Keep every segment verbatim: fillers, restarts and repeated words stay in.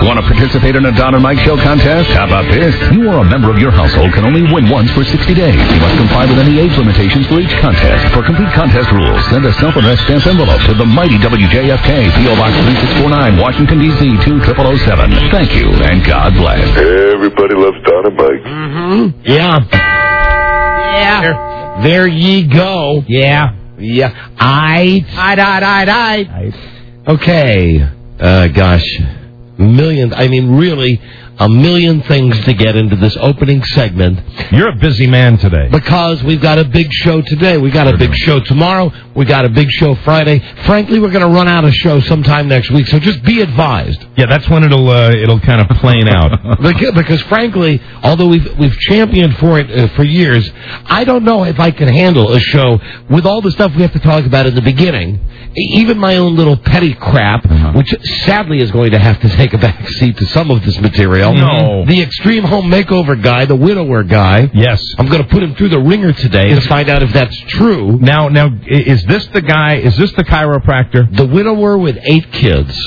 want to participate in a Don and Mike Show contest? How about this? You or a member of your household can only win once for sixty days. You must comply with any age limitations for each contest. For complete contest rules, send a self-addressed stamped envelope to the mighty W J F K, P O Box three six four nine, Washington, D C two zero zero zero seven. Thank you, and God bless. Everybody loves Don and Mike. Mm-hmm. Yeah. Yeah. There, there ye go. Yeah. Yeah. I. I. I. I. I. Okay. Uh, gosh. Million. I mean, really, a million things to get into this opening segment. You're a busy man today. Because we've got a big show today. We got a big show tomorrow. We got a big show Friday. Frankly, we're going to run out of show sometime next week, so just be advised. Yeah, that's when it'll uh, it'll kind of plane out. because, because, frankly, although we've we've championed for it uh, for years, I don't know if I can handle a show with all the stuff we have to talk about in the beginning. Even my own little petty crap, uh-huh. which sadly is going to have to take a back seat to some of this material. No. The extreme home makeover guy, the widower guy. Yes. I'm going to put him through the ringer today is, to find out if that's true. Now, now, is this the guy, is this the chiropractor? The widower with eight kids.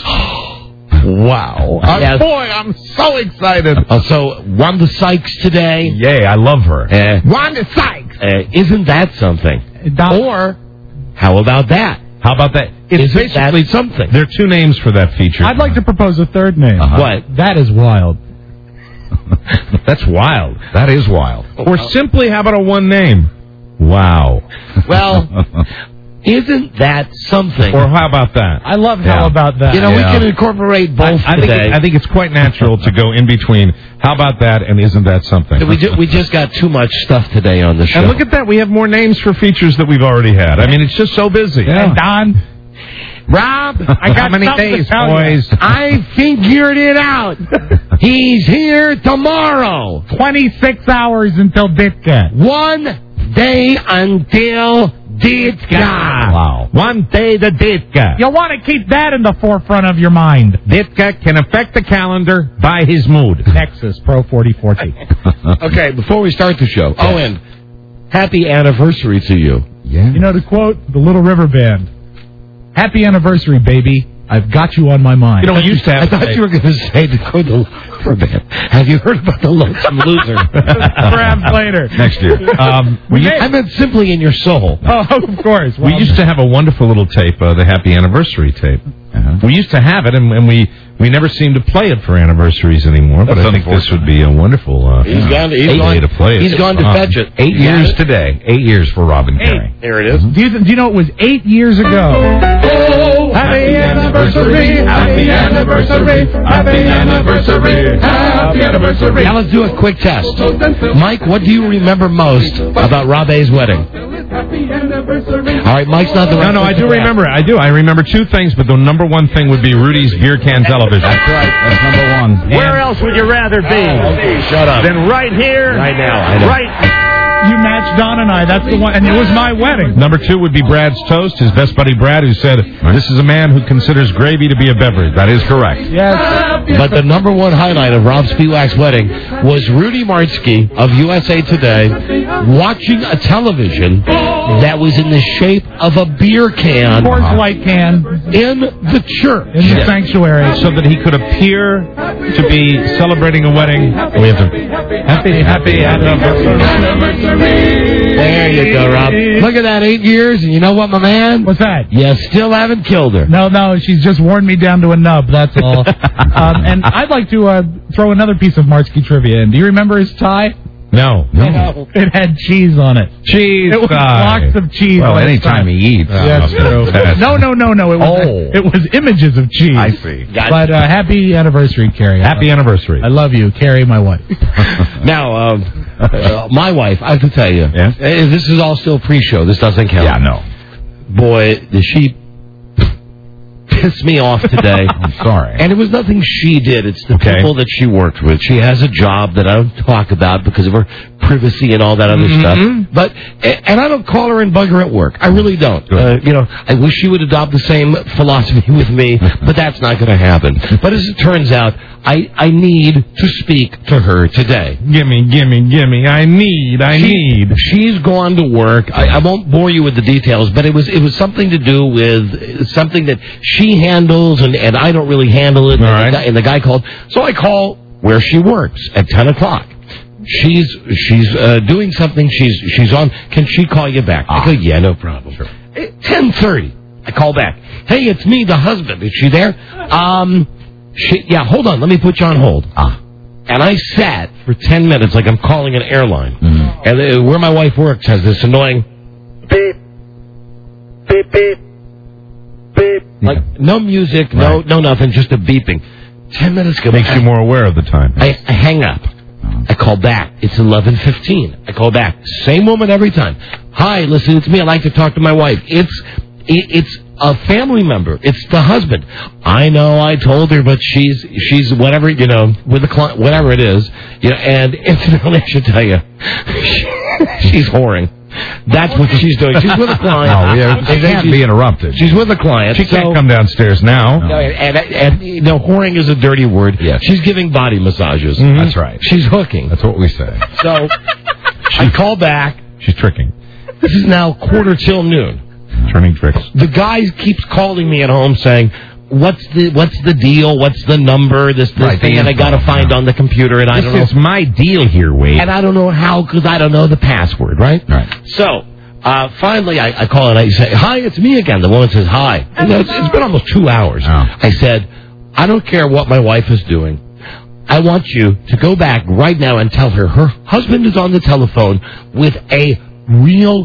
Wow. Yes. Uh, boy, I'm so excited. Uh, so, Wanda Sykes today. Yay, I love her. Uh, Wanda Sykes. Uh, isn't that something? Or, how about that? How about that? It's Isn't basically that something. There are two names for that feature. I'd like to propose a third name. Uh-huh. What? That is wild. That's wild. That is wild. Or simply, how about a one name? Wow. Well, isn't that something? Or how about that? I love yeah. how about that. You know, yeah. we can incorporate both I, I today. Think it, I think it's quite natural to go in between. How about that? And isn't that something? We, ju- we just got too much stuff today on the show. And look at that. We have more names for features that we've already had. I mean, it's just so busy. Yeah. And Don. Rob, I got How many days, boys? I figured it out. He's here tomorrow. twenty-six hours until Ditka. One day until Ditka. Wow. One day to Ditka. You want to keep that in the forefront of your mind. Ditka can affect the calendar by his mood. Nexus Pro forty forty. Okay, before we start the show. Oh, and happy anniversary to you. Yeah. You know, to quote the Little River Band, happy anniversary, baby. I've got you on my mind. You know, we used to have I thought say, you were going to say the quote the River Band. Have you heard about the Lonesome Loser? Perhaps later. Next year. Um, we we I meant simply in your soul. Oh, of course. Well, we used to have a wonderful little tape, uh, the Happy Anniversary tape. Uh-huh. We used to have it, and, and we, we never seem to play it for anniversaries anymore, but That's I think this would be a wonderful uh, He's gone to, he's way gone, to play it. He's gone to Um, fetch it. Eight You got years it? today. Eight years for Robin Carey. There it is. Do you, do you know it was eight years ago? Oh, happy anniversary, happy anniversary, happy anniversary, happy anniversary. Now let's do a quick test. Mike, what do you remember most about Rob A's wedding? All right, Mike's not the right No, no, I do remember it. I do. I remember two things, but the number one thing would be Rudy's beer can television. That's right. That's number one. Where else would you rather be? Oh, shut up. Than right here? Right now. I know. Right. You matched Don and I. That's the one, and it was my wedding. Number two would be Brad's toast, his best buddy Brad, who said, this is a man who considers gravy to be a beverage. That is correct. Yes. But the number one highlight of Rob Spiewak's wedding was Rudy Martzke of U S A Today watching a television that was in the shape of a beer can Coors Light can in the church. in the sanctuary. So that he could appear to be celebrating a wedding. We have to happy, happy anniversary. There you go, Rob. Look at that, eight years, and you know what, my man? What's that? You still haven't killed her. No, no, she's just worn me down to a nub, that's all. um, and I'd like to uh, throw another piece of Martzke trivia in. Do you remember his tie? No. No. It had cheese on it. Cheese It was tie. blocks of cheese. Well, on his anytime tie. he eats. That's true. No, no, no, no. It was, Oh. it was images of cheese. I see. But uh, happy anniversary, Carrie. Happy anniversary. I love you, Carrie, my wife. Now, um, uh, my wife, I have to tell you, Yeah? uh, this is all still pre-show. This doesn't count. Yeah, no. Boy, did she piss me off today. I'm sorry. And it was nothing she did. It's the Okay. people that she worked with. She has a job that I don't talk about because of her privacy and all that other Mm-hmm. stuff. But and I don't call her and bug her at work. I really don't. Uh, you know, I wish she would adopt the same philosophy with me, but that's not going to happen. But as it turns out, I, I need to speak to her today. Gimme, gimme, gimme. I need, I She- need. She's gone to work. I, I won't bore you with the details, but it was it was something to do with something that she handles, and, and I don't really handle it. All and, right. the guy, and the guy called, so I call where she works at ten o'clock. She's she's uh, doing something. She's she's on. Can she call you back? I go, yeah, no problem. Sure. Ten thirty. I call back. Hey, it's me, the husband. Is she there? Um, she, yeah. Hold on. Let me put you on hold. Ah. And I sat for ten minutes like I'm calling an airline. Mm-hmm. And uh, where my wife works has this annoying beep, beep, beep, beep. Like no music, no Right. no nothing, just a beeping. Ten minutes go Makes by. you more aware of the time. I, I hang up. I call back. It's eleven fifteen. I call back. Same woman every time. Hi, listen, it's me. I'd like to talk to my wife. It's it, it's a family member. It's the husband. I know. I told her, but she's she's whatever you know with the client, whatever it is. You know, and incidentally, I should tell you, she's whoring. That's what she's doing. She's with a client. No, yeah, she can't be interrupted. She's with a client. She can't so- come downstairs now. No, and, and, and you know, whoring is a dirty word. Yes. She's giving body massages. That's right. She's hooking. That's what we say. So I call back. She's tricking. This is now quarter till noon. Turning tricks. The guy keeps calling me at home saying, "What's the what's the deal? What's the number? This this Right, thing the that I got to info, find yeah. on the computer, and I don't know." This is my deal here, Wade. And I don't know how because I don't know the password. Right. Right. So. Uh, finally, I, I call and I say, "Hi, it's me again." The woman says, "Hi." And it's, it's been almost two hours. Oh. I said, "I don't care what my wife is doing. I want you to go back right now and tell her her husband is on the telephone with a real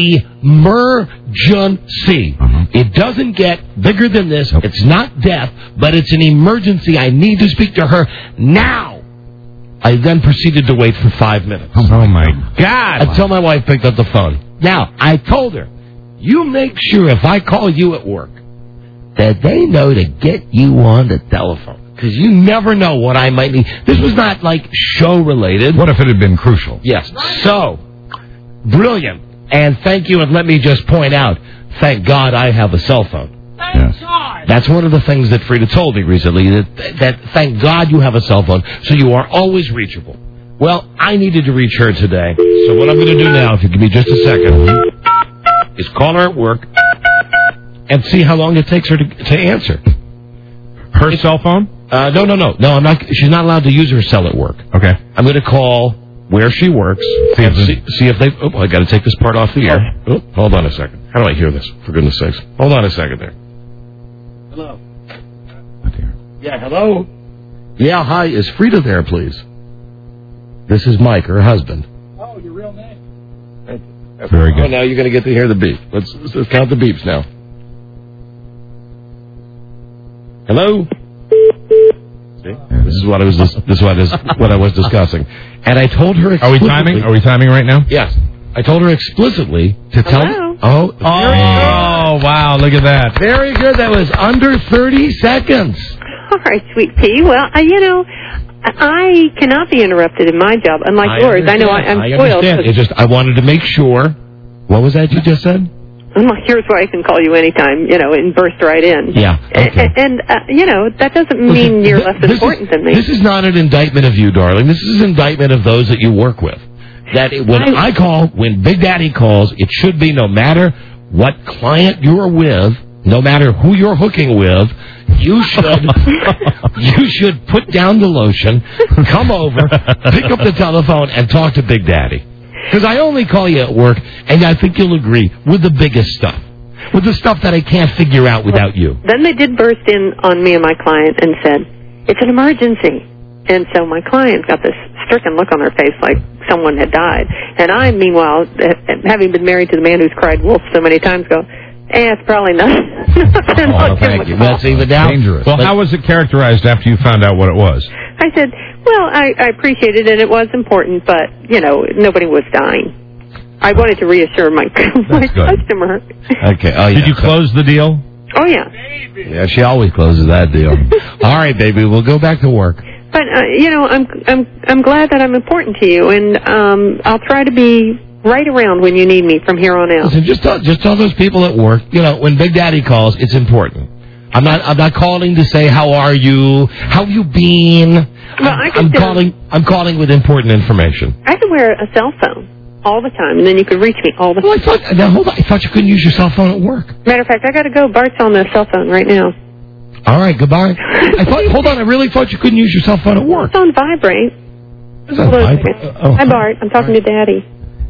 emergency. Uh-huh. It doesn't get bigger than this. It's not death, but it's an emergency. I need to speak to her now." I then proceeded to wait for five minutes. Oh, my God. Until my wife picked up the phone. Now, I told her, you make sure if I call you at work that they know to get you on the telephone. Because you never know what I might need. This was not, like, show-related. What if it had been crucial? Yes. So, brilliant. And thank you, and let me just point out, thank God I have a cell phone. Yes. That's one of the things that Frida told me recently, that, that thank God you have a cell phone, so you are always reachable. Well, I needed to reach her today, so what I'm going to do now, if you give me just a second, is call her at work and see how long it takes her to, to answer. Her cell phone? Uh, no, no, no. No, I'm not. She's not allowed to use her cell at work. Okay. I'm going to call where she works and see, see if they... Oh, I got to take this part off the air. Oh, hold on a second. How do I hear this? For goodness sakes. Hold on a second there. Hello. Oh, dear. Yeah, hello? Yeah, hi. Is Frida there, please? This is Mike, her husband. Oh, your real name. Very Oh, good. now you're going to get to hear the beep. Let's, let's count the beeps now. Hello? See? This is what I was. This is what is what I was discussing, and I told her. Are we timing? Are we timing right now? Yes, I told her explicitly to tell. Hello? Oh, Oh, wow. Look at that. very good. That was under thirty seconds. All right, sweet pea. Well, uh, you know, I cannot be interrupted in my job, unlike yours. I know I, I'm I spoiled. understand. It just I wanted to make sure. What was that you just said? Unlike yours, where I can call you anytime, you know, and burst right in. Yeah. Okay. And, and uh, you know, that doesn't mean you're less This important is, than me. This is not an indictment of you, darling. This is an indictment of those that you work with. That it, when I- I call, when Big Daddy calls, it should be no matter what client you're with, no matter who you're hooking with, you should you should put down the lotion, come over, pick up the telephone, and talk to Big Daddy. Because I only call you at work, and I think you'll agree, with the biggest stuff. With the stuff that I can't figure out without you. Then they did burst in on me and my client and said, it's an emergency. And so my client got this stricken look on her face like someone had died. And I, meanwhile, having been married to the man who's cried wolf so many times, go, eh, it's probably not. nothing. Oh, I'll give him thank a you. call. That's even now. Dangerous. Well, how was it characterized after you found out what it was? I said, well, I, I appreciated it. It was important, but, you know, nobody was dying. I wanted to reassure my, my good. customer. Okay. Oh, yeah. Did you close the deal? Oh, yeah. Yeah, she always closes that deal. All right, baby. We'll go back to work. But uh, you know, I'm I'm I'm glad that I'm important to you, and um, I'll try to be right around when you need me from here on out. Listen, just tell, just tell those people at work, you know, when Big Daddy calls, it's important. I'm not I'm not calling to say how are you, how have you been. Well, I'm, I I'm could calling I'm calling with important information. I could wear a cell phone all the time, and then you could reach me all the Well, I time. thought now hold on, I thought you couldn't use your cell phone at work. Matter of fact, I got to go. Bart's on the cell phone right now. All right, goodbye. I thought hold on, I really thought you couldn't use your cell phone at work. It's on vibrate. Is that Hold on a vibrate? second. Oh. Hi, Bart. I'm talking to Daddy.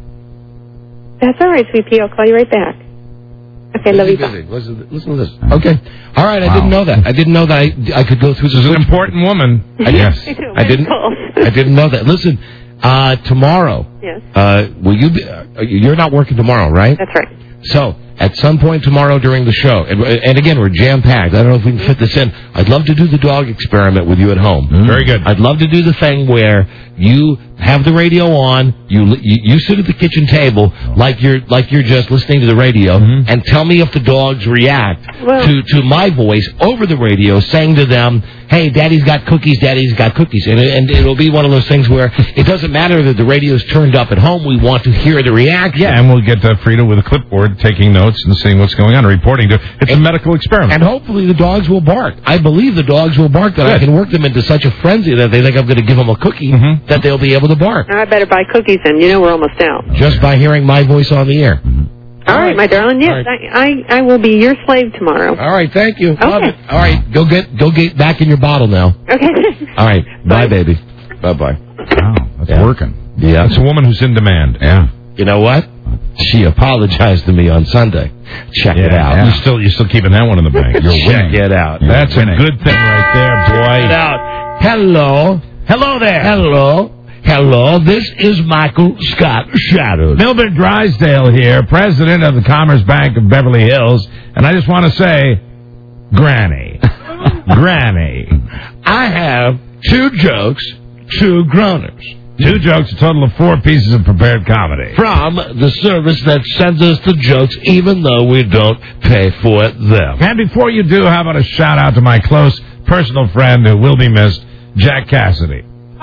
That's all right, sweet pea. I'll call you right back. Okay, love you. Busy. Listen, listen to this. Okay. All right, I Wow. didn't know that. I didn't know that I, I could go through this. This is an important woman. I, yes. I know, I didn't. calls. I didn't know that. Listen, uh, tomorrow. Yes. Uh, will you be? Uh, you're not working tomorrow, right? That's right. So, at some point tomorrow during the show, and, and again, we're jam-packed. I don't know if we can fit this in. I'd love to do the dog experiment with you at home. Mm. Very good. I'd love to do the thing where you have the radio on, you you, you sit at the kitchen table like you're like you're just listening to the radio, Mm-hmm. and tell me if the dogs react Well- to, to my voice over the radio, saying to them, hey, Daddy's got cookies, Daddy's got cookies. And, and it'll be one of those things where it doesn't matter that the radio's turned up at home. We want to hear the reaction. Yeah, and we'll get uh, Frida with a clipboard taking notes and seeing what's going on, and reporting to. It's a medical experiment. And hopefully the dogs will bark. I believe the dogs will bark, that I Good. can work them into such a frenzy that they think I'm going to give them a cookie, Mhm. that they'll be able to bark. Now I better buy cookies then. You know we're almost out. Just by hearing my voice on the air. All right, my darling. Yes, All right. I, I I will be your slave tomorrow. All right, thank you. Love Okay. it. All right, go get go get back in your bottle now. Okay. All right, bye, Bye. baby. Bye-bye. Wow, that's Yeah. working. Yeah. It's a woman who's in demand. Yeah. You know what? She apologized to me on Sunday. Check it out. You're still you're still keeping that one in the bank. You're Check winning. it out. You're That's winning. a good thing right there, Check it boy. out. Hello. Hello there. Hello. Hello. This is Michael Scott Shadowed. Milburn Drysdale here, president of the Commerce Bank of Beverly Hills, and I just want to say, Granny, Granny. I have two jokes, two groaners. Two jokes, a total of four pieces of prepared comedy. From the service that sends us the jokes even though we don't pay for them. And before you do, how about a shout out to my close personal friend who will be missed, Jack Cassidy.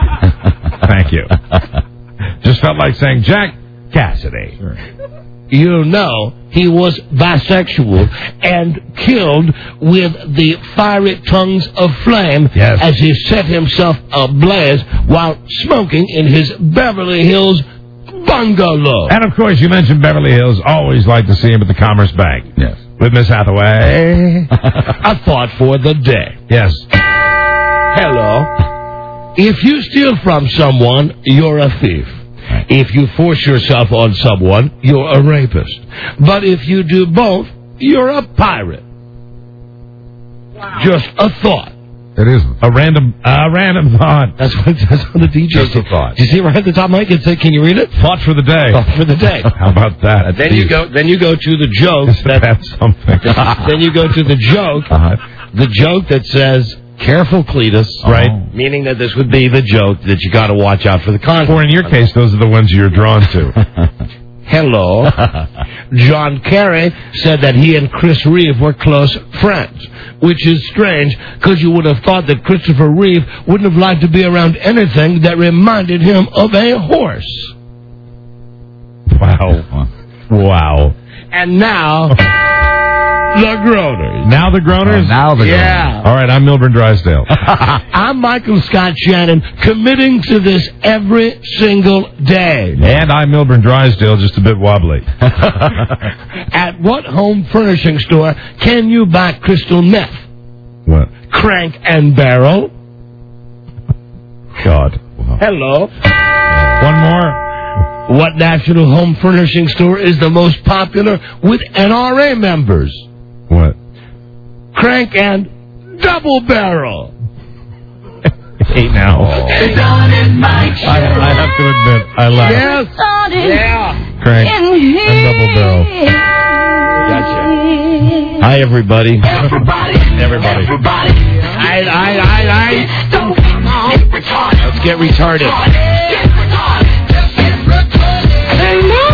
Thank you. Just felt like saying Jack Cassidy. You know he was bisexual and killed with the fiery tongues of flame Yes. as he set himself ablaze while smoking in his Beverly Hills bungalow. And of course, you mentioned Beverly Hills. Always like to see him at the Commerce Bank. Yes. With Miss Hathaway. A thought for the day. Yes. Hello. If you steal from someone, you're a thief. If you force yourself on someone, you're a rapist. But if you do both, you're a pirate. Just a thought. It is. A random, a random thought. That's what, that's what the D J Just a thought. Do you see right at the top, Mike? It said, can you read it? Thought for the day. Thought for the day. How about that? Then you go. Then you go to the jokes that. That's something. Then you go to the joke. Uh-huh. The joke that says, "Careful, Cletus." Right. Oh. Meaning that this would be the joke that you got to watch out for the content. Or in your case, those are the ones you're drawn to. Hello. John Kerry said that he and Chris Reeve were close friends, which is strange because you would have thought that Christopher Reeve wouldn't have liked to be around anything that reminded him of a horse. Wow. Wow. And now, the groaners. Now the groaners? Oh, now the Yeah. All right, I'm Milburn Drysdale. I'm Michael Scott Shannon, committing to this every single day. And I'm Milburn Drysdale, just a bit wobbly. At what home furnishing store can you buy crystal meth? What? Crank and Barrel. God. Hello. One more. What national home furnishing store is the most popular with N R A members? What? Crank and Double Barrel. Eight now. I, I have to admit, I laugh. Yes. Yeah. Crank and double barrel. Gotcha. Hi, everybody. Everybody. Everybody. Everybody. I, I, I, I. Don't come on. Get retarded. Let's get retarded. Get retarded. Let's get retarded. Hello.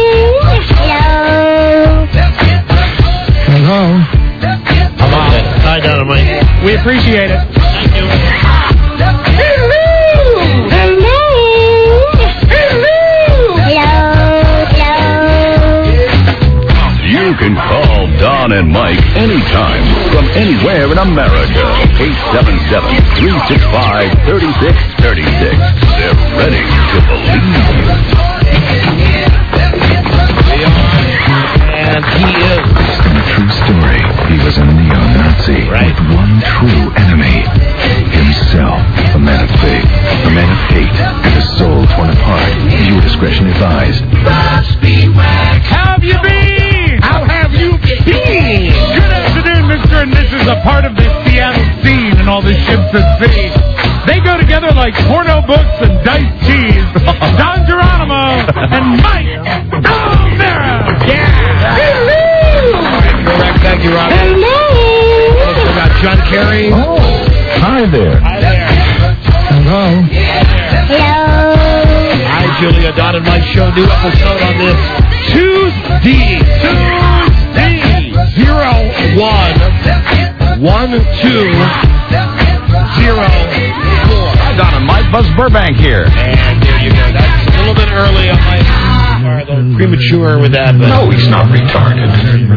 Hello. Hello. Hi, Dynamite. We appreciate it. Thank you. anywhere in America. eight seven seven, three six five, three six three six. They're ready to believe. And he is. A true story. He was a neo-Nazi Right. with one true enemy. Himself. A man of faith. A man of hate. And a soul torn apart. Viewer discretion advised. How have you been? How have you been? Good afternoon, Mister and Missus A part of this Seattle scene and all the ships at sea. They go together like porno books and diced cheese. Don Geronimo and Mike O'Mara. Yeah. Correct, thank you, Rob. Hello. Also got John Kerry. Oh, hi there. Hi there. Hello. Hello. Hi, Julia. Don and Mike Show. New episode on this Tuesday. Tuesday. Zero one one two zero four. Hi, Don and Mike. Buzz Burbank here. And there you go. That's a little bit early on my part. A little premature with that. But No, he's not retarded.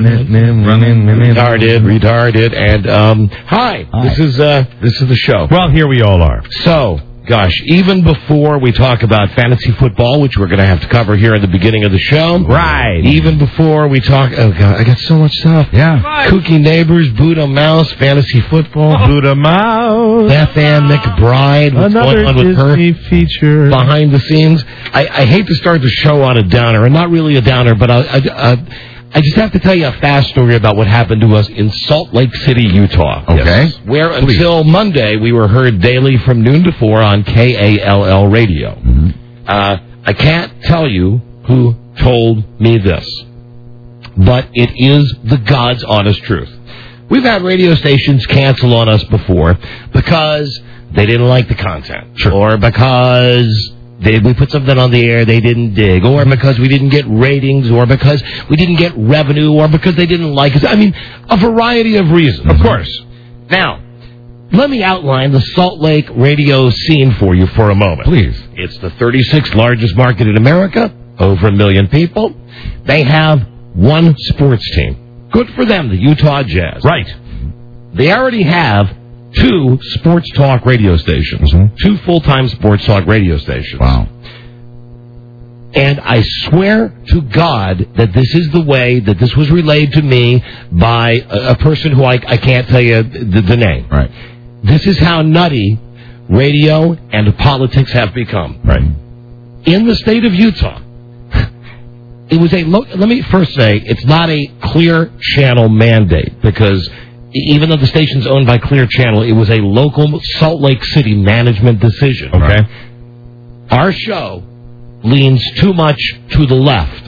retarded, retarded, and um, hi. Hi. This is uh, this is the show. Well, here we all are. So, gosh, even before we talk about fantasy football, which we're going to have to cover here at the beginning of the show, Right. Even before we talk, oh god, I got so much stuff. Yeah. Kooky Neighbors, Buddha Mouse, fantasy football, Buddha Mouse. Beth Ann McBride, what's going on with her feature. behind the scenes. I, I hate to start the show on a downer, and not really a downer, but I, I, I, I just have to tell you a fast story about what happened to us in Salt Lake City, Utah. Okay. Where Please. until Monday we were heard daily from noon to four on K A L L radio. Mm-hmm. Uh, I can't tell you who told me this, but it is the God's honest truth. We've had radio stations cancel on us before because they didn't like the content, Sure. or because they, we put something on the air they didn't dig, or because we didn't get ratings, or because we didn't get revenue, or because they didn't like us. I mean, a variety of reasons. Of course. Now, let me outline the Salt Lake radio scene for you for a moment. Please. It's the thirty-sixth largest market in America, over a million people. They have one sports team. Good for them, the Utah Jazz. Right. They already have two sports talk radio stations, Mhm. two full-time sports talk radio stations. Wow. And I swear to God that this is the way that this was relayed to me by a, a person who I, I can't tell you the, the name. Right. This is how nutty radio and politics have become. Right. In the state of Utah, it was a, lo- let me first say, it's not a Clear Channel mandate, because even though the station's owned by Clear Channel, it was a local Salt Lake City management decision. Okay. Our show leans too much to the left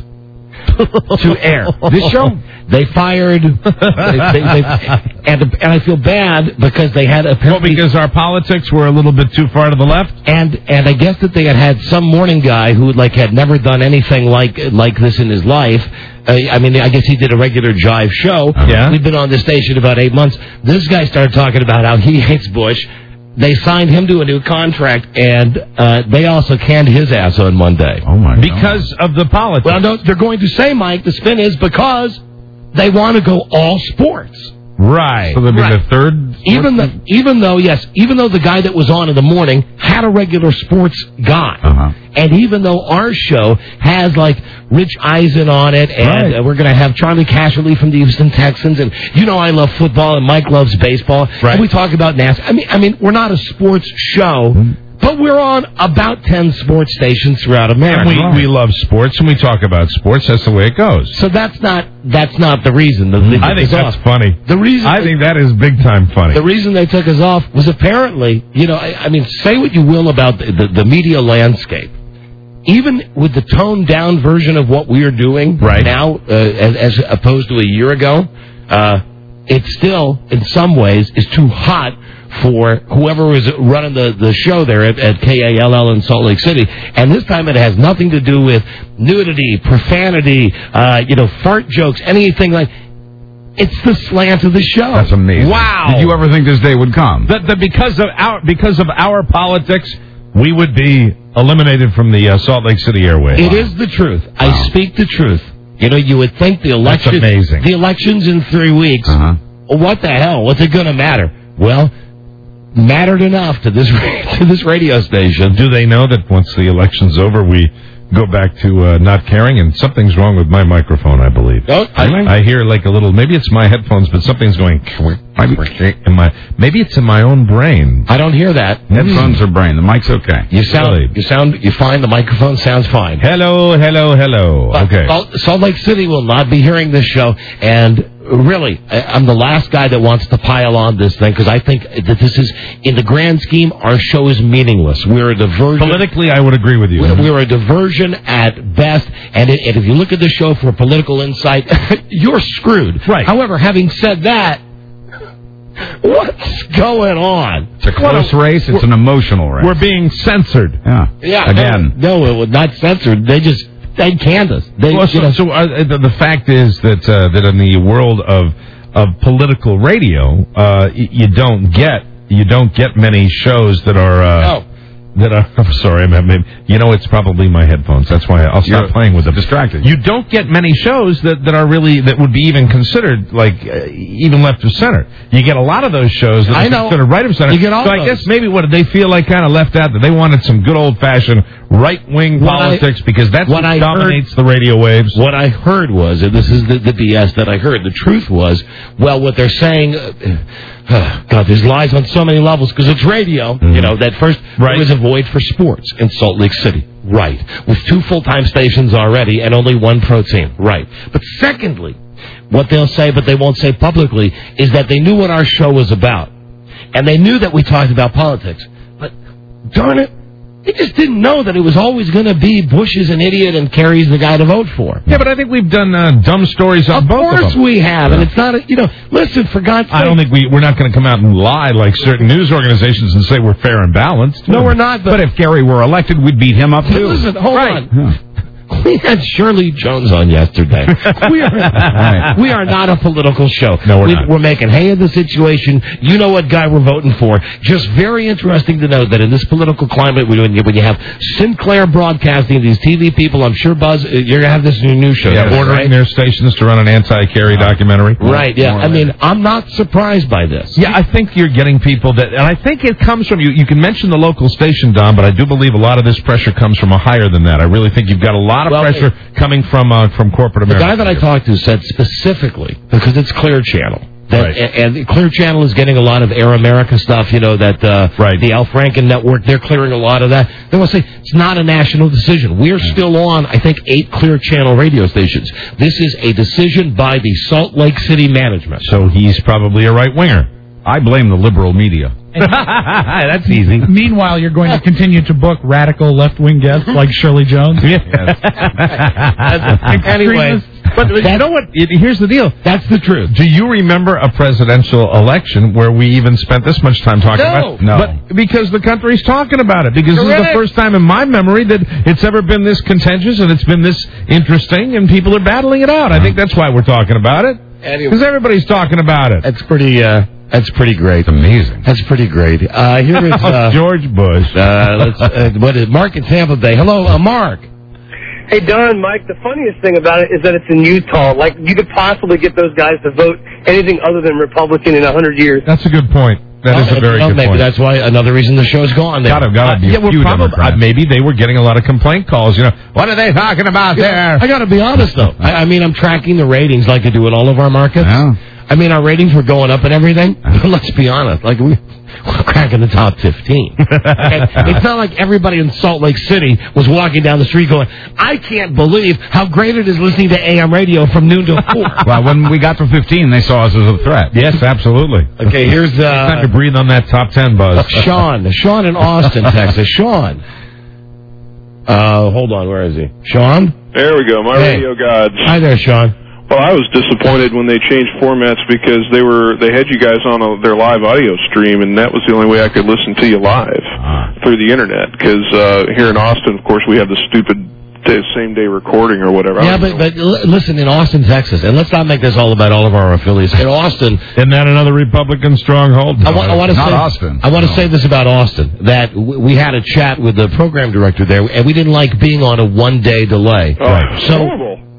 to air. This show? They fired, they, they, they, and, and I feel bad because they had Well, apparently... because our politics were a little bit too far to the left? And and I guess that they had had some morning guy who like had never done anything like like this in his life. Uh, I mean, I guess he did a regular jive show. Yeah. We've been on this station about eight months. This guy started talking about how he hates Bush. They signed him to a new contract, and uh, they also canned his ass on Monday. Oh, my God. Because of the politics. Well, no, they're going to say, Mike, the spin is because they want to go all sports. Right. So there'll be Right. the third. Even though, even though, yes, even though the guy that was on in the morning had a regular sports guy, Uh-huh. and even though our show has like Rich Eisen on it, and Right. uh, we're going to have Charlie Casserly from the Houston Texans, and you know I love football, and Mike loves baseball, Right. and we talk about NASCAR. I mean, I mean, we're not a sports show, but we're on about ten sports stations throughout America. And we, we love sports, and we talk about sports. That's the way it goes. so that's not that's not the reason. that they I took think us that's off. funny. The reason I think that is big time funny. The reason they took us off was apparently, you know, I, I mean, say what you will about the, the, the media landscape. Even with the toned down version of what we are doing Right. now, uh, as, as opposed to a year ago, uh, it still, in some ways, is too hot for whoever was running the, the show there at, at K A L L in Salt Lake City. And this time it has nothing to do with nudity, profanity, uh, you know, fart jokes, anything like. It's the slant of the show. That's amazing. Wow. Did you ever think this day would come? That, that because of our because of our politics, we would be eliminated from the uh, Salt Lake City airways. It is the truth. Wow. I speak the truth. You know, you would think the election, amazing. the elections in three weeks, Uh-huh. what the hell? What's it going to matter? Well, mattered enough to this to this radio station. Do they know that once the election's over, we go back to uh, not caring, and something's wrong with my microphone, I believe. Oh, I, I hear like a little, maybe it's my headphones, but something's going in my, maybe it's in my own brain. I don't hear that. Headphones or brain? The mic's okay. You sound, Really? you sound, you find the microphone sounds fine. Hello, hello, hello. But Okay. Salt, Salt Lake City will not be hearing this show, and really, I- I'm the last guy that wants to pile on this thing, because I think that this is, in the grand scheme, our show is meaningless. We're a diversion. Politically, I would agree with you. We're, we're a diversion at best, and, it, and if you look at the show for political insight, you're screwed. Right. However, having said that, what's going on? It's a close race. It's an emotional race. We're being censored. Yeah. Yeah, Again. No, no, it was not censored. They just, they canned us. They, Well, you so, know, so uh, the, the fact is that uh, that in the world of of political radio, uh, y- you don't get you don't get many shows that are uh, no. that are. I'm sorry, I'm, I'm, you know, it's probably my headphones. That's why I'll stop You're playing with them. distracted. You don't get many shows that, that are really that would be even considered like uh, even left of center. You get a lot of those shows that I are know. considered right of center. You get all so I those. guess maybe what did they feel like kind of left out, that they wanted some good old fashioned right wing What I- politics, because that's what what, I dominates the radio waves. What I heard was, and this is the, the B S that I heard, the truth was, well, what they're saying, uh, God, there's lies on so many levels, because it's radio. Mm-hmm. You know, that first, Right. there is a void for sports in Salt Lake City. Right. With two full-time stations already and only one pro team. Right. But secondly, what they'll say, but they won't say publicly, is that they knew what our show was about. And they knew that we talked about politics. But, darn it, they just didn't know that it was always going to be Bush is an idiot and Kerry's the guy to vote for. Yeah, but I think we've done uh, dumb stories on Of both of course them. we have, and it's not, a, you know, listen, for God's sake. I don't think we, we're not going to come out and lie like certain news organizations and say we're fair and balanced. No, we're not, but, But if Gary were elected, we'd beat him up, too. listen, hold Right. on. We had Shirley Jones on yesterday. we, are, Right. we are not a political show. No, we're we, not. We're making hay of the situation. You know what guy we're voting for. Just very interesting to know that in this political climate, when you, when you have Sinclair Broadcasting, these T V people, I'm sure, Buzz, uh, you're going to have this in your new show. Yeah, right? ordering their stations to run an anti-Kerry documentary. Right, yeah. I mean, I'm not surprised by this. Yeah, I think you're getting people that, and I think it comes from you. You can mention the local station, Don, but I do believe a lot of this pressure comes from a higher than that. I really think you've got a lot of Well, pressure coming from uh, from corporate The America. guy that I talked to said specifically, because it's Clear Channel. That, Right. and, and Clear Channel is getting a lot of Air America stuff, you know, that uh, Right. the Al Franken network, they're clearing a lot of that. They will say it's not a national decision. We're still on, I think, eight Clear Channel radio stations. This is a decision by the Salt Lake City management. So he's probably a right-winger. I blame the liberal media. That's easy. Meanwhile, you're going to continue to book radical left-wing guests like Shirley Jones. Anyway, But you know what? It- Here's the deal. that's the truth. Do you remember a presidential election where we even spent this much time talking No. about it? No. But because the country's talking about it. Because this is the Correct. first time in my memory that it's ever been this contentious and it's been this interesting and people are battling it out. I think that's why we're talking about it. Anyway. Because everybody's talking about it. That's pretty, uh, that's pretty great. Amazing. That's pretty great. Uh, here is, uh, George Bush. uh, let's, uh, what is Mark in Tampa Bay. Hello, uh, Mark. Hey, Don, Mike, the funniest thing about it is that it's in Utah. Like, you could possibly get those guys to vote anything other than Republican in a hundred years. That's a good point. That is a very Well, good maybe point. that's why another reason the show's gone there. Gotta, gotta be Uh, a yeah, we're few probably- Democrats. Uh, maybe they were getting a lot of complaint calls. You know, what are they talking about there? I got to be honest, though. I, I mean, I'm tracking the ratings like I do in all of our markets. Yeah. I mean, our ratings were going up and everything. Let's be honest. Like, we, we're cracking the top fifteen. Okay? It's not like everybody in Salt Lake City was walking down the street going, I can't believe how great it is listening to A M radio from noon to four. Well, when we got to fifteen, they saw us as a threat. Yes, absolutely. Okay, here's Time to uh, breathe on that top ten buzz. Sean. Sean in Austin, Texas. Sean. Uh, hold on. Where is he? Sean? There we go, my Hey. radio gods. Hi there, Sean. Well, I was disappointed when they changed formats because they were they had you guys on a, their live audio stream, and that was the only way I could listen to you live through the internet. Because uh, here in Austin, of course, we have the stupid day, same day recording or whatever. I Yeah, don't but, know. but l- listen, in Austin, Texas, and let's not make this all about all of our affiliates. In Austin, Isn't that another Republican stronghold? I want, I want to Not say, Austin. I want to No. say this about Austin, that w- we had a chat with the program director there, and we didn't like being on a one-day delay. Oh, it's so, horrible.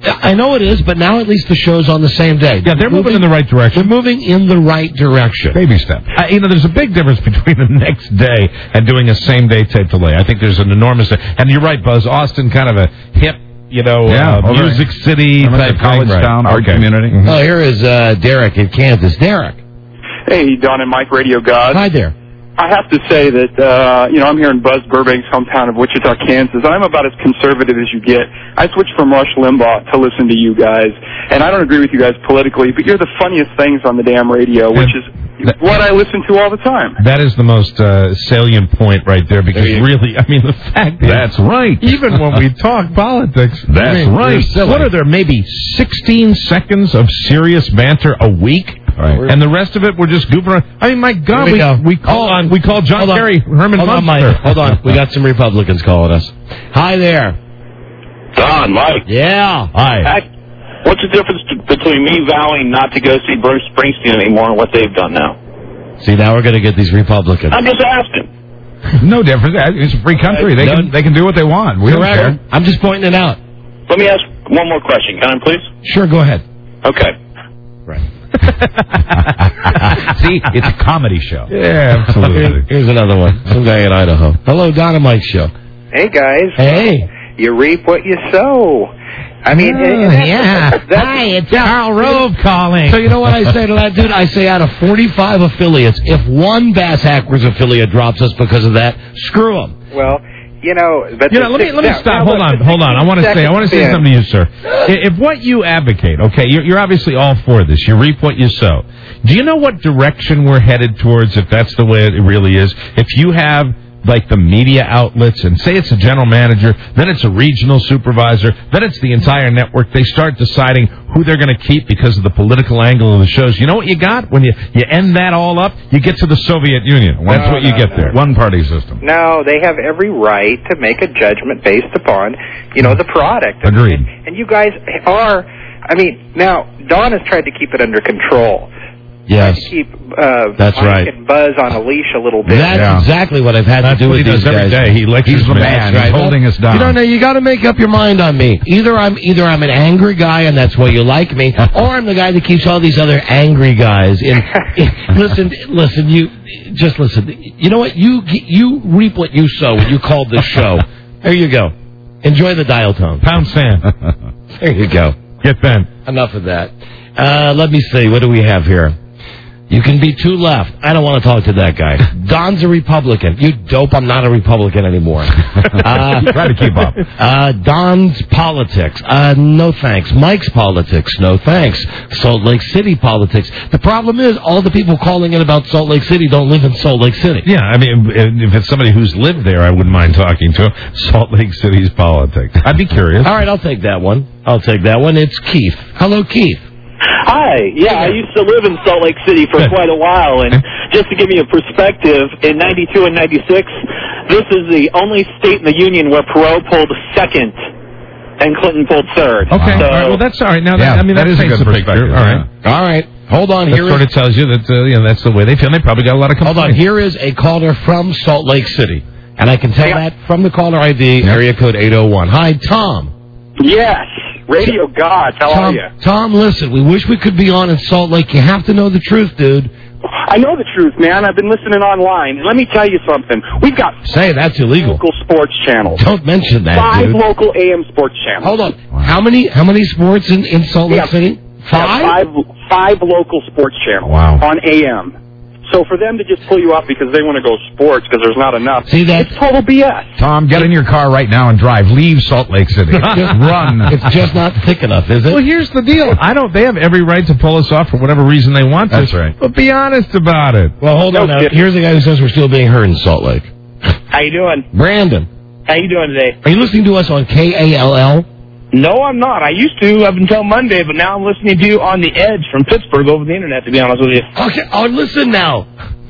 I know it is, but now at least the show's on the same day. Yeah, they're moving, moving in the right direction. They're moving in the right direction. Baby step. Uh, you know, there's a big difference between the next day and doing a same-day tape delay. I think there's an enormous... And you're right, Buzz. Austin, kind of a hip, you know, yeah, uh, Music City type college thing, town, right. art okay. community. Mm-hmm. Oh, here is uh, Derek in Kansas. Derek. Hey, Don and Mike, Radio God. Hi there. I have to say that, uh, you know, I'm here in Buzz Burbank's hometown of Wichita, Kansas, and I'm about as conservative as you get. I switched from Rush Limbaugh to listen to you guys, and I don't agree with you guys politically, but you're the funniest things on the damn radio, which is that, what I listen to all the time. That is the most uh, salient point right there, because there really, I mean, the fact is... That's right. Even when we talk politics... That's I mean, right. What are there, maybe sixteen seconds of serious banter a week? Right. And the rest of it, we're just goofing around. I mean, my God, we, we, we call on, we call John Kerry Herman Hold on, Munster. Mike. Hold on. We got some Republicans calling us. Hi there. Don, Mike. Yeah. Hi. I, what's the difference t- between me vowing not to go see Bruce Springsteen anymore and what they've done now? See, now we're going to get these Republicans. I'm just asking. No difference. It's a free country. They no, can they can do what they want. We correct. don't care. I'm just pointing it out. Let me ask one more question. Can I, please? Sure, go ahead. Okay. Right. See, it's a comedy show. Yeah, absolutely. Here, here's another one. Some guy in Idaho. Hello, Don and Mike Show. Hey, guys. Hey. You reap what you sow. I mean, oh, that's, yeah. That's, Hi, it's Carl Rove calling. So you know what I say to that dude? I say out of forty-five affiliates, if one Bass Hackers affiliate drops us because of that, screw them. Well, you know, but you know, let me let me now, stop. now, hold look, on, hold on. I want to say, I want to say in. something to you, sir. If what you advocate, okay, you're, you're obviously all for this. You reap what you sow. Do you know what direction we're headed towards? If that's the way it really is, if you have like the media outlets and say it's a general manager, then it's a regional supervisor, then it's the entire network. They start deciding who they're going to keep because of the political angle of the shows. You know what you got when you you end that all up? You get to the Soviet Union. That's no, what you no, get no. there. One party system. No, they have every right to make a judgment based upon, you know, the product. Agreed. And, and you guys are, I mean, now, Don has tried to keep it under control. Yes. To keep uh, That's Mike right. and Buzz on a leash a little bit. That's Yeah. exactly what I've had That's to do what with he these does every guys. day. He lectures He's the me. man. That's He's right. holding us down. You don't know. You got to make up your mind on me. Either I'm either I'm an angry guy and that's why you like me, or I'm the guy that keeps all these other angry guys in. in listen, listen. You just listen. You know what? You you reap what you sow. When you called this show, there you go. Enjoy the dial tone. Pound sand. There you go. Get bent. Enough of that. Uh, let me see. What do we have here? You can be too left. I don't want to talk to that guy. Don's a Republican. You dope, I'm not a Republican anymore. Uh, Try to keep up. Uh, Don's politics. Uh, no thanks. Mike's politics. No thanks. Salt Lake City politics. The problem is all the people calling in about Salt Lake City don't live in Salt Lake City. Yeah, I mean, if it's somebody who's lived there, I wouldn't mind talking to. Salt Lake City's politics. I'd be curious. All right, I'll take that one. I'll take that one. It's Keith. Hello, Keith. Hi. Yeah, I used to live in Salt Lake City for quite a while, and just to give you a perspective, in ninety-two and ninety-six, this is the only state in the union where Perot pulled second and Clinton pulled third. Okay, So, all right, well, that's all right. Now, that, Yeah, I mean, that that, is a paints good the picture. perspective, All right. All right. Hold on. That Here sort is, of tells you that, uh, you know, that's the way they feel. They probably got a lot of hold complaints. on. Here is a caller from Salt Lake City. And I can tell that from the caller I D, area code eight oh one. Hi, Tom. Yes. Radio gods, how Tom, are you? Tom, listen, we wish we could be on in Salt Lake. You have to know the truth, dude. I know the truth, man. I've been listening online. And let me tell you something. We've got Say that's illegal. local sports channels. Don't mention that, Five dude. local A M sports channels. Hold on. How many how many sports in, in Salt Lake Yeah. City? Yeah, Five? five, five local sports channels Wow. on A M. So for them to just pull you up because they want to go sports because there's not enough, See that? it's total B S. Tom, get in your car right now and drive. Leave Salt Lake City. Just run. It's just not thick enough, is it? Well, here's the deal. I don't. They have every right to pull us off for whatever reason they want to. That's right. But be honest about it. Well, hold on now. Here's the guy who says we're still being heard in Salt Lake. How you doing? Brandon. How you doing today? Are you listening to us on K A L L? No, I'm not. I used to up until Monday, but now I'm listening to you on the Edge from Pittsburgh over the internet, to be honest with you. Okay. Oh, listen now.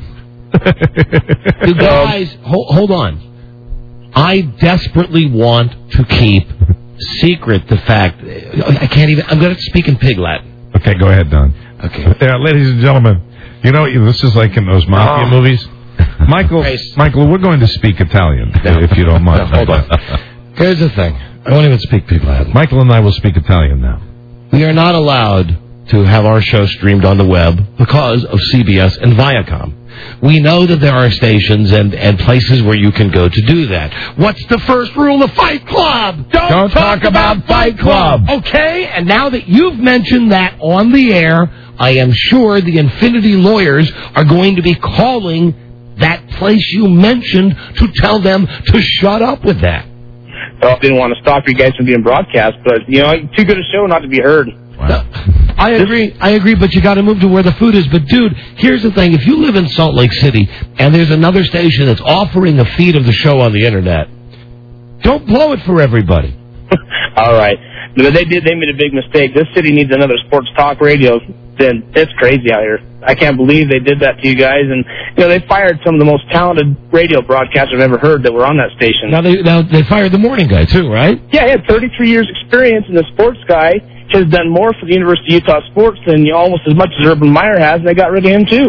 You guys, hold, hold on. I desperately want to keep secret the fact. I can't even. I'm going to speak in Pig Latin. Okay, go ahead, Don. Okay. Yeah, ladies and gentlemen, you know, this is like in those mafia Oh. movies. Michael, Grace. Michael, we're going to speak Italian, if you don't mind. No, hold on. Here's the thing. I won't even speak Pete Latin. Michael and I will speak Italian now. We are not allowed to have our show streamed on the web because of C B S and Viacom. We know that there are stations and, and places where you can go to do that. What's the first rule of Fight Club? Don't, Don't talk, talk about Fight Club. Club. Okay, and now that you've mentioned that on the air, I am sure the Infinity lawyers are going to be calling that place you mentioned to tell them to shut up with that. Well, I didn't want to stop you guys from being broadcast, but, you know, too good a show not to be heard. Wow. I agree, I agree, but you got to move to where the food is. But, dude, here's the thing. If you live in Salt Lake City and there's another station that's offering a feed of the show on the Internet, don't blow it for everybody. All right. But they did. They made a big mistake. This city needs another sports talk radio. Then it's crazy out here. I can't believe they did that to you guys. And, you know, they fired some of the most talented radio broadcasters I've ever heard that were on that station. Now, they, now they fired the morning guy, too, right? Yeah, he had thirty-three years experience, and the sports guy has done more for the University of Utah sports than you know, almost as much as Urban Meyer has, and they got rid of him, too.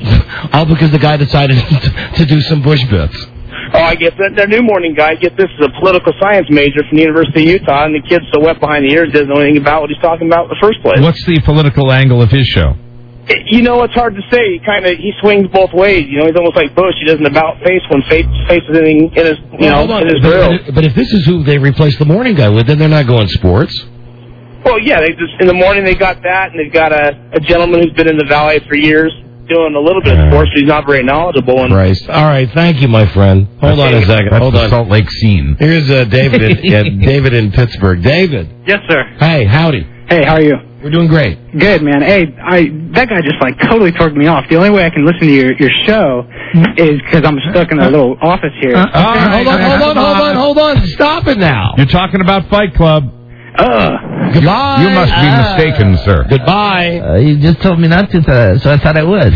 All because the guy decided to do some Bush bits. Oh, I guess that their new morning guy, get this, is a political science major from the University of Utah, and the kid's so wet behind the ears doesn't know anything about what he's talking about in the first place. What's the political angle of his show? It, you know, it's hard to say. He kind of he swings both ways. You know, he's almost like Bush. He doesn't about face when face faces anything in his you well, know in his but, grill. But, but if this is who they replaced the morning guy with, then they're not going sports. Well, yeah, they just in the morning they got that, and they've got a, a gentleman who's been in the Valley for years, doing a little bit of sports, but he's not very knowledgeable. And Christ. All right, thank you, my friend. Hold on a second. That's Hold the on. Salt Lake scene. Here's uh, David in, uh, David in Pittsburgh. David. Yes, sir. Hey, howdy. Hey, how are you? We're doing great. Good, man. Hey, I that guy just like totally turned me off. The only way I can listen to your your show is because I'm stuck in a little office here. Uh, all right, hold on, hold on, hold on, hold on. Stop it now. You're talking about Fight Club. Uh, Goodbye. You must be uh, mistaken, sir. Goodbye. Uh, you just told me not to, uh, so I thought I would.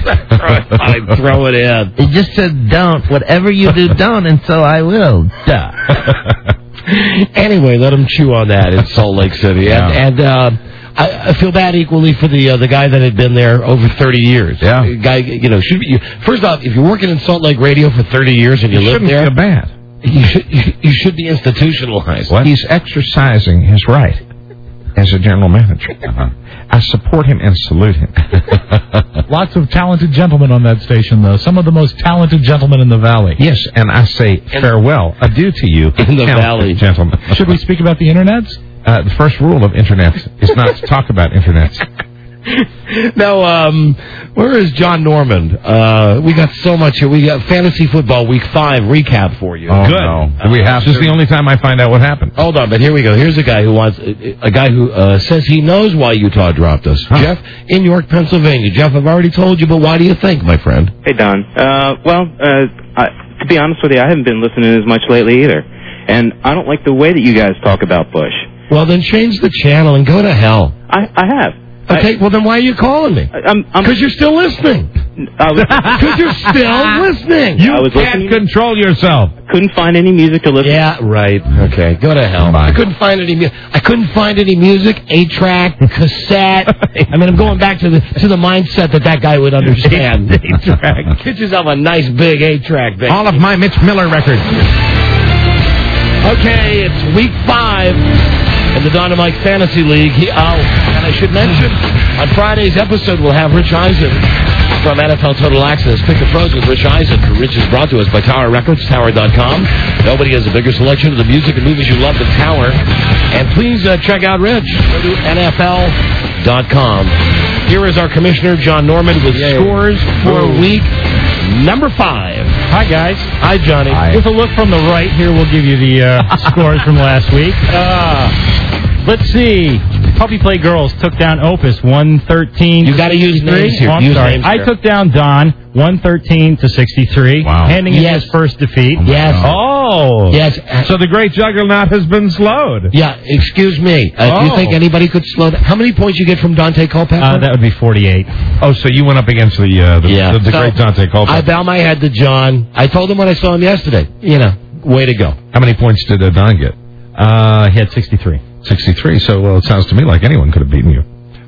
I throw it in. You just said don't. Whatever you do, don't, and so I will. Duh. Anyway, let him chew on that in Salt Lake City. Yeah. And, and uh, I, I feel bad equally for the uh, the guy that had been there over thirty years. Yeah. The guy, you know, should be, you, first off, if you're working in Salt Lake Radio for thirty years and you, you live shouldn't there, feel bad. You should, you, you should be institutionalized. What? He's exercising his right as a general manager. Uh-huh. I support him and salute him. Lots of talented gentlemen on that station, though. Some of the most talented gentlemen in the Valley. Yes, and I say farewell, adieu to you, in the Valley, gentlemen. Should we speak about the internets? Uh, the first rule of internet is not to talk about internets. Now, um, where is John Norman? Uh, we got so much here. We got Fantasy Football Week five recap for you. Oh, Good. No. Do we have this to? Is the only time I find out what happened. Hold on, but here we go. Here's a guy who wants a guy who uh, says he knows why Utah dropped us. Huh. Jeff in York, Pennsylvania. Jeff, I've already told you, but why do you think, my friend? Hey, Don. Uh, well, uh, I, to be honest with you, I haven't been listening as much lately either, and I don't like the way that you guys talk about Bush. Well, then change the channel and go to hell. I, I have. Okay, I, well then why are you calling me? Because you're still listening. Because you're still listening. You I was can't listening. control yourself. Couldn't find any music to listen. Yeah, right. Okay, go to hell. I couldn't find any. Mu- I couldn't find any music. Eight track, cassette. I mean, I'm going back to the to the mindset that that guy would understand. Eight track. Get yourself a nice big eight track. Baby. All of my Mitch Miller records. Okay, it's week five in the Dynamite Fantasy League. He, oh, and I should mention, on Friday's episode, we'll have Rich Eisen from N F L Total Access. Pick the pros with Rich Eisen. Rich is brought to us by Tower Records, tower dot com. Nobody has a bigger selection of the music and movies you love than Tower. And please uh, check out Rich. Go to N F L dot com. Here is our commissioner, John Norman, with Yay. scores for Ooh. week number five. Hi, guys. Hi, Johnny. Hi. With a look from the right here, we'll give you the uh, scores from last week. Uh, let's see. Puppy Play Girls took down Opus one thirteen. You got to use names here. Oh, I'm use sorry. names I here. took down Don one thirteen to sixty-three. Wow. Handing him Yes. his first defeat. Yes. Oh. Yes. So the great juggernaut has been slowed. Yeah, excuse me. Uh, Oh. Do you think anybody could slow down? How many points you get from Dante Culpepper? Uh, that would be forty-eight. Oh, so you went up against the uh, the, Yeah. the, the So, great Dante Culpepper. I bow my head to John. I told him when I saw him yesterday. You know, way to go. How many points did uh, Don get? Uh, he had sixty-three. sixty-three. So, well, it sounds to me like anyone could have beaten you.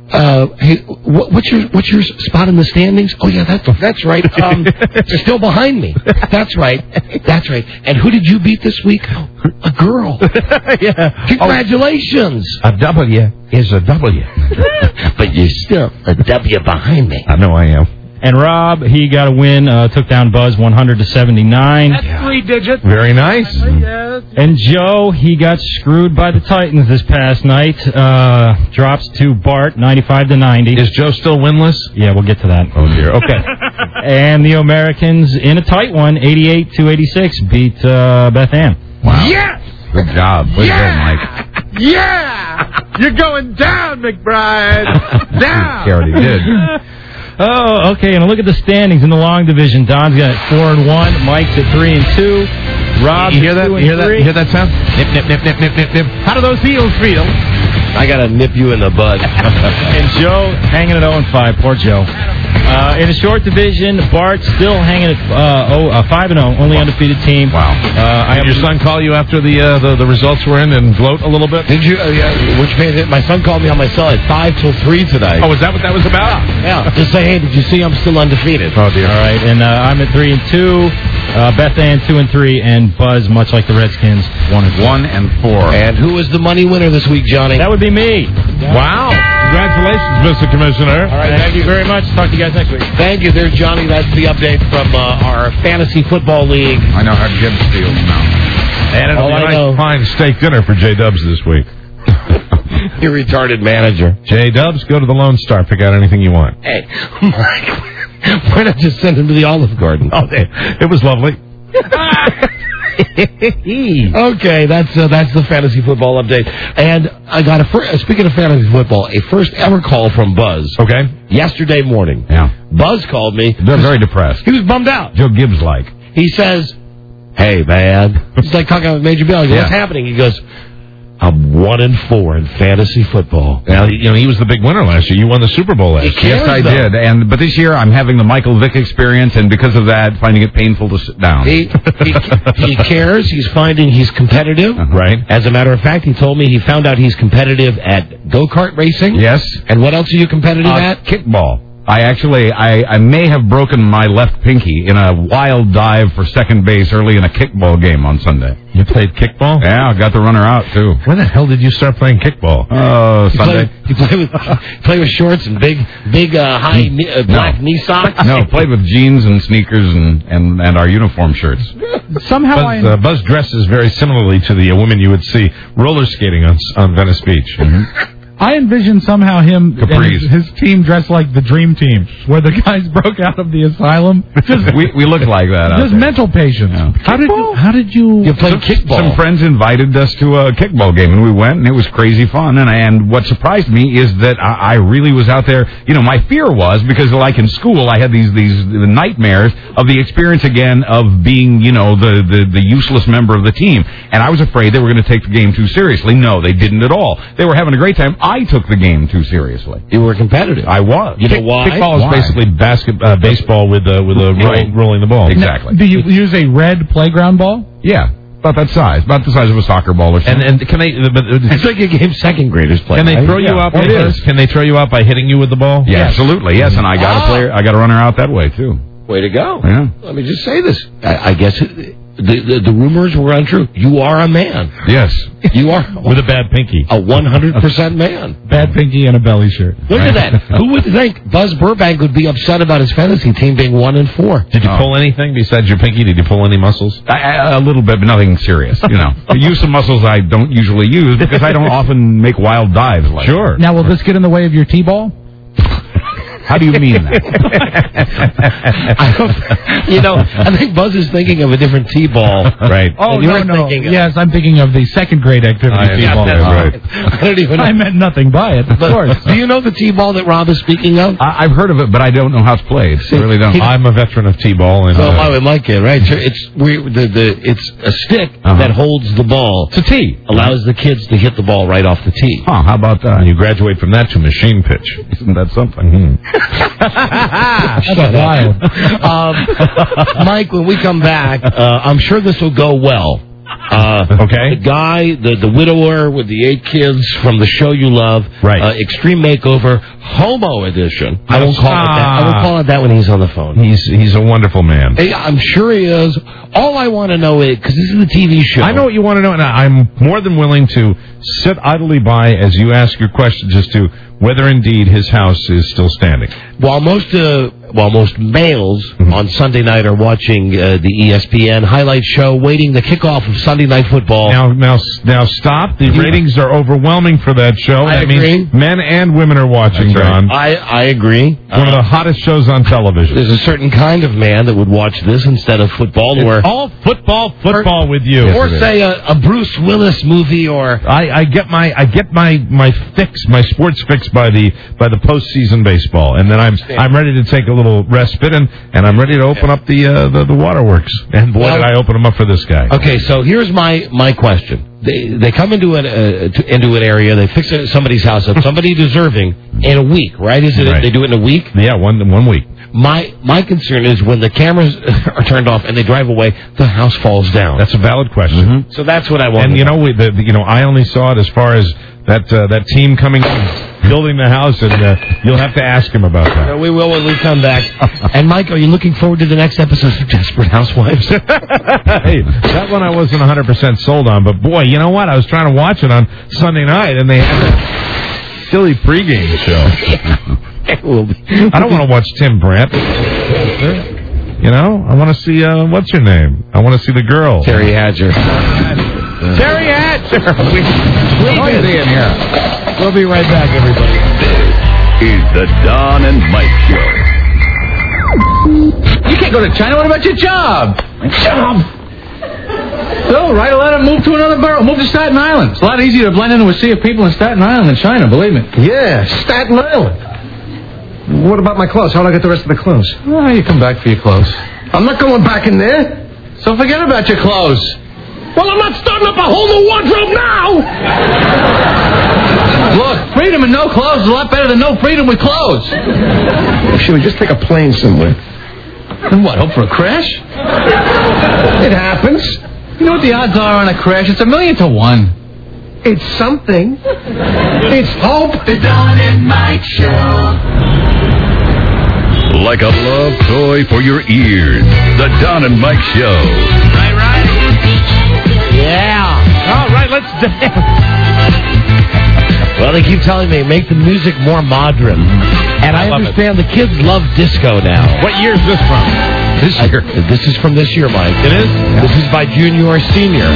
Uh, hey, what, what's your what's your spot in the standings? Oh yeah, that's that's right. Um, they're still behind me. That's right. That's right. And who did you beat this week? A girl. Yeah. Congratulations. Oh, a W is a W. But you're still a W behind me. I know I am. And Rob, he got a win, uh, took down Buzz one hundred to seventy-nine. That's three digits. Very nice. Yes. And Joe, he got screwed by the Titans this past night. Uh, drops to Bart, ninety-five to ninety. Is Joe still winless? Yeah, we'll get to that. Oh, dear. Okay. And the Americans, in a tight one, eighty-eight to eighty-six, beat uh, Beth Ann. Wow. Yes! Good job. Way Yeah! to go, Mike. Yeah! You're going down, McBride. Down. He already did. Oh, okay. And a look at the standings in the long division. Don's got four and one. Mike's at three and two. Rob, you hear that? two You hear and that? three. You hear that sound? Nip, nip, nip, nip, nip, nip, nip. How do those heels feel? I gotta nip you in the bud. And Joe hanging at oh and five. Poor Joe. Uh, in the short division, Bart still hanging at uh, oh, uh, five and oh, only undefeated team. Wow. Uh, I Did your son call you after the, uh, the the results were in and gloat a little bit? Did you? Uh, yeah, which made it? My son called me on my cell at five till three today. Oh, is that what that was about? Yeah. Just say, hey, did you see I'm still undefeated? Oh, dear. All right, and uh, I'm at three and two. Uh, Beth Ann two and three, and Buzz, much like the Redskins, one and four. One and four. And who is the money winner this week, Johnny? That would be me. Wow. Congratulations, Mister Commissioner. All right, thank you very much. Talk to you guys next week. Thank you. There's Johnny. That's the update from uh, our fantasy football league. I know how to get the deals now. And it'll Oh, be a I nice know. fine steak dinner for J-Dubs this week. You retarded manager. J-Dubs, go to the Lone Star. Pick out anything you want. Hey, Mike, why not just send him to the Olive Garden? Oh, it was lovely. Okay, that's uh, that's the fantasy football update. And I got a fir- speaking of fantasy football, a first ever call from Buzz. Okay. Yesterday morning. Yeah. Buzz called me. They're very depressed. He was bummed out. Joe Gibbs like. He says, "Hey, man." He's like talking with Major Bill. I go, Yeah. "What's happening?" He goes, "I'm one and four in fantasy football." Well, you know, he was the big winner last year. You won the Super Bowl last He year. cares, Yes, I though. did. And but this year, I'm having the Michael Vick experience, and because of that, finding it painful to sit down. He, he he cares. He's finding he's competitive. Right. As a matter of fact, he told me he found out he's competitive at go-kart racing. Yes. And what else are you competitive Uh, at? kickball. I actually, I, I may have broken my left pinky in a wild dive for second base early in a kickball game on Sunday. You played kickball? Yeah, I got the runner out, too. When the hell did you start playing kickball? Oh, You Sunday. play, you play with play with shorts and big big uh, high knee, uh, black knee socks. No, played with jeans and sneakers and, and, and our uniform shirts. Somehow Buzz, I... uh, Buzz dresses very similarly to the uh, women you would see roller skating on, on Venice Beach. Mm-hmm. I envision somehow him and Capris. his, his team dressed like the Dream Team, where the guys broke out of the asylum. Just, we we look like that out just there. mental patients. Yeah. How did you? How did you? You played Some- kickball. Some friends invited us to a kickball game, and we went, and it was crazy fun. And, and what surprised me is that I, I really was out there. You know, my fear was because, like in school, I had these these nightmares of the experience again of being, you know, the the, the useless member of the team. And I was afraid they were going to take the game too seriously. No, they didn't at all. They were having a great time. I took the game too seriously. You were competitive. I was. You know why? Kickball is Why? basically basket, uh, baseball with uh, with a roll, Right. rolling the ball. Exactly. Do you use a red playground ball? Yeah, about that size, about the size of a soccer ball or something. And and can they? But, It's like a game second graders play. can they right? throw you Yeah, out? it by is. Can they throw you out by hitting you with the ball? Yeah, absolutely. Yes, and I got Ah. a player. I got a runner out that way too. Way to go. Yeah. Let me just say this. I, I guess it, the, the the rumors were untrue. You are a man. Yes. You are With a bad pinky. a one hundred percent man. Bad pinky and a belly shirt. Look at that. Who would think Buzz Burbank would be upset about his fantasy team being one and four? Did you Oh. pull anything besides your pinky? Did you pull any muscles? I, I, a little bit, but nothing serious. You know, I use some muscles I don't usually use because I don't often make wild dives like Sure. Now, will this get in the way of your T-ball? How do you mean that? I don't, you know, I think Buzz is thinking of a different T-ball. Right. Oh, And you're no, no. thinking of- yes, I'm thinking of the second grade activity I T-ball. understand, right. I don't even know. I meant nothing by it, of But course. do you know the T-ball that Rob is speaking of? I, I've heard of it, but I don't know how it's played. I really don't. I'm a veteran of T-ball, and Oh, uh, I would like it, right? So it's we the, the it's a stick Uh-huh. that holds the ball. It's a tee. Allows the kids to hit the ball right off the tee. Huh, how about that? you graduate from that to machine pitch. Isn't that something? Shut up. Um, Mike, when we come back, uh, I'm sure this will go well. Uh, okay. The guy, the, the widower with the eight kids from the show you love. Right. Uh, Extreme Makeover, Homo Edition. I won't call Ah. it that. I won't call it that when he's on the phone. He's he's a wonderful man. Hey, I'm sure he is. All I want to know is, because this is a T V show. I know what you want to know, and I'm more than willing to sit idly by as you ask your questions as to whether indeed his house is still standing. While most uh, while most males Mm-hmm. on Sunday night are watching uh, the E S P N highlight show, waiting the kickoff of Sunday Night Football. Now, now, now, stop! The Yeah. ratings are overwhelming for that show. I that agree. means men and women are watching. That's right. Don, I I agree. one of the hottest shows on television. There's a certain kind of man that would watch this instead of football, or all football, football with you, or say a, a Bruce Willis movie, or I, I get my I get my, my fix, my sports fix by the by the postseason baseball, and then I'm I'm ready to take a little respite, and, and I'm ready to open up the uh, the, the waterworks. And boy, Well- did I open them up for this guy. Okay, so here's my, my question. They they come into an uh, to, into an area, they fix it at somebody's house, up somebody deserving in a week, right? Is it Right. they do it in a week? Yeah, one one week. My my concern is when the cameras are turned off and they drive away, the house falls down. That's a valid question. So that's what I want. And you know, we, the, the, you know, I only saw it as far as that uh, that team coming in, building the house, and uh, you'll have to ask him about that. Uh, we will when we come back. And Mike, are you looking forward to the next episode of Desperate Housewives? Hey, that one I wasn't one hundred percent sold on, but boy, you know what? I was trying to watch it on Sunday night, and they had a silly pregame show. I don't want to watch Tim Brandt. You know, I want to see, uh, what's her name? I want to see the girl. Terry Hatcher. Terry Hatcher. We'll be in here. We'll be right back, everybody. This is the Don and Mike Show. You can't go to China. What about your job? My job? So, write a letter, move to another borough, move to Staten Island. It's a lot easier to blend in with a sea of people in Staten Island than China, believe me. Yeah, Staten Island. What about my clothes? How'd I get the rest of the clothes? Oh, you come back for your clothes. I'm not going back in there. So forget about your clothes. Well, I'm not starting up a whole new wardrobe now. Look, freedom and no clothes is a lot better than no freedom with clothes. Should we just take a plane somewhere? And what, hope for a crash? It happens. You know what the odds are on a crash? It's a million to one. It's something. It's hope. The Don and Mike Show. Like a love toy for your ears. The Don and Mike Show. Right, right. Yeah. All right, let's dance. Well, they keep telling me, make the music more modern. And I, I love understand the kids love disco now. What year is this from? This year. This is from this year, Mike. It is? This is by Junior Senior.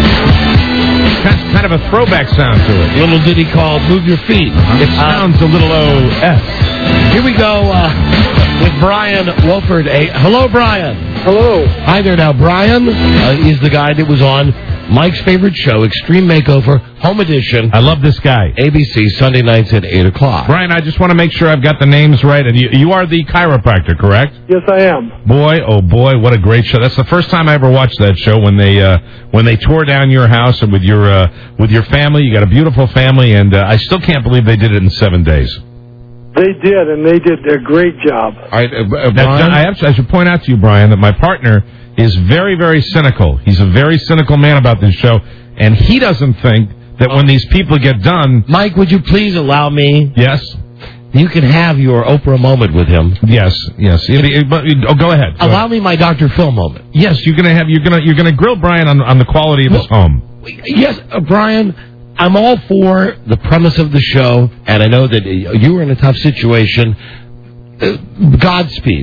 Kind kind of a throwback sound to it. Little ditty called Move Your Feet. It sounds a little O S. Here we go uh, with Brian Wolford. Hey, hello, Brian. Hello. Hi there. Now, Brian uh, is the guy that was on Mike's favorite show, Extreme Makeover, Home Edition. I love this guy. A B C, Sunday nights at eight o'clock. Brian, I just want to make sure I've got the names right. And you, you are the chiropractor, correct? Yes, I am. Boy, oh boy, what a great show! That's the first time I ever watched that show when they uh, when they tore down your house and with your uh, with your family. You got a beautiful family, and uh, I still can't believe they did it in seven days. They did, and they did a great job. All right, uh, uh, Now, Brian? I, have, I should point out to you, Brian, that my partner is very, very cynical. He's a very cynical man about this show, and he doesn't think that when these people get done... Mike, would you please allow me? Yes? You can have your Oprah moment with him. Yes, yes. It- it- but- oh, go ahead. Go Allow ahead. me my Doctor Phil moment. Yes, you're gonna have. You're gonna. You're gonna grill Brian on on the quality of his home. Yes, uh, Brian, I'm all for the premise of the show, and I know that uh, you were in a tough situation. Uh, Godspeed.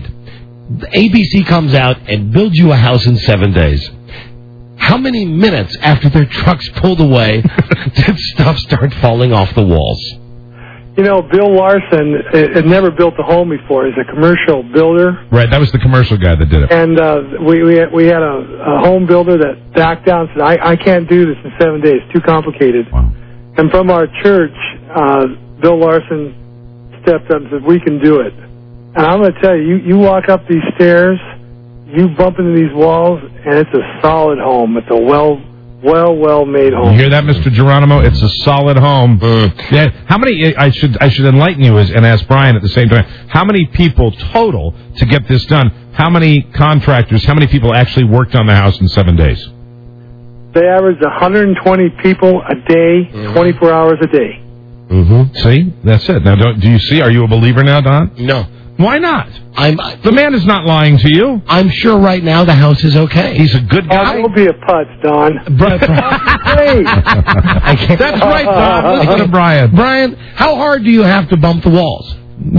A B C comes out and builds you a house in seven days. How many minutes after their trucks pulled away did stuff start falling off the walls? You know, Bill Larson uh, had never built a home before. He's a commercial builder. Right. That was the commercial guy that did it. And uh, we we had, we had a, a home builder that backed down and said, I, I can't do this in seven days. Too complicated. Wow. And from our church, uh, Bill Larson stepped up and said, we can do it. And I'm going to tell you, you, you walk up these stairs, you bump into these walls, and it's a solid home. It's a well, well, well-made home. You hear that, Mister Geronimo? It's a solid home. Yeah. How many? I should I should enlighten you as, and ask Brian at the same time. How many people total to get this done? How many contractors? How many people actually worked on the house in seven days? they average one hundred twenty people a day, twenty-four hours a day. Mm-hmm. See? That's it. Now, don't, do you see? Are you a believer now, Don? No. Why not? I'm. The man is not lying to you. I'm sure right now the house is okay. He's a good guy. Oh, don't be a putz, Don. Bri- Bri- I can't- That's right, Don. Listen to Brian. Brian, how hard do you have to bump the walls?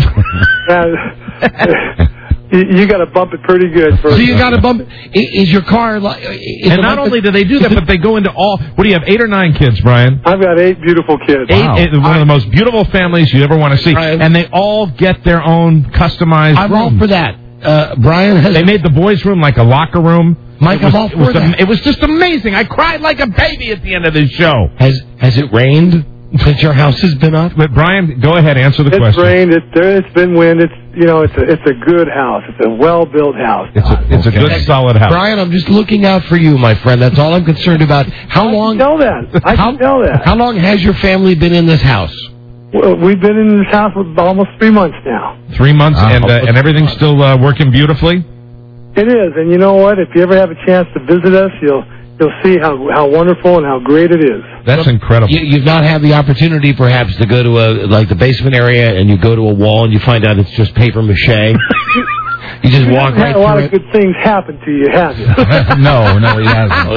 you you got to bump it pretty good. For So you got to bump it. I- Is your car like... Is And it not like only the- do they do that, but they go into all... What do you have, eight or nine kids, Brian? I've got eight beautiful kids. Eight, eight- one of the most beautiful families you ever want to see. Brian. And they all get their own customized I'm room. all for that. Uh, Brian has... They made the boys' room like a locker room. Mike, it was, I'm all it was for that. It was just amazing. I cried like a baby at the end of this show. Has Has it rained since your house has been up? But Brian, go ahead, answer the It's question. rained. It's there. It's been wind. It's you know. It's a it's a good house. It's a well built house. It's a, it's Okay. a good, solid house. Brian, I'm just looking out for you, my friend. That's all I'm concerned about. How long... I can tell that. I how, can tell that. How long has your family been in this house? Well, we've been in this house for almost three months now. Three months, Oh. and uh, and everything's still uh, working beautifully? It is, and you know what? If you ever have a chance to visit us, you'll you'll see how how wonderful and how great it is. That's incredible. You, you've not had the opportunity, perhaps, to go to a like the basement area, and you go to a wall, and you find out it's just paper mache. You just You walk haven't right had a lot through of it. good things happen to you, have you? no, no, he hasn't.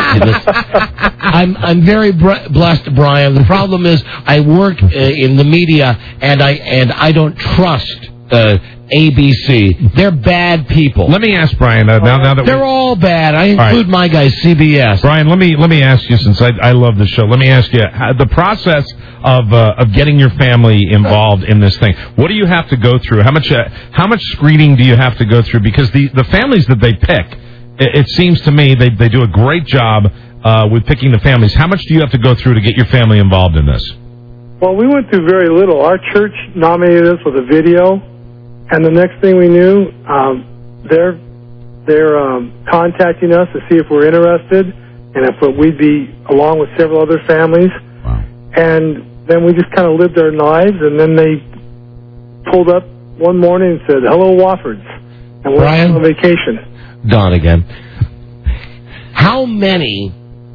I'm I'm very br- blessed, Brian. The problem is I work uh, in the media, and I and I don't trust uh, A B C. They're bad people. Let me ask Brian, uh, now, now that They're we... all bad. I right. include my guys, C B S. Brian, let me let me ask you, since I, I love the show, let me ask you, how, the process of uh, of getting your family involved in this thing, what do you have to go through? How much uh, how much screening do you have to go through? Because the, the families that they pick, it, it seems to me they, they do a great job uh, with picking the families. How much do you have to go through to get your family involved in this? Well, we went through very little. Our church nominated us with a video, and the next thing we knew, um, they're they're um, contacting us to see if we're interested and if we'd be along with several other families. Wow. And then we just kind of lived our lives, and then they pulled up one morning and said, "Hello, Woffords," and we're Brian? on vacation. Don again. How many,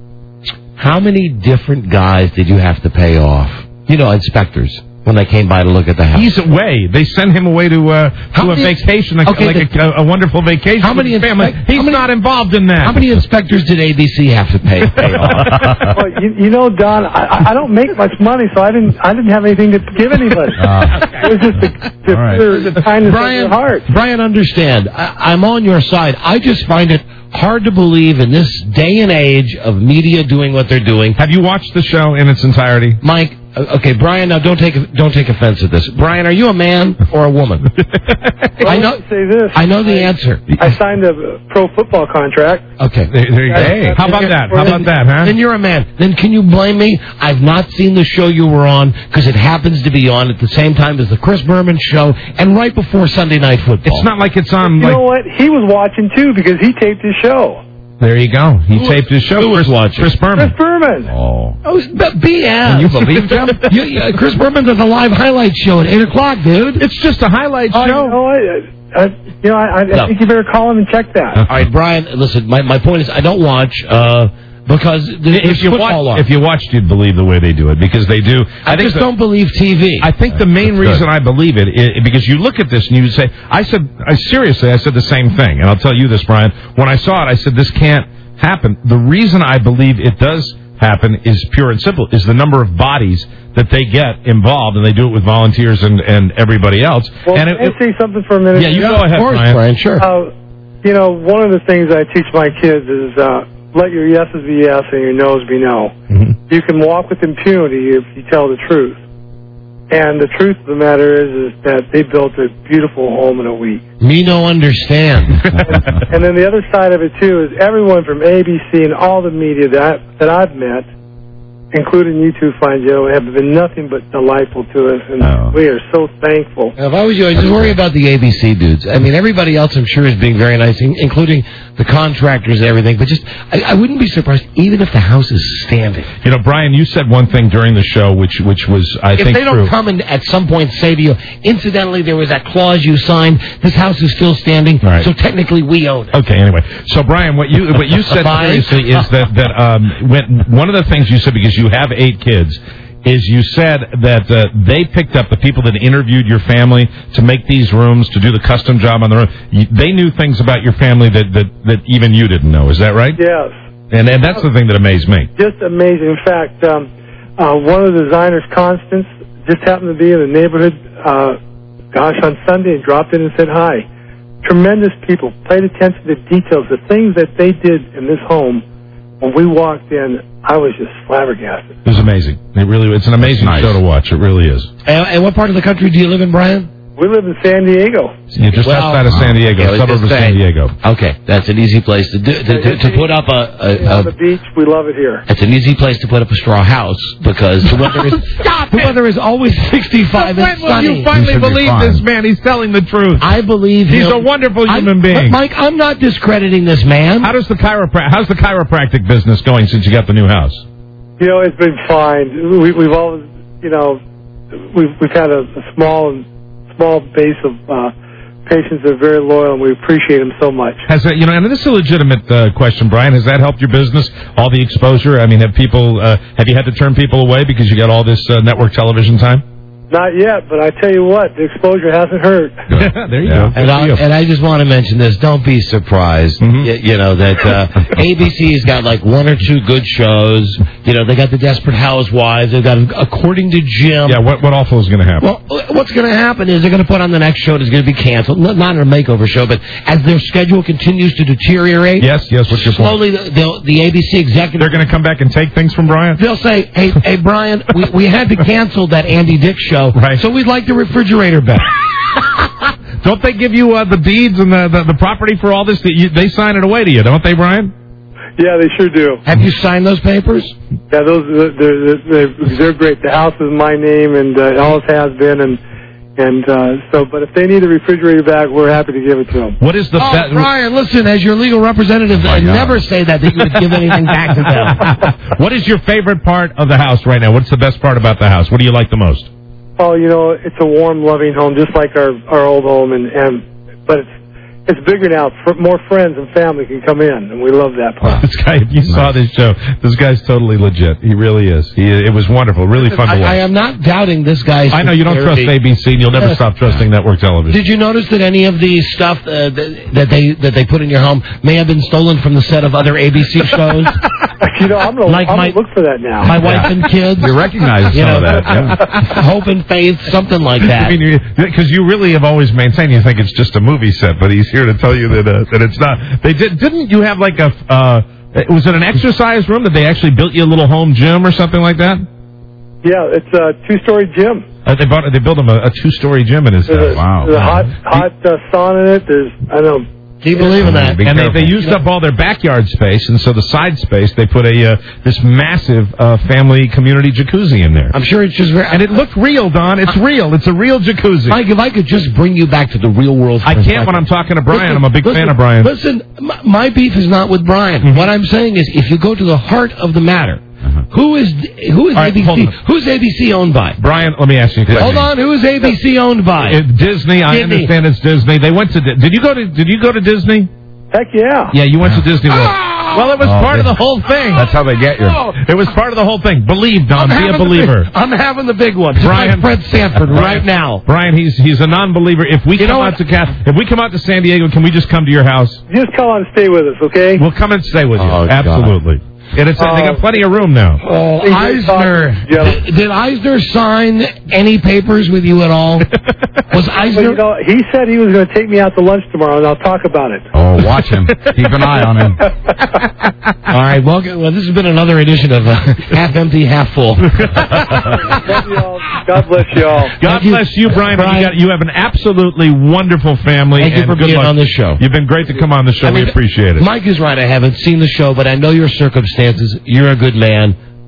how many different guys did you have to pay off? You know, inspectors, when they came by to look at the house. He's away. They send him away to uh, How to a many- vacation, like, okay, like the- a, a wonderful vacation. How many with his family? inspect- He's how many- not involved in that. How many inspectors did A B C have to pay? pay off? Well, you, you know, Don, I, I don't make much money, so I didn't I didn't have anything to give anybody. It was just the, the, All right. the, the kindness Brian, of your heart. Brian, understand. I, I'm on your side. I just find it hard to believe in this day and age of media doing what they're doing. Have you watched the show in its entirety? Mike, uh, okay, Brian. Now, don't take don't take offense at this. Brian, are you a man or a woman? Well, I know. let me say this. I know the answer. I signed a pro football contract. Okay. There, there you go. Hey. How about that? How about that, huh? Then you're a man. Then can you blame me? I've not seen the show you were on because it happens to be on at the same time as the Chris Berman show and right before Sunday Night Football. It's not like it's on. You Like, know what? He was watching too because he taped his show. there you go. He taped his show. who was Chris, watching? Chris Berman. Chris Berman. Oh. Oh, but B S. Can you believe him? You- you- Chris Berman does a live highlight show at eight o'clock, dude. It's just a highlight Oh, show. you know what? Uh, you know, I, I No. think you better call him and check that. All right, Brian. Listen, my, my point is, I don't watch uh, because the, If you football watch, on. if you watched, you'd believe the way they do it because they do. I, think just the- don't believe T V. I think the main That's reason good. I believe it is because you look at this and you say, I said, I seriously, I said the same thing, and I'll tell you this, Brian. When I saw it, I said, this can't happen. The reason I believe it does happen is pure and simple, is the number of bodies that they get involved, and they do it with volunteers and, and everybody else. Well, and can it, I say something for a minute? yeah, you go ahead, Of course, Brian. Brian. Sure. Uh, you know, one of the things I teach my kids is uh, let your yeses be yes and your nos be no. Mm-hmm. You can walk with impunity if you tell the truth. And the truth of the matter is, is that they built a beautiful home in a week. Me no understand. And then the other side of it too is everyone from A B C and all the media that that I've met including you two fine gentlemen, have been nothing but delightful to us, and Oh. we are so thankful. If I was you, I'd just worry about the A B C dudes. I mean, everybody else, I'm sure, is being very nice, in- including the contractors and everything. But just, I, I wouldn't be surprised, even if the house is standing. You know, Brian, you said one thing during the show, which which was, I If think, they don't true. come and at some point say to you, incidentally, there was that clause you signed, this house is still standing, Right. so technically we own it. Okay, anyway. So, Brian, what you what you said Fine. seriously is that, that um, when, one of the things you said, because you have eight kids, is you said that uh, they picked up the people that interviewed your family to make these rooms, to do the custom job on the room. You, they knew things about your family that, that, that even you didn't know. Is that right? Yes. And, and that's the thing that amazed me. Just amazing. In fact, um, uh, one of the designers, Constance, just happened to be in the neighborhood, uh, gosh, on Sunday and dropped in and said hi. Tremendous people, paid attention to details. The things that they did in this home, when we walked in, I was just flabbergasted. It was amazing. It really, it's an amazing Nice. show to watch. It really is. And, and what part of the country do you live in, Brian? We live in San Diego. You're just Well, outside of San Diego, okay, I was suburb of just San saying. Diego. Okay, that's an easy place to do, to, to, to put up a, a, On the a beach, we love it here. it's an easy place to put up a straw house because the weather is the weather is always sixty-five When and will sunny. you finally believe this man? He's telling the truth. I believe He's him. a wonderful I'm- human being. But Mike, I'm not discrediting this man. How does the chiropra- How's the chiropractic business going since you got the new house? You know, it's been fine. We, we've always, you know, we've we've had a, a small small base of uh, patients that are very loyal, and we appreciate them so much. Has that, you know, and this is a legitimate uh, question, Brian. Has that helped your business? All the exposure. I mean, have people? Uh, have you had to turn people away because you got all this uh, network television time? Not yet, but I tell you what, the exposure hasn't hurt. There you Yeah. go. And, I, and I just want to mention this. Don't be surprised, Mm-hmm. y- you know, that uh, A B C's got like one or two good shows. You know, they got the Desperate Housewives. They've got According to Jim. Yeah. What what awful is going to happen? Well, what's going to happen is they're going to put on the next show that's going to be canceled. Not, not a makeover show, but as their schedule continues to deteriorate. yes. Yes. What's your point? Slowly, the, the, the A B C executive. They're going to come back and take things from Brian. They'll say, hey, hey, Brian, we, we had to cancel that Andy Dick show, Right. so we'd like the refrigerator back. Don't they give you uh, the deeds and the, the the property for all this? That you, they sign it away to you, don't they, Brian? Yeah, they sure do. Have you signed those papers? Yeah, those they're they're, they're great. The house is my name, and uh, it always has been, and and uh, so. But if they need the refrigerator back, we're happy to give it to them. What is the Oh, be- Brian, listen, as your legal representative, I never say that, that you would give anything back to them. What is your favorite part of the house right now? What's the best part about the house? What do you like the most? Oh, you know, it's a warm, loving home, just like our our old home, and and but it's it's bigger now. For more friends and family can come in, and we love that part. This guy, if you saw this show, this guy's totally legit. He really is. He, it was wonderful, really fun to I, watch. I am not doubting this guy's I know you don't trust sincerity. A B C, and you'll never stop trusting network television. Did you notice that any of the stuff uh, that, that they that they put in your home may have been stolen from the set of other A B C shows? You know, I'm gonna, Like I'm my- gonna look for that now. My wife and kids. You recognize You some know, of that, yeah. Hope and Faith, something like that. I mean, because you really have always maintained you think it's just a movie set, but he's here to tell you that uh, that it's not. They did, didn't you have like a? Uh, was it an exercise room that they actually built you a little home gym or something like that? Yeah, it's a two-story gym. Uh, they bought they built him a, a two-story gym in his There's house. a, there's a hot hot uh, sauna in it. There's I don't know. Keep believing that. and they, they used up all their backyard space, and so the side space they put a uh, this massive uh, family community jacuzzi in there. I'm sure it's just very, and it looked real, Don. It's real. It's a real jacuzzi. Mike, if I could just bring you back to the real world. For I a can't second. when I'm talking to Brian. Listen, I'm a big listen, fan of Brian. Listen, my, my beef is not with Brian. Mm-hmm. What I'm saying is, if you go to the heart of the matter, who is who is All right, A B hold C? on. Who's A B C owned by? Brian, let me ask you a question. Hold on, who is A B C owned by? Uh, Disney. I Disney. understand it's Disney. They went to. Di- Did you go to? Did you go to Disney? Heck yeah. Yeah, you went to Disney World. Well, it was Oh, part of the whole thing. That's how they get you. It was part of the whole thing. Believe, Don. Be a having the believer. big- I'm having the big one. Just Brian- like Fred Sanford right Brian- now. Brian, he's he's a non-believer. If we You come know out what? to Ca- if we come out to San Diego, can we just come to your house? Just come on and stay with us, okay? We'll come and stay with you. Oh, God. Absolutely. And it's, they got plenty of room now. Oh, Hey, Eisner. yeah. Did, did Eisner sign any papers with you at all? Was Well, Eisner? you know, he said he was going to take me out to lunch tomorrow, and I'll talk about it. Oh, watch him. Keep an eye on him. All right. Well, well, this has been another edition of uh, Half Empty, Half Full. Love you all. God bless you all. God Thank you. bless you, Brian. Brian. You, got, you have an absolutely wonderful family. Thank you and for good being luck. on this show. You've been great to come on the show. I mean, we appreciate it. Mike is right. I haven't seen the show, but I know your circumstances. You're a good man.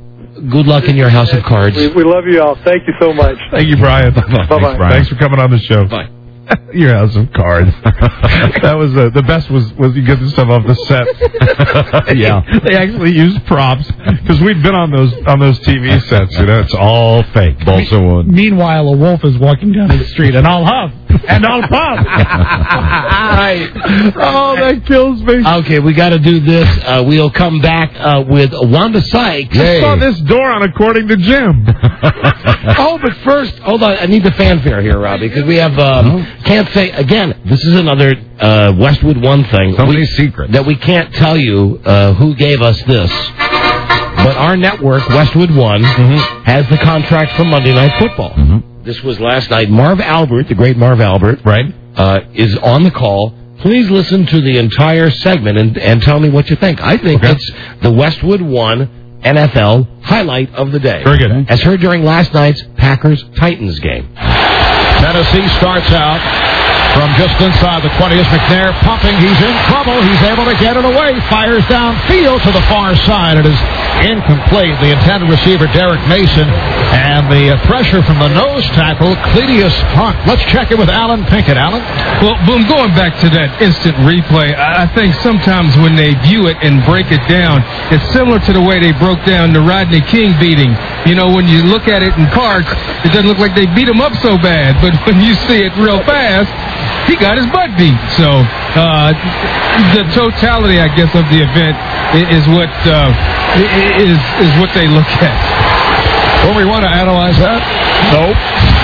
good luck in your house of cards. We, we love you all. Thank you so much. Thank you, Brian. Bye-bye. Thanks, Brian. Thanks for coming on the show. Bye. Your house of cards. That was uh, the best. Was was you get the stuff off the set? Yeah, they actually used props because we've been on those on those T V sets. You know, it's all fake. Balsa wood. Meanwhile, a wolf is walking down the street, and I'll huff and I'll puff. Right. Oh, that kills me. Okay, we got to do this. Uh, we'll come back uh, with Wanda Sykes. I saw this door on According to Jim. Oh, but first, hold on. I need the fanfare here, Robbie, because we have. Um, Can't say again. This is another uh, Westwood One thing. Somebody's secret that we can't tell you uh, who gave us this. But our network, Westwood One, mm-hmm. has the contract for Monday Night Football. Mm-hmm. This was last night. Marv Albert, the great Marv Albert, right, uh, is on the call. Please listen to the entire segment and, and tell me what you think. I think okay. it's the Westwood One N F L highlight of the day. Very good. As heard during last night's Packers-Titans game. Tennessee starts out from just inside the twenty. Is McNair pumping. He's in trouble. He's able to get it away. Fires downfield to the far side. It is incomplete. The intended receiver, Derek Mason, and the uh, pressure from the nose tackle, Cledius Hunt. Let's check it with Alan Pinkett. Alan? Well, Boom, going back to that instant replay, I think sometimes when they view it and break it down, it's similar to the way they broke down the Rodney King beating. You know, when you look at it in cards, it doesn't look like they beat him up so bad, but when you see it real fast, he got his butt beat. So uh, the totality, I guess, of the event is what uh, is is what they look at. Well, we want to analyze that? Nope.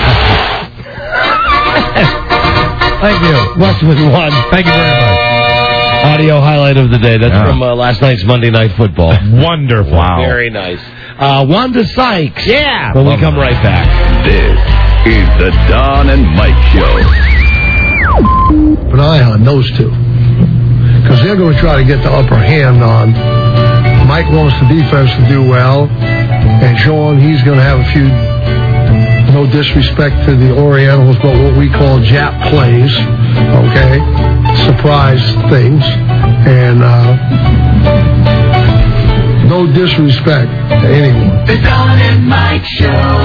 Thank you. Westwood One. Thank you very much. Audio highlight of the day. That's yeah. from uh, last night's Monday Night Football. Wonderful. Wow. Very nice. Uh, Wanda Sykes. Yeah. When we come right back. This is the Don and Mike Show. An eye on those two. Because they're going to try to get the upper hand on. Mike wants the defense to do well. And Sean, he's going to have a few, no disrespect to the Orientals, but what we call Jap plays. Okay? Surprise things. And uh, no disrespect to anyone. The Don and Mike Show.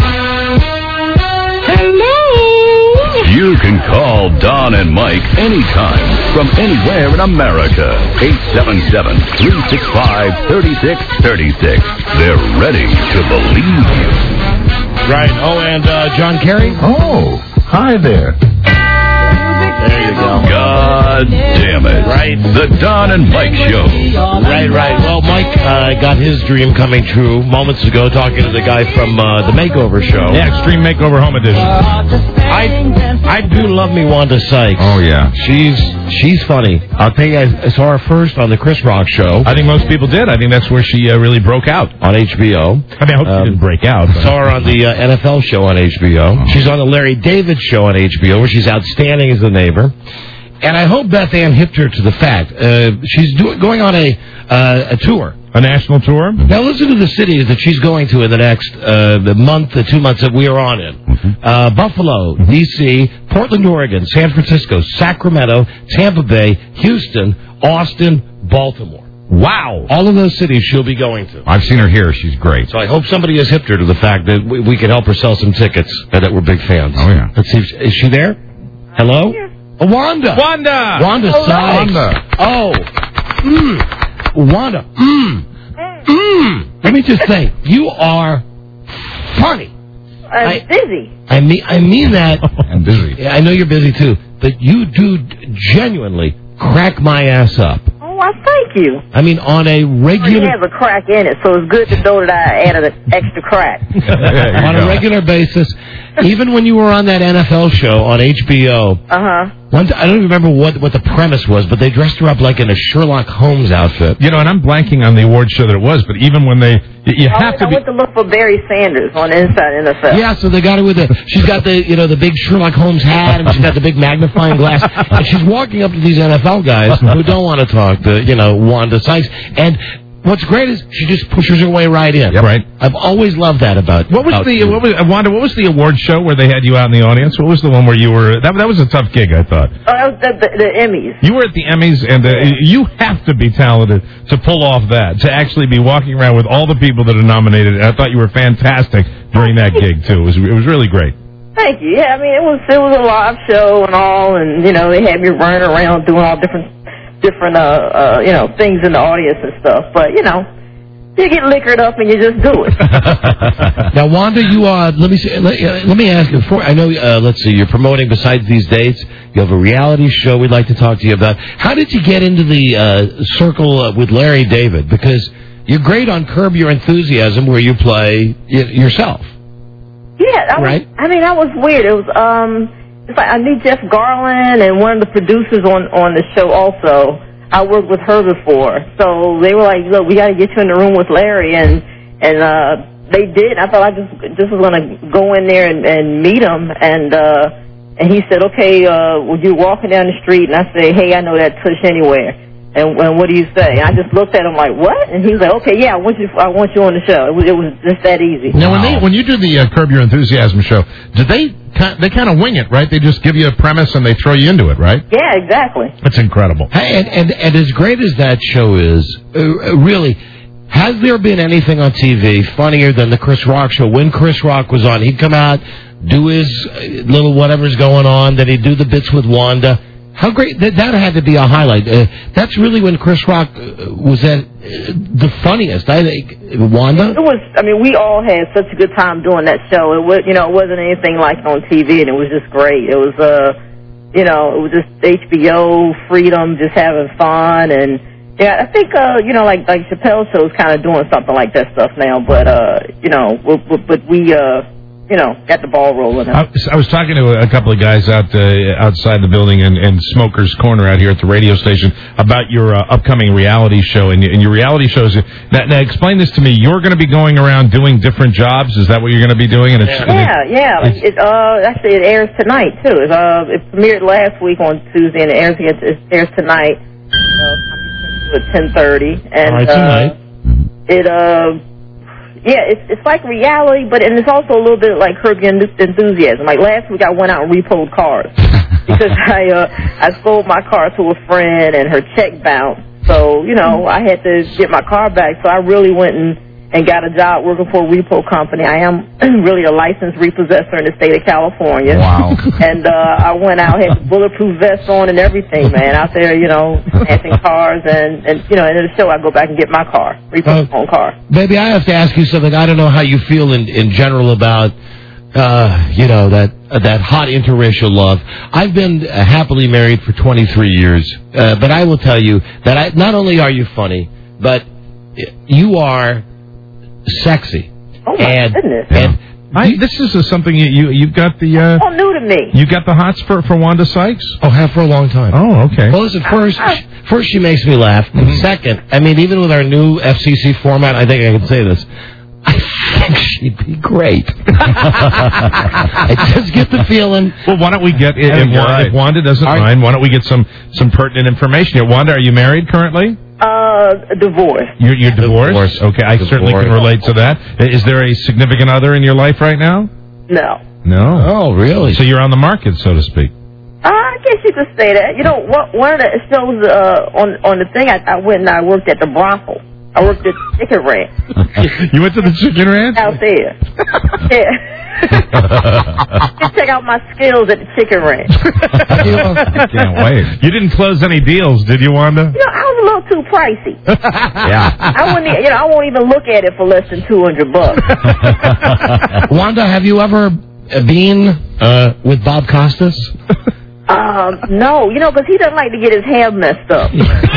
Hello. You can call Don and Mike anytime from anywhere in America. eight seven seven, three six five, three six three six. They're ready to believe you. Right. Oh, and uh, John Kerry? Oh, hi there. There you go. God damn it. Right. The Don and Mike Show. Right, right. Well, Mike uh, got his dream coming true moments ago talking to the guy from uh, the Makeover Show. Yeah, Extreme Makeover Home Edition. I I do love me Wanda Sykes. Oh, yeah. She's she's funny. I'll tell you, I saw her first on the Chris Rock Show. I think most people did. I think that's where she uh, really broke out. On H B O. I mean, I hope um, she didn't break out. But. Saw her on the uh, N F L show on H B O. Oh. She's on the Larry David show on H B O, where she's outstanding as a neighbor. And I hope Beth Ann hipped her to the fact. Uh, she's do- going on a uh, a tour. A national tour? Now listen to the cities that she's going to in the next uh, the month, the two months that we are on in. Mm-hmm. Uh, Buffalo, mm-hmm. D C, Portland, Oregon, San Francisco, Sacramento, Tampa Bay, Houston, Austin, Baltimore. Wow. All of those cities she'll be going to. I've seen her here. She's great. So I hope somebody has hipped her to the fact that we, we could help her sell some tickets and that we're big fans. Oh, yeah. Let's see. If, is she there? Hello? Yeah. Oh, Wanda. Wanda. Wanda Hello. Sykes. Wanda. Oh. Mm. Wanda. Mm. Mm. Let me just say, you are funny. I'm I- busy. I mean, I mean that. I'm busy. Yeah, I know you're busy too, but you do genuinely crack my ass up. Oh, well, thank you. I mean, on a It regular has a crack in it, so it's good to know that I added an extra crack. on a regular basis, even when you were on that N F L show on H B O. Uh huh. One, I don't even remember what, what the premise was, but they dressed her up like in a Sherlock Holmes outfit. You know, and I'm blanking on the award show that it was, but even when they, you I, have went, to I be. went to look for Barry Sanders on the inside N F L. Yeah, so they got her with the, she's got the, you know, the big Sherlock Holmes hat, and she's got the big magnifying glass, and she's walking up to these N F L guys who don't want to talk to, you know, Wanda Sykes, and what's great is she just pushes her way right in. Yep. Right. I've always loved that about. What was about the you. what was uh, Wanda? What was the award show where they had you out in the audience? What was the one where you were? That that was a tough gig, I thought. Oh, that was the, the, the Emmys. You were at the Emmys, and uh, you have to be talented to pull off that. To actually be walking around with all the people that are nominated. And I thought you were fantastic during that gig too. It was it was really great. Thank you. Yeah, I mean, it was it was a live show and all, and you know they had me running around doing all different different uh, uh you know things in the audience and stuff. But you know, you get liquored up and you just do it. Now, Wanda, you uh, let me see, let, uh, let me ask you. Before I know, uh, let's see, you're promoting besides these dates. You have a reality show we'd like to talk to you about. How did you get into the uh, circle uh, with Larry David? Because you're great on Curb Your Enthusiasm, where you play y- yourself. Yeah, I was, Right. I mean, that was weird. It was um, it's like I knew Jeff Garland and one of the producers on on the show also. I worked with her before, so they were like, "Look, we got to get you in the room with Larry," and and uh, they did. I thought I just just was gonna go in there and, and meet him, and uh, and he said, "Okay, uh, well, you're walking down the street," and I say, "Hey, I know that Tush anywhere." And, and what do you say? And I just looked at him like, what? And he was like, okay, yeah, I want you. I want you on the show. It was, it was just that easy. Now, when they when you do the uh, Curb Your Enthusiasm show, do they ki- they kind of wing it, right? They just give you a premise and they throw you into it, right? Yeah, exactly. That's incredible. Hey, and, and and as great as that show is, uh, really, has there been anything on T V funnier than the Chris Rock show? When Chris Rock was on, he'd come out, do his uh, little whatever's going on, then he'd do the bits with Wanda. How great that, that had to be a highlight. Uh, that's really when Chris Rock uh, was at uh, the funniest, I think. Wanda? It was. I mean, we all had such a good time doing that show. It was, you know, it wasn't anything like on T V, and it was just great. It was, uh, you know, it was just H B O freedom, just having fun, and yeah, I think, uh, you know, like like Chappelle's show is kind of doing something like that stuff now. But uh, you know, but, but we. Uh, You know, got the ball rolling. I was, I was talking to a couple of guys out uh, outside the building and, and Smoker's Corner out here at the radio station about your uh, upcoming reality show. And, and your reality shows. Now, now, explain this to me. You're going to be going around doing different jobs. Is that what you're going to be doing? And it's, yeah, and it, yeah. Like it, uh, actually, it airs tonight too. It, uh, it premiered last week on Tuesday, and it airs it, it airs tonight uh, at ten thirty. And All right, tonight. Uh, it uh. Yeah, it's it's like reality, but and it's also a little bit like Curb Your Enthusiasm. Like last week, I went out and repoed cars because I uh, I sold my car to a friend and her check bounced. So you know, I had to get my car back. So I really went and and got a job working for a repo company. I am really a licensed repossessor in the state of California. Wow. And uh, I went out, had the bulletproof vest on and everything, man, out there, you know, snatching cars. And, and, you know, and in the show, I go back and get my car, repo my own car. Baby, I have to ask you something. I don't know how you feel in, in general about, uh, you know, that uh, that hot interracial love. I've been uh, happily married for twenty-three years, uh, but I will tell you that I, not only are you funny, but you are sexy. Oh, my and, goodness. And I, this is uh, something you, you you've got the uh, all new to me. You got the hots for for Wanda Sykes. Oh, have for a long time. Oh, okay. Well, listen, first, first she makes me laugh. Mm-hmm. Second, I mean, even with our new F C C format, I think I can say this. I think she'd be great. I just get the feeling. Well, why don't we get if, if, Wanda, if Wanda doesn't Are, mind? Why don't we get some some pertinent information here? Wanda, are you married currently? Uh, divorce. You're, you're divorced? Divorce. Okay, I Divorce. certainly can relate to that. Is there a significant other in your life right now? No. No. Oh, really? So you're on the market, so to speak. Uh, I guess you could say that. You know, one, one of the shows uh, on on the thing, I, I went and I worked at the brothel. I worked at the Chicken Ranch. You went to the Chicken Ranch? Out there. Yeah. Check out my skills at the Chicken Ranch. I can't wait. You didn't close any deals, did you, Wanda? You know, I was a little too pricey. Yeah. I wouldn't, e- you know, I won't even look at it for less than two hundred bucks. Wanda, have you ever been uh, with Bob Costas? Um, no, you know, because he doesn't like to get his hair messed up.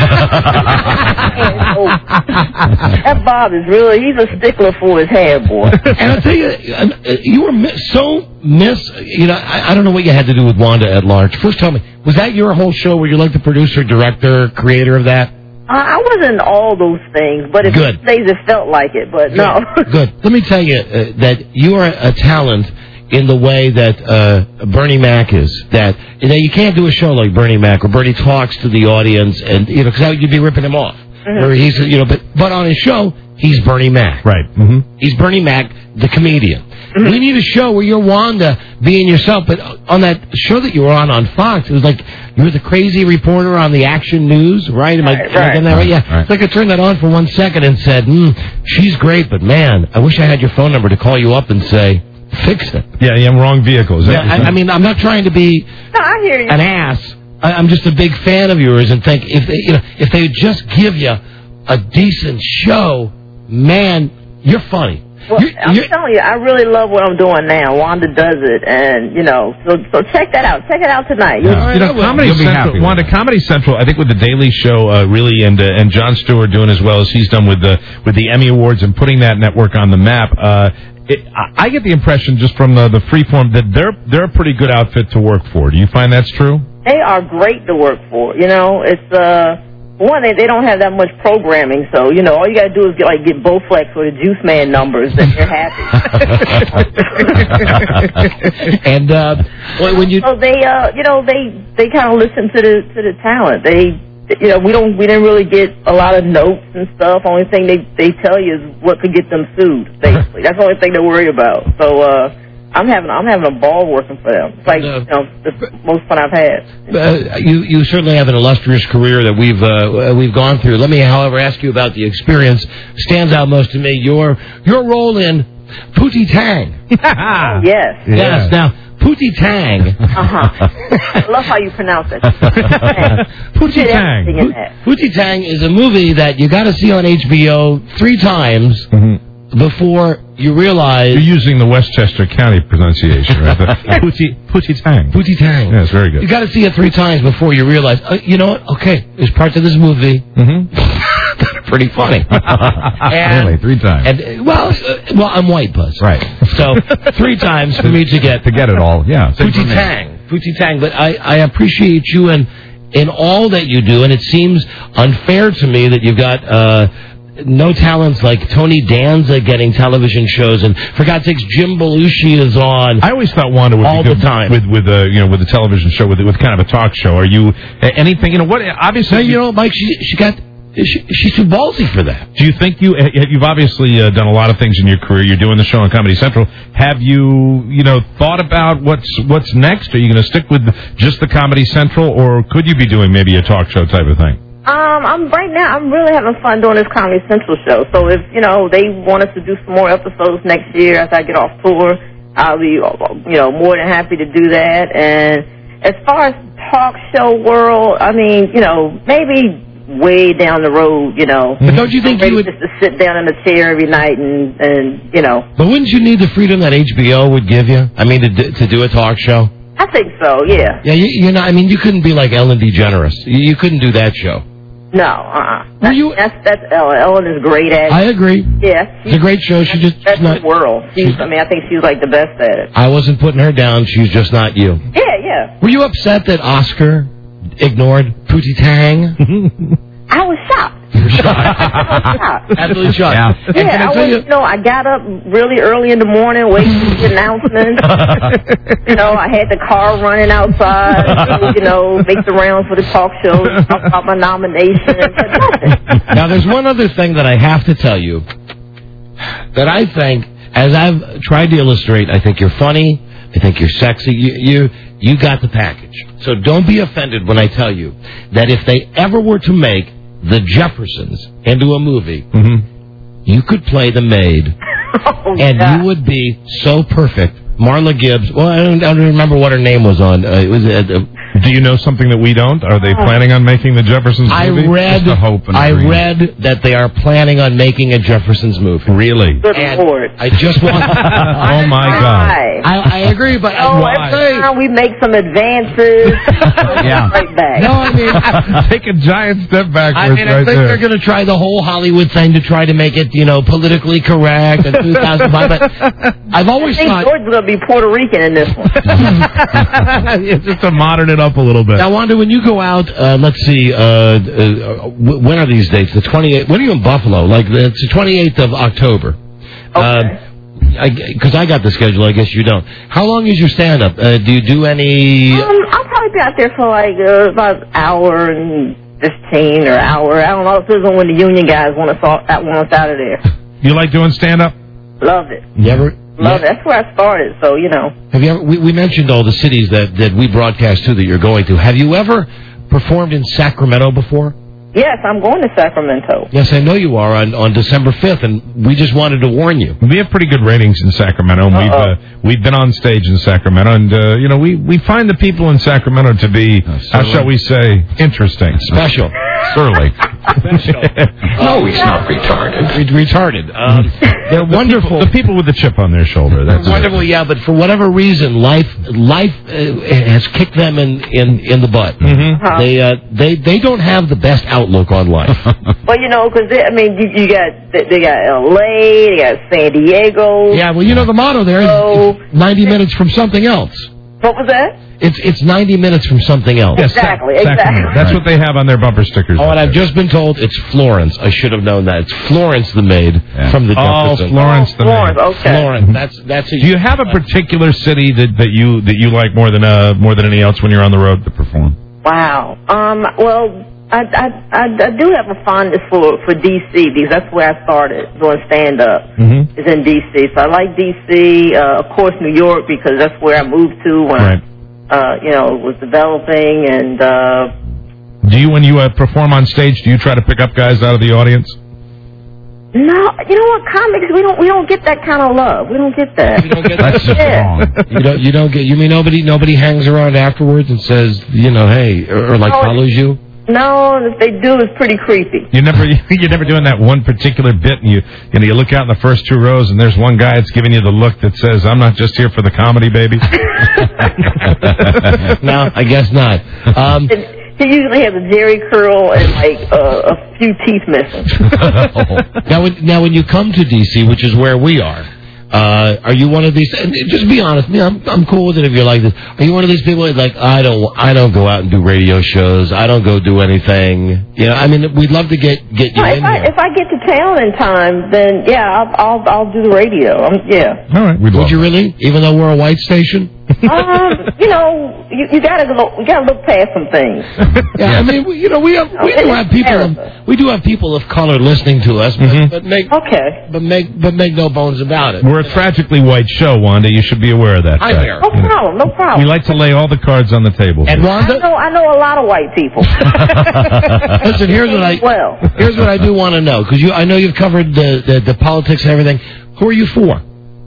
That Bob is really, he's a stickler for his hair, boy. And I'll tell you, you were mi- so miss, you know, I, I don't know what you had to do with Wanda at large. First, tell me, was that your whole show? Were you like the producer, director, creator of that? Uh, I wasn't in all those things, but in Good. some days it felt like it, but no. Good. Let me tell you uh, that you are a talent in the way that uh, Bernie Mac is. That you know, you can't do a show like Bernie Mac, where Bernie talks to the audience, and you know, because you'd be ripping him off. where he's, you know, but, but on his show, he's Bernie Mac. Right. Mm-hmm. He's Bernie Mac, the comedian. Mm-hmm. We need a show where you're Wanda being yourself. But on that show that you were on on Fox, it was like you were the crazy reporter on the Action News, right? Am I, Right, am I getting that right? Yeah. Right. It's like I turned that on for one second and said, mm, she's great, but man, I wish I had your phone number to call you up and say, fix it. Yeah, yeah, wrong vehicle. Is that Yeah, I, I mean, I'm not trying to be No, I hear you. an ass. I, I'm just a big fan of yours and think if they, you know, if they would just give you a decent show, man, you're funny. Well, You're- I'm you're- telling you, I really love what I'm doing now. Wanda does it, and you know, so so check that out. Check it out tonight. You'll- You know, Comedy You'll be happy Central, with Wanda, Comedy Central, I think with the Daily Show, uh, really, and uh, and Jon Stewart doing as well as he's done with the with the Emmy Awards and putting that network on the map. Uh, it, I I get the impression just from the, the freeform that they're they're a pretty good outfit to work for. Do you find that's true? They are great to work for. You know, it's uh one they they don't have that much programming, so you know all you got to do is get like get Bowflex or the Juice Man numbers, and you're happy. and uh, when when you So they uh you know they they kind of listen to the to the talent. They you know we don't we didn't really get a lot of notes and stuff. Only thing they they tell you is what could get them sued. Basically, that's the only thing they worry about. So. uh I'm having I'm having a ball working for them. It's like you know, the most fun I've had. Uh, you you certainly have an illustrious career that we've uh, we've gone through. Let me, however, ask you about the experience. Stands out most to me your your role in Pootie Tang. Oh, yes. Yes. Now Pootie Tang. Uh-huh. I love how you pronounce it. Pootie Tang. Pootie Tang is a movie that you got to see on H B O three times before you realize. You're using the Westchester County pronunciation, right? Pootie Pootie Tang. Pootie Tang. Yeah, it's very good. You got to see it three times before you realize. Uh, you know what? Okay, there's parts of this movie Mm-hmm. that are pretty funny. and, Only three times. And uh, well, uh, well, I'm white, Buzz. Right. So three times for me to get to get it all. Yeah. same for Pootie me. Tang. Pootie Tang. But I, I appreciate you and in all that you do, and it seems unfair to me that you've got. Uh, No talents like Tony Danza getting television shows, and for God's sakes, Jim Belushi is on. I always thought Wanda would all be good the time with with a you know with a television show with with kind of a talk show. Are you uh, anything? You know what? Obviously, No, you know, Mike, she she got she, she's too ballsy for that. Do you think you you've obviously uh, done a lot of things in your career? You're doing the show on Comedy Central. Have you you know thought about what's what's next? Are you going to stick with just the Comedy Central, or could you be doing maybe a talk show type of thing? Um, I'm right now. I'm really having fun doing this Comedy Central show. So if you know they want us to do some more episodes next year as I get off tour, I'll be you know more than happy to do that. And as far as talk show world, I mean, you know, maybe way down the road, you know. But don't you think I'm ready you would just to sit down in a chair every night and and you know? But wouldn't you need the freedom that H B O would give you? I mean, to d- to do a talk show. I think so. Yeah. Yeah, you, you're not. I mean, you couldn't be like Ellen DeGeneres. You, you couldn't do that show. No. Uh-uh. That's, that's that's Ellen. Ellen is great at it. I agree. Yeah. It's a great show. She just That's she's not. the world. She's, I mean, I think she's like the best at it. I wasn't putting her down. She's just not you. Yeah, yeah. Were you upset that Oscar ignored Pootie Tang? I was shocked. I was shocked. Absolutely shocked. Yeah. And Yeah, can I I tell was, you? you know, I got up really early in the morning waiting for the announcement. You know, I had the car running outside, you know, make the rounds for the talk show, talk about my nomination. But nothing. Now, there's one other thing that I have to tell you that I think, as I've tried to illustrate, I think you're funny. I think you're sexy. You, you, you got the package. So don't be offended when I tell you that if they ever were to make the Jeffersons into a movie, Mm-hmm. you could play the maid, Oh, and God. you would be so perfect. Marla Gibbs. Well, I don't, I don't remember what her name was on. Uh, it was. Uh, Do you know something that we don't? Are they planning on making the Jeffersons I movie? read. Just a hope and a I dream. read that they are planning on making a Jeffersons movie. Really? Good And Lord. I just want. Oh my God! Why? I, I agree, but Oh, why? every time we make some advances, Yeah. right back. No, I mean, Take a giant step backwards I mean, I right think there. they're going to try the whole Hollywood thing to try to make it, you know, politically correct in two thousand five. But I've I always think thought. George's going to be Puerto Rican in this one. It's just to modern it up a little bit. Now, Wanda, when you go out, uh, let's see, uh, uh, when are these dates? The twenty-eighth. When are you in Buffalo? Like, the, it's the twenty-eighth of October. Okay. Because I, I got the schedule, I guess you don't. How long is your stand-up? Uh, do you do any... Um, I'll probably be out there for like uh, about an hour and fifteen or hour. I don't know. It depends on when the union guys want us, all, want us out of there. You like doing stand-up? Love it. You ever? Love it. That's where I started, so, you know. Have you ever? We, we mentioned all the cities that, that we broadcast to that you're going to. Have you ever performed in Sacramento before? Yes, I'm going to Sacramento. Yes, I know you are on, on December fifth, and we just wanted to warn you. We have pretty good ratings in Sacramento, and we've uh, we've been on stage in Sacramento, and uh, you know we, we find the people in Sacramento to be, uh, how shall we say, interesting, special, surly. Special. No, he's not retarded. Re- retarded. Um, they're wonderful. The people, the people with the chip on their shoulder. That's they're wonderful, it. yeah. But for whatever reason, life life uh, has kicked them in, in, in the butt. Mm-hmm. Uh-huh. They uh, they they don't have the best outlook on life. Well, you know, because I mean, you, you got they, they got L A, they got San Diego. Yeah, well, you know the motto there is So- it's ninety minutes from something else. What was that? It's it's ninety minutes from something else. Yes, Exactly, Sac- exactly. Sacramento. That's what they have on their bumper stickers. Oh, and I've just been told it's Florence. I should have known that. It's Florence the maid from the Oh, Jefferson. Florence the Florence, maid. okay. Florence. That's that's. A, Do you have a particular city that, that you that you like more than uh more than any else when you're on the road to perform? Wow. Um. Well, I I I, I do have a fondness for for D C because that's where I started doing stand up. Mm-hmm. Is in D C. So I like D C. Uh, of course, New York because that's where I moved to when Right. I, uh, you know, was developing and. Uh, Do you, when you uh, perform on stage, do you try to pick up guys out of the audience? No, you know what? Comics, we don't we don't get that kind of love. We don't get that. You don't get That's just Yeah. wrong. You don't you don't get. You mean nobody nobody hangs around afterwards and says you know hey or, or like No, follows you. No, and if they do, it's pretty creepy. You never, you're never doing that one particular bit, and you, you know, you look out in the first two rows, and there's one guy that's giving you the look that says, "I'm not just here for the comedy, baby." No, I guess not. Um, He usually has a Jerry curl and like uh, a few teeth missing. now, when, now, when you come to D C, which is where we are, uh, are you one of these? And just be honest, me, I'm I'm cool with it if you're like this. Are you one of these people that's like I don't I don't go out and do radio shows. I don't go do anything. You know, I mean, we'd love to get get you No, in if I here. if I get to town in time, then yeah, I'll I'll, I'll do the radio. Um, yeah. All right, we'd Would love you that. really? Even though we're a white station? um, you know, you, you gotta go. You gotta look past some things. Yeah, I mean, we, you know, we have we do have people of, we do have people of color listening to us, but, Mhm. but make Okay. but make but make no bones about it. We're a tragically white show, Wanda. You should be aware of that. Hi fact. there. No problem. No We problem. like to lay all the cards on the table. And here. I Wanda, know. I know a lot of white people. listen, here's what I Well. here's what I do want to know because you I know you've covered the, the the politics and everything. Who are you for?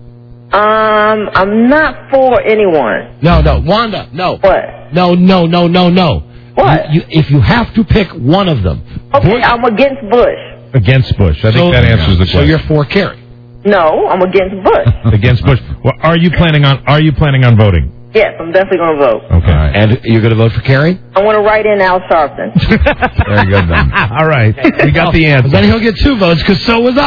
Um, I'm not for anyone. No, no, Wanda, no, What? no, no, no, no, no. What? You, you, if you have to pick one of them, Okay, Bush- I'm against Bush. Against Bush. I think so, that answers the So question. you're for Kerry. No, I'm against Bush. Against Bush. Well, are you planning on Are you planning on voting? Yes, I'm definitely gonna vote. Okay. And you're going to vote for Kerry? I want to write in Al Sharpton. Very good then. All right, we got the answer. Then he'll get two votes because so was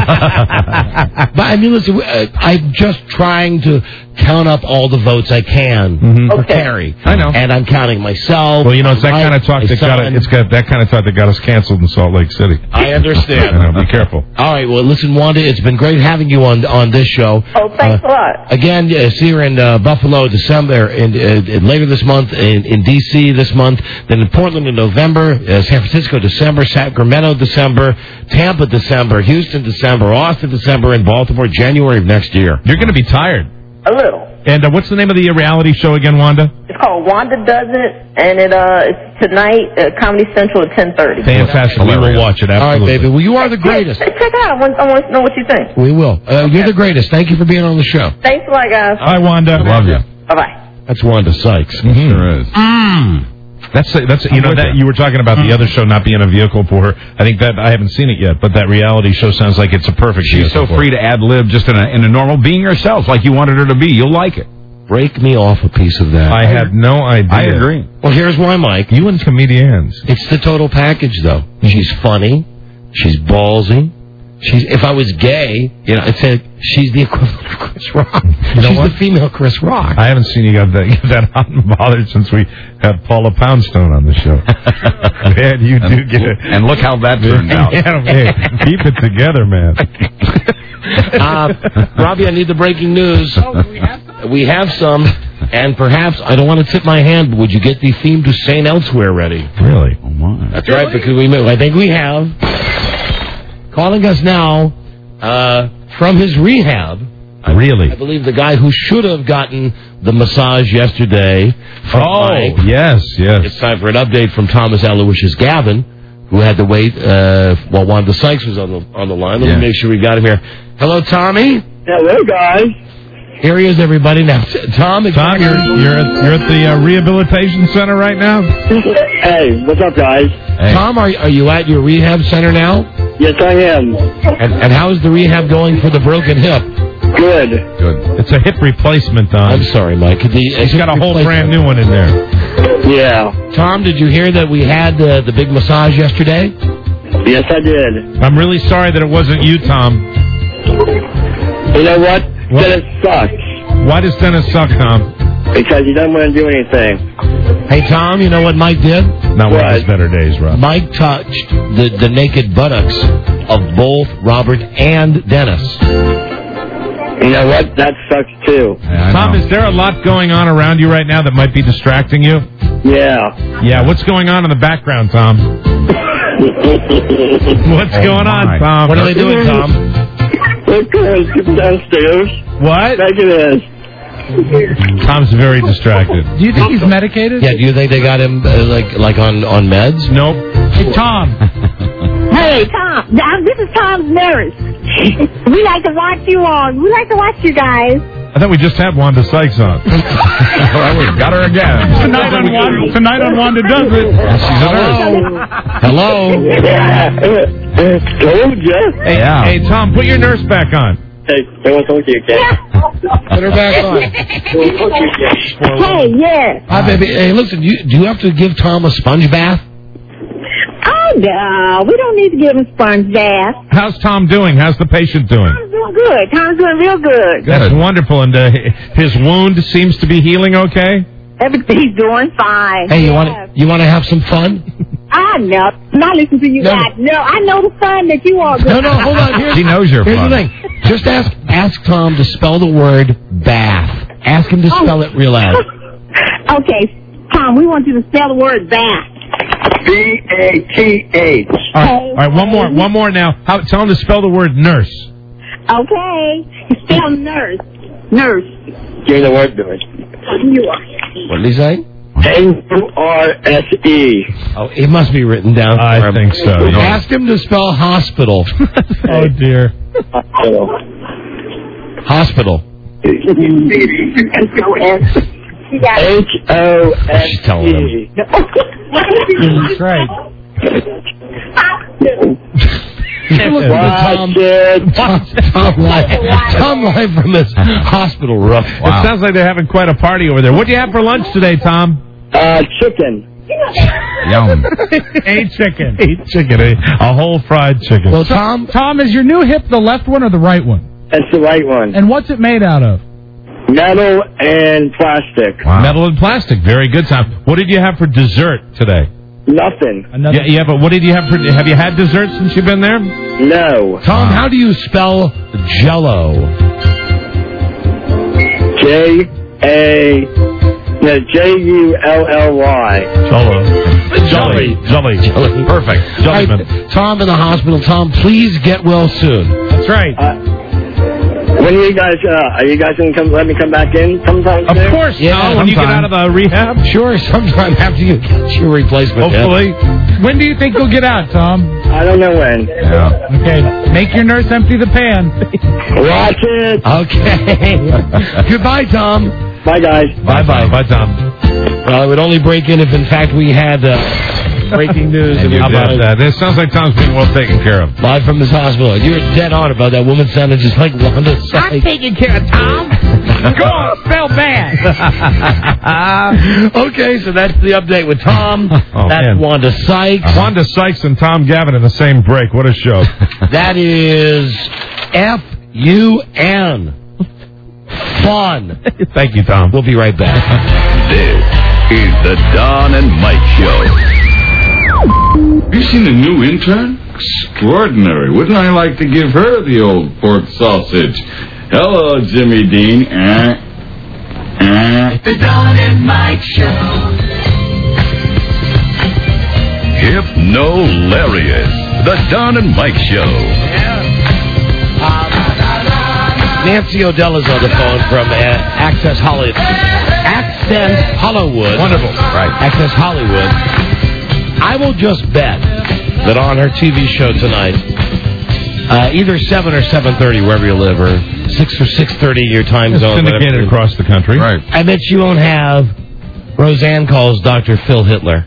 I. But I mean, listen, uh, I'm just trying to count up all the votes I can Mhm. for Okay. Kerry. I know. And I'm counting myself. Well, you know, it's that my- kind of talk my that got son. it, it's got that kind of talk that got us canceled in Salt Lake City. I understand. I know, be careful. All right, well, listen, Wanda, it's been great having you on on this show. Oh, thanks Uh, a lot. Again, uh, see her in uh, Buffalo, December, in, uh, in later this month, in, in D C this month, then in Portland in November, uh, San Francisco December, Sacramento December, Tampa December, Houston December, Austin December, and Baltimore January of next year. You're going to be tired. A little. And uh, what's the name of the reality show again, Wanda? It's called Wanda Does It, and it uh it's tonight at Comedy Central at ten thirty. Fantastic. We will watch it. All right, Absolutely. baby. Well, you are the greatest. Check it out. I want, I want to know what you think. We will. Uh, You're the greatest. Thank you for being on the show. Thanks a lot, guys. Hi, Wanda. Love you. Bye bye. That's Wanda Sykes. Sure is. Mm. That's that's you know that you were talking about the other show not being a vehicle for her. I think that I haven't seen it yet, but that reality show sounds like it's a perfect. She's vehicle so for free her. to ad lib just in a in a normal being herself, like you wanted her to be. You'll like it. Break me off a piece of that. I had no idea. I agree. Well, here's why, Mike. You and comedians. It's the total package, though. She's funny. She's ballsy. She's. If I was gay, you know, I'd say she's the equivalent of Chris Rock. You know she's what? the female Chris Rock. I haven't seen you get that, get that hot and bothered since we had Paula Poundstone on the show. Man, you do get it. And look how that turned out. Yeah, man, keep it together, man. uh, Robbie, I need the breaking news. Oh, we have some? We have some, and perhaps I don't want to tip my hand, but would you get the theme to Saint Elsewhere ready? Really? Oh my. That's right, because we I think we have. Calling us now uh, from his rehab. Really? I believe the guy who should have gotten the massage yesterday. From Oh, Mike. yes, yes. It's time for an update from Thomas Aloysius Gavin, who had to wait uh, while Wanda Sykes was on the on the line. Let Yeah. me make sure we got him here. Hello, Tommy. Hello, guys. Here he is, everybody. Now, t- Tom, Tom, you're, you're, at, you're at the uh, rehabilitation center right now? Hey, what's up, guys? Tom, are, are you at your rehab center now? Yes, I am. And, and how is the rehab going for the broken hip? Good. Good. It's a hip replacement, Tom. I'm sorry, Mike. The, He's got a whole brand new one in there. Yeah. Tom, did you hear that we had uh, the big massage yesterday? Yes, I did. I'm really sorry that it wasn't you, Tom. You know what? What? Dennis sucks. Why does Dennis suck, Tom? Because he doesn't want to do anything. Hey, Tom, you know what Mike did? Not one of his better days, Rob. Mike touched the, the naked buttocks of both Robert and Dennis. You know what? That sucks, too. Yeah, Tom, is there a lot going on around you right now that might be distracting you? Yeah. Yeah, what's going on in the background, Tom? What's Oh, going on, my. Tom? What are they doing, Tom? They're going downstairs. What? Like it is. Tom's very distracted. Do you think he's medicated? Yeah, do you think they got him uh, like like on, on meds? Nope. Hey, Tom. Hey, Tom. Now, this is Tom's nurse. We like to watch you on. We like to watch you guys. I thought we just had Wanda Sykes on. Well, we got her again. Tonight on Wanda, tonight on Wanda Does It. She's a nurse. Hello. Told ya. Hey, Yeah. hey, Tom, put your nurse back on. Hey, I want to talk to you, okay? Put her back on. Hey, yes. Hi, baby. Hey, listen, you, do you have to give Tom a sponge bath? Oh, no. We don't need to give him sponge bath. How's Tom doing? How's the patient doing? Tom's doing good. Tom's doing real good. That's wonderful. And uh, his wound seems to be healing okay? Everything's doing fine. Hey, you Yes. want you want to have some fun? I know. Not listen to you No, guys. No, I know the fun that you all do. No, no, hold on. Here's, He knows you're here's fun. the thing. Just ask ask Tom to spell the word bath. Ask him to spell it real loud. Okay, Tom, we want you to spell the word bath. B A T H. All right, all right, one more, one more now. How, tell him to spell the word nurse. Okay. Spell nurse. Nurse. Give me the word, Billy. You are. What did he say? N U R S E. Oh, it must be written down for I him. think so, yeah. Ask him to spell hospital. Oh, dear. Hospital. H O S She's telling him. E. That's right. Tom, Tom, Tom, live, Tom live from his hospital room. It sounds like they're having quite a party over there. What do you have for lunch today, Tom? Uh, chicken. Yum. A chicken. Ate chicken, eh? A whole fried chicken. Well, Tom, Tom, is your new hip the left one or the right one? That's the right one. And what's it made out of? Metal and plastic. Metal and plastic. Very good, Tom. What did you have for dessert today? Nothing. Another. Yeah, yeah, but what did you have for? Have you had dessert since you've been there? No. Tom, how do you spell Jello? J A no J U L L Y. Jello. Jelly. Jelly. Jelly. Perfect. All Jellyman. right, Tom in the hospital. Tom, please get well soon. That's right. Uh, when are you guys? Uh, are you guys gonna come? Let me come back in sometime. Of soon? course, Yeah, Tom, when you get sometime. out of the rehab. Sure, sometime after you get your replacement. hip. Hopefully. When do you think you'll get out, Tom? I don't know when. Yeah. Okay. Make your nurse empty the pan. Watch it. Okay. Goodbye, Tom. Bye, guys. Bye, bye. Bye, Tom. Well, it would only break in if, in fact, we had uh, breaking news. How about that? This sounds like Tom's being well taken care of. Live from his hospital. You're dead on about that woman sounded just like Wanda Sykes. I'm taking care of Tom. Go on, spell bad. Okay, so that's the update with Tom. Oh, that's man. Wanda Sykes. Wanda Sykes and Tom Gavin in the same break. What a show. That is F U N. Fun. Thank you, Tom. We'll be right back. This is the Don and Mike Show. Have you seen the new intern? Extraordinary. Wouldn't I like to give her the old pork sausage? Hello, Jimmy Dean. Eh, eh. The Don and Mike Show. Hypnolarious. The Don and Mike Show. Nancy O'Dell is on the phone from uh, Access Hollywood. Access Hollywood. Wonderful. Right. Access Hollywood. I will just bet that on her T V show tonight, uh, either seven or seven thirty, wherever you live, or six or six thirty your time It's zone. syndicated across the country. Right. I bet you won't have Roseanne calls Doctor Phil Hitler.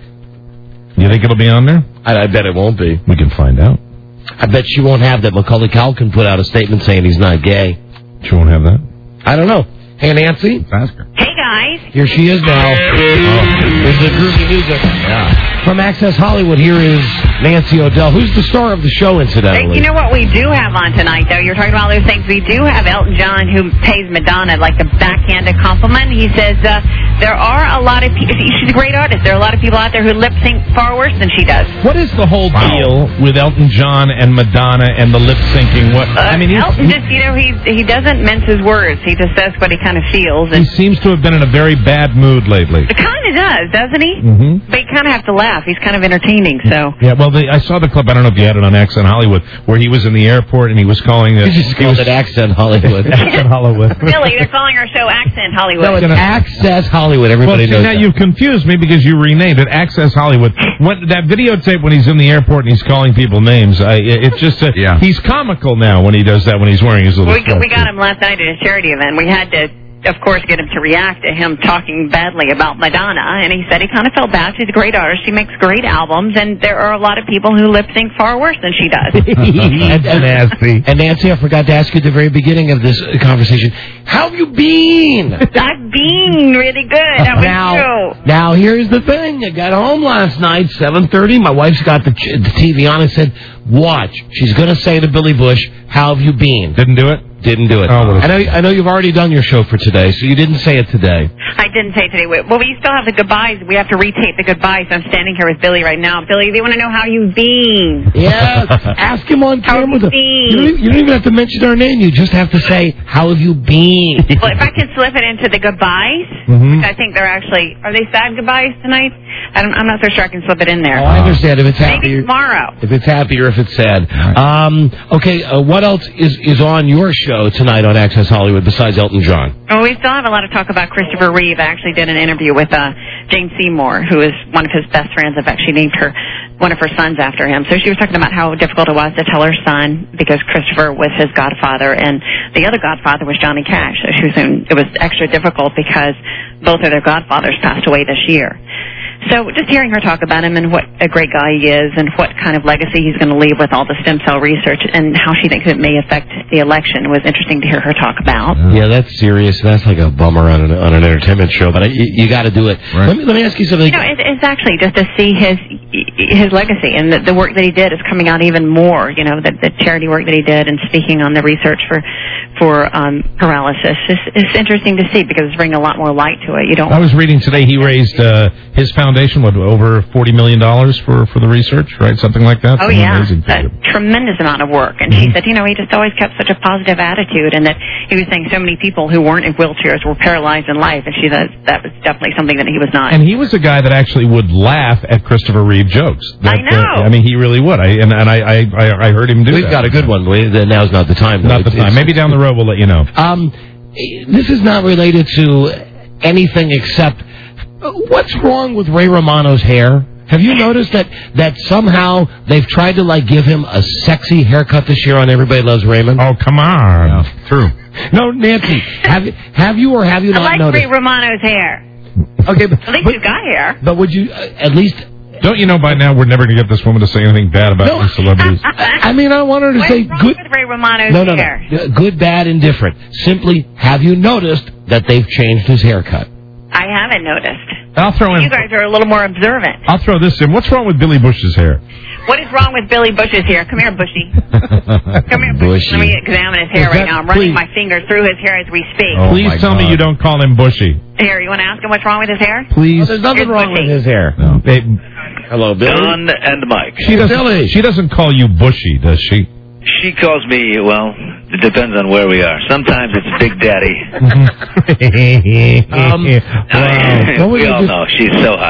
You think it'll be on there? I, I bet it won't be. We can find out. I bet you won't have that Macaulay Culkin put out a statement saying he's not gay. She won't have that? I don't know. Hey, Nancy? Ask her. Hey, guys. Here she is now. There's the groovy music. Yeah. From Access Hollywood, here is Nancy O'Dell. Who's the star of the show, incidentally? You know what we do have on tonight, though? You're talking about all those things. We do have Elton John, who pays Madonna like a backhanded compliment. He says uh, there are a lot of people. She's a great artist. There are a lot of people out there who lip sync far worse than she does. What is the whole Wow. deal with Elton John and Madonna and the lip syncing? What Uh, I mean, he's- Elton just, you know, he he doesn't mince his words. He just says what he kind of feels. he And seems to have been in a very bad mood lately. it kind of does, doesn't he? Mm-hmm. But you kind of have to laugh. He's kind of entertaining, so. Yeah, well, the, I saw the clip. I don't know if you had it on Accent Hollywood, where he was in the airport and he was calling. Uh, You just he called was, it Accent Hollywood. Accent Hollywood. Really, they're calling our show Accent Hollywood. No, it's Access Hollywood. Well, Everybody see, knows now that. you've confused me because you renamed it Access Hollywood. When, that videotape when he's in the airport and he's calling people names, I, it- it's just uh, Yeah. he's comical now when he does that when he's wearing his little. We, we got sweatshirt. him last night at a charity event. We had to, of course, get him to react to him talking badly about Madonna, and he said he kind of felt bad. She's a great artist. She makes great albums, and there are a lot of people who lip sync far worse than she does. and, and, Nasty. And Nancy, I forgot to ask you at the very beginning of this uh, conversation, how have you been? I've been really good. How about now, you? now, here's the thing. I got home last night, seven thirty. My wife's got the, ch- the T V on and said, watch. She's going to say to Billy Bush, how have you been? Didn't do it? Didn't do it. Oh, what a- I know I know you've already done your show for today, so you didn't say it today. I didn't say today. Well, we still have the goodbyes. We have to retape the goodbyes. I'm standing here with Billy right now. Billy, they want to know how you've been. Yes. Ask him on How camera. have you You don't, been? even, you don't even have to mention our name. You just have to say, how have you been? Well, if I can slip it into the goodbyes, Mhm. which I think they're actually, are they sad goodbyes tonight? I don't, I'm not so sure I can slip it in there. Oh, I understand if it's happy. Maybe tomorrow. If it's happy or if it's sad. Um, okay, uh, what else is, is on your show tonight on Access Hollywood besides Elton John? Well, we still have a lot of talk about Christopher Reeve. I actually did an interview with uh, Jane Seymour, who is one of his best friends. I've actually named her one of her sons after him. So she was talking about how difficult it was to tell her son because Christopher was his godfather and the other godfather was Johnny Cash. So she was saying it was extra difficult because both of their godfathers passed away this year. So just hearing her talk about him and what a great guy he is and what kind of legacy he's going to leave with all the stem cell research and how she thinks it may affect the election was interesting to hear her talk about. Yeah, that's serious. That's like a bummer on an, on an entertainment show, but I, you, you got to do it. Let me let me ask you something. You know, it, it's actually just to see his his legacy and the, the work that he did is coming out even more. You know, the, the charity work that he did and speaking on the research for for um, paralysis. It's, it's interesting to see because it's bringing a lot more light to it. You don't. I was reading today he raised uh, his foundation, what, over forty million dollars for, for the research, right? Something like that? Oh, An yeah, amazing a figure. tremendous amount of work. And he said, you know, he just always kept such a positive attitude, and that he was saying so many people who weren't in wheelchairs were paralyzed in life, and she said that was definitely something that he was not. And he was a guy that actually would laugh at Christopher Reeve jokes. That, I know. uh, I mean, he really would. I and, and I, I I I heard him do We've that. got a good one. We, the- now's not the time. though. Not the It's- time. it's- Maybe down the road we'll let you know. Um, this is not related to anything except uh, what's wrong with Ray Romano's hair? Have you noticed that that somehow they've tried to like give him a sexy haircut this year on Everybody Loves Raymond? Oh, come on. True. No, Nancy, have you have you or have you I not like noticed? Ray Romano's hair. Okay, but, At least he's got hair. but would you uh, at least? Don't you know by now we're never going to get this woman to say anything bad about No. these celebrities? I mean, I want her to What's say wrong good. with Ray Romano's No, no, hair? no. Good, bad, indifferent. Simply, have you noticed that they've changed his haircut? I haven't noticed. I'll throw You in. guys are a little more observant. I'll throw this in. What's wrong with Billy Bush's hair? What is wrong with Billy Bush's hair? Come here, Bushy. Come here, Bushy. Let me examine his hair Is right that- now. I'm running please- my finger through his hair as we speak. Oh, Please my tell me God. you don't call him Bushy. Here, you want to ask him what's wrong with his hair? Please. Oh, there's nothing Here's wrong Bushy. with his hair. No. Hey, Hello, Billy. Don and Mike. she doesn't. Billy. She doesn't call you Bushy, does she? She calls me, well, it depends on where we are. Sometimes it's Big Daddy. Um, wow. Don't we we all just- know she's so hot.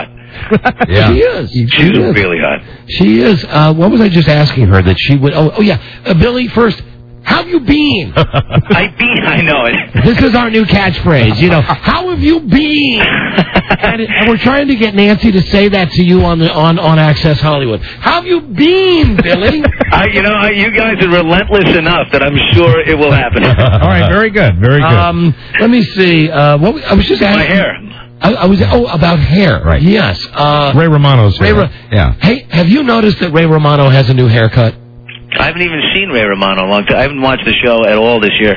Yeah. She is. She She's is. really hot. She is. Uh, what was I just asking her that she would? Oh, oh yeah. Uh, Billy, first, how have you been? I be. I know it. This is our new catchphrase. You know, how have you been? and, and we're trying to get Nancy to say that to you on the on, on Access Hollywood. How have you been, Billy? I, you know, I, you guys are relentless enough that I'm sure it will happen. All right, very good, very good. Um, let me see. Uh, what I was just asking. My hair. I, I was oh about hair. Right. Yes. Uh, Ray Romano's Ray hair. Ro- yeah. Hey, have you noticed that Ray Romano has a new haircut? I haven't even seen Ray Romano in a long time. I haven't watched the show at all this year.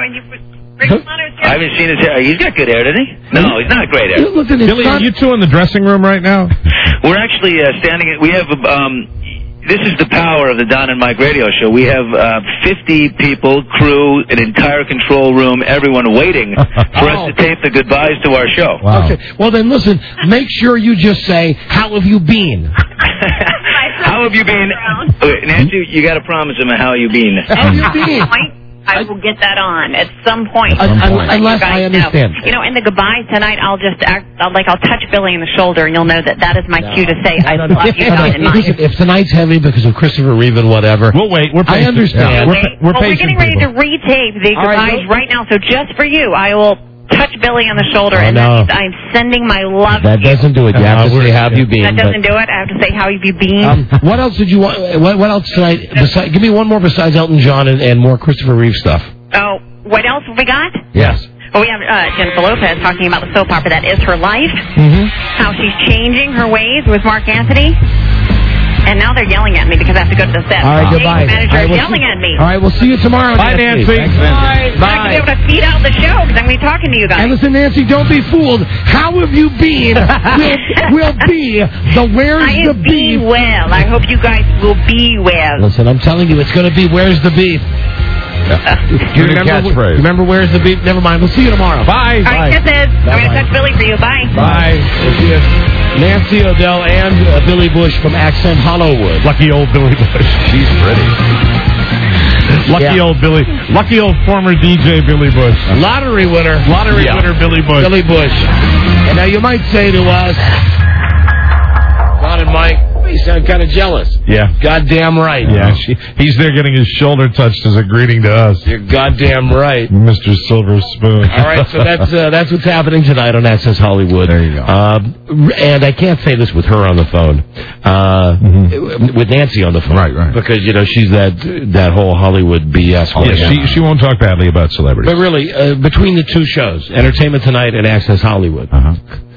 I haven't seen his hair. He's got good hair, doesn't he? No, he's not great hair. Look at his Billy, son. are you two in the dressing room right now? We're actually uh, standing. We have. Um, this is the power of the Don and Mike radio show. We have uh, fifty people, crew, an entire control room, everyone waiting for Oh. us to tape the goodbyes to our show. Wow. Okay. Well, then listen. Make sure you just say, "How have you been?" How have you been? Wait, Nancy, you got to promise him a how you been. How have you been? I will get that on at some point. Un- un- unless You guys I understand. know. You know, in the goodbye tonight, I'll just act I'll, like I'll touch Billy in the shoulder, and you'll know that that is my cue to say I love you, No, no, Don and Mike. listen, if tonight's heavy because of Christopher Reeve and whatever, We'll wait. We're I patient. understand. Yeah. We're, Okay? pa- we're well, we're patient getting ready people. to retape the All right, goodbyes go- right now, so just for you, I will touch Billy on the shoulder, Oh, and no. that means I'm sending my love that to you. doesn't do it. You have Uh, to say, we're- "How have you been?" That but- doesn't do it. I have to say, how have you been? Um, what else did you want? What, what else tonight? Besides, give me one more besides Elton John and, and more Christopher Reeve stuff. oh, what else have we got? Yes. Well, we have uh, Jennifer Lopez talking about the soap opera that is her life, Mm-hmm. how she's changing her ways with Mark Anthony. And now they're yelling at me because I have to go to the set. All right, The goodbye. stage manager All right, is we'll yelling see- at me. All right, we'll see you tomorrow. Bye, Nancy. Thanks, Nancy. I'm not going to be able to feed out the show because I'm going to be talking to you guys. And listen, Nancy, don't be fooled. How have you been? will, will be the Where's I the am being Beef. well. I hope you guys will be well. Listen, I'm telling you, it's going to be Where's the Beef. Do you remember, catchphrase. remember Where's the Beef? Never mind. We'll see you tomorrow. Bye. All right, kisses. I'm going to touch Billy for you. Bye. Bye. We'll see you. Nancy O'Dell and uh, Billy Bush from Accent Hollywood. Lucky old Billy Bush. She's pretty. Lucky Yeah. old Billy. Lucky old former D J Billy Bush. Lottery winner. Lottery Yeah. winner Billy Bush. Billy Bush. And now you might say to us, Don and Mike, you sound kind of jealous. Yeah. Goddamn right. Yeah. She, he's there getting his shoulder touched as a greeting to us. You're goddamn right. Mister Silver Spoon. All right, so that's uh, that's what's happening tonight on Access Hollywood. There you go. Um, and I can't say this with her on the phone, uh, Mm-hmm. with Nancy on the phone, Right, right. Because you know she's that that whole Hollywood B S. Yeah, she, she won't talk badly about celebrities. But really, uh, between the two shows, Entertainment Tonight and Access Hollywood, Uh-huh.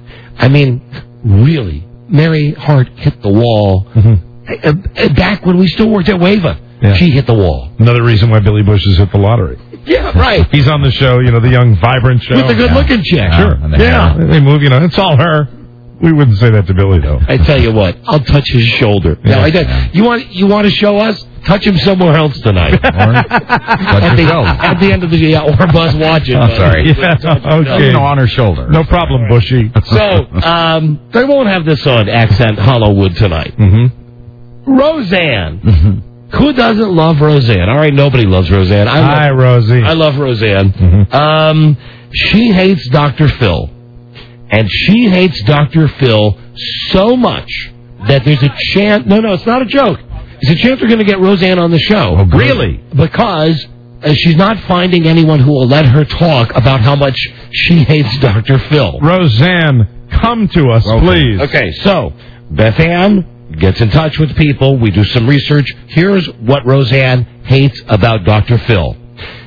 I mean, really, Mary Hart hit the wall. Mm-hmm. Uh, uh, back when we still worked at Wava, Yeah. she hit the wall. Another reason why Billy Bush has hit the lottery. Yeah, right. He's on the show, you know, the young, vibrant show. With the good-looking chick. Sure. and the Yeah. hair. They move, you know, it's all her. We wouldn't say that to Billy, though. I tell you what, I'll touch his shoulder. Yeah. Now, I tell- you want you want to show us? Touch him somewhere else tonight. Or touch at, the, yourself. at the end of the yeah, or Buzz watching. Oh, sorry. Yeah, okay. You know, on her shoulder. No problem, Bushy. So um, they won't have this on Accent Hollywood tonight. Mm-hmm. Roseanne. Who doesn't love Roseanne? All right, nobody loves Roseanne. I love, Hi, Rosie. I love Roseanne. Mhm. Um, she hates Doctor Phil. And she hates Doctor Phil so much that there's a chance... No, no, it's not a joke. There's a chance we're going to get Roseanne on the show. Oh, really? Because uh, she's not finding anyone who will let her talk about how much she hates Doctor Phil. Roseanne, come to us, Okay. please. Okay, so Beth Ann gets in touch with people. We do some research. Here's what Roseanne hates about Doctor Phil.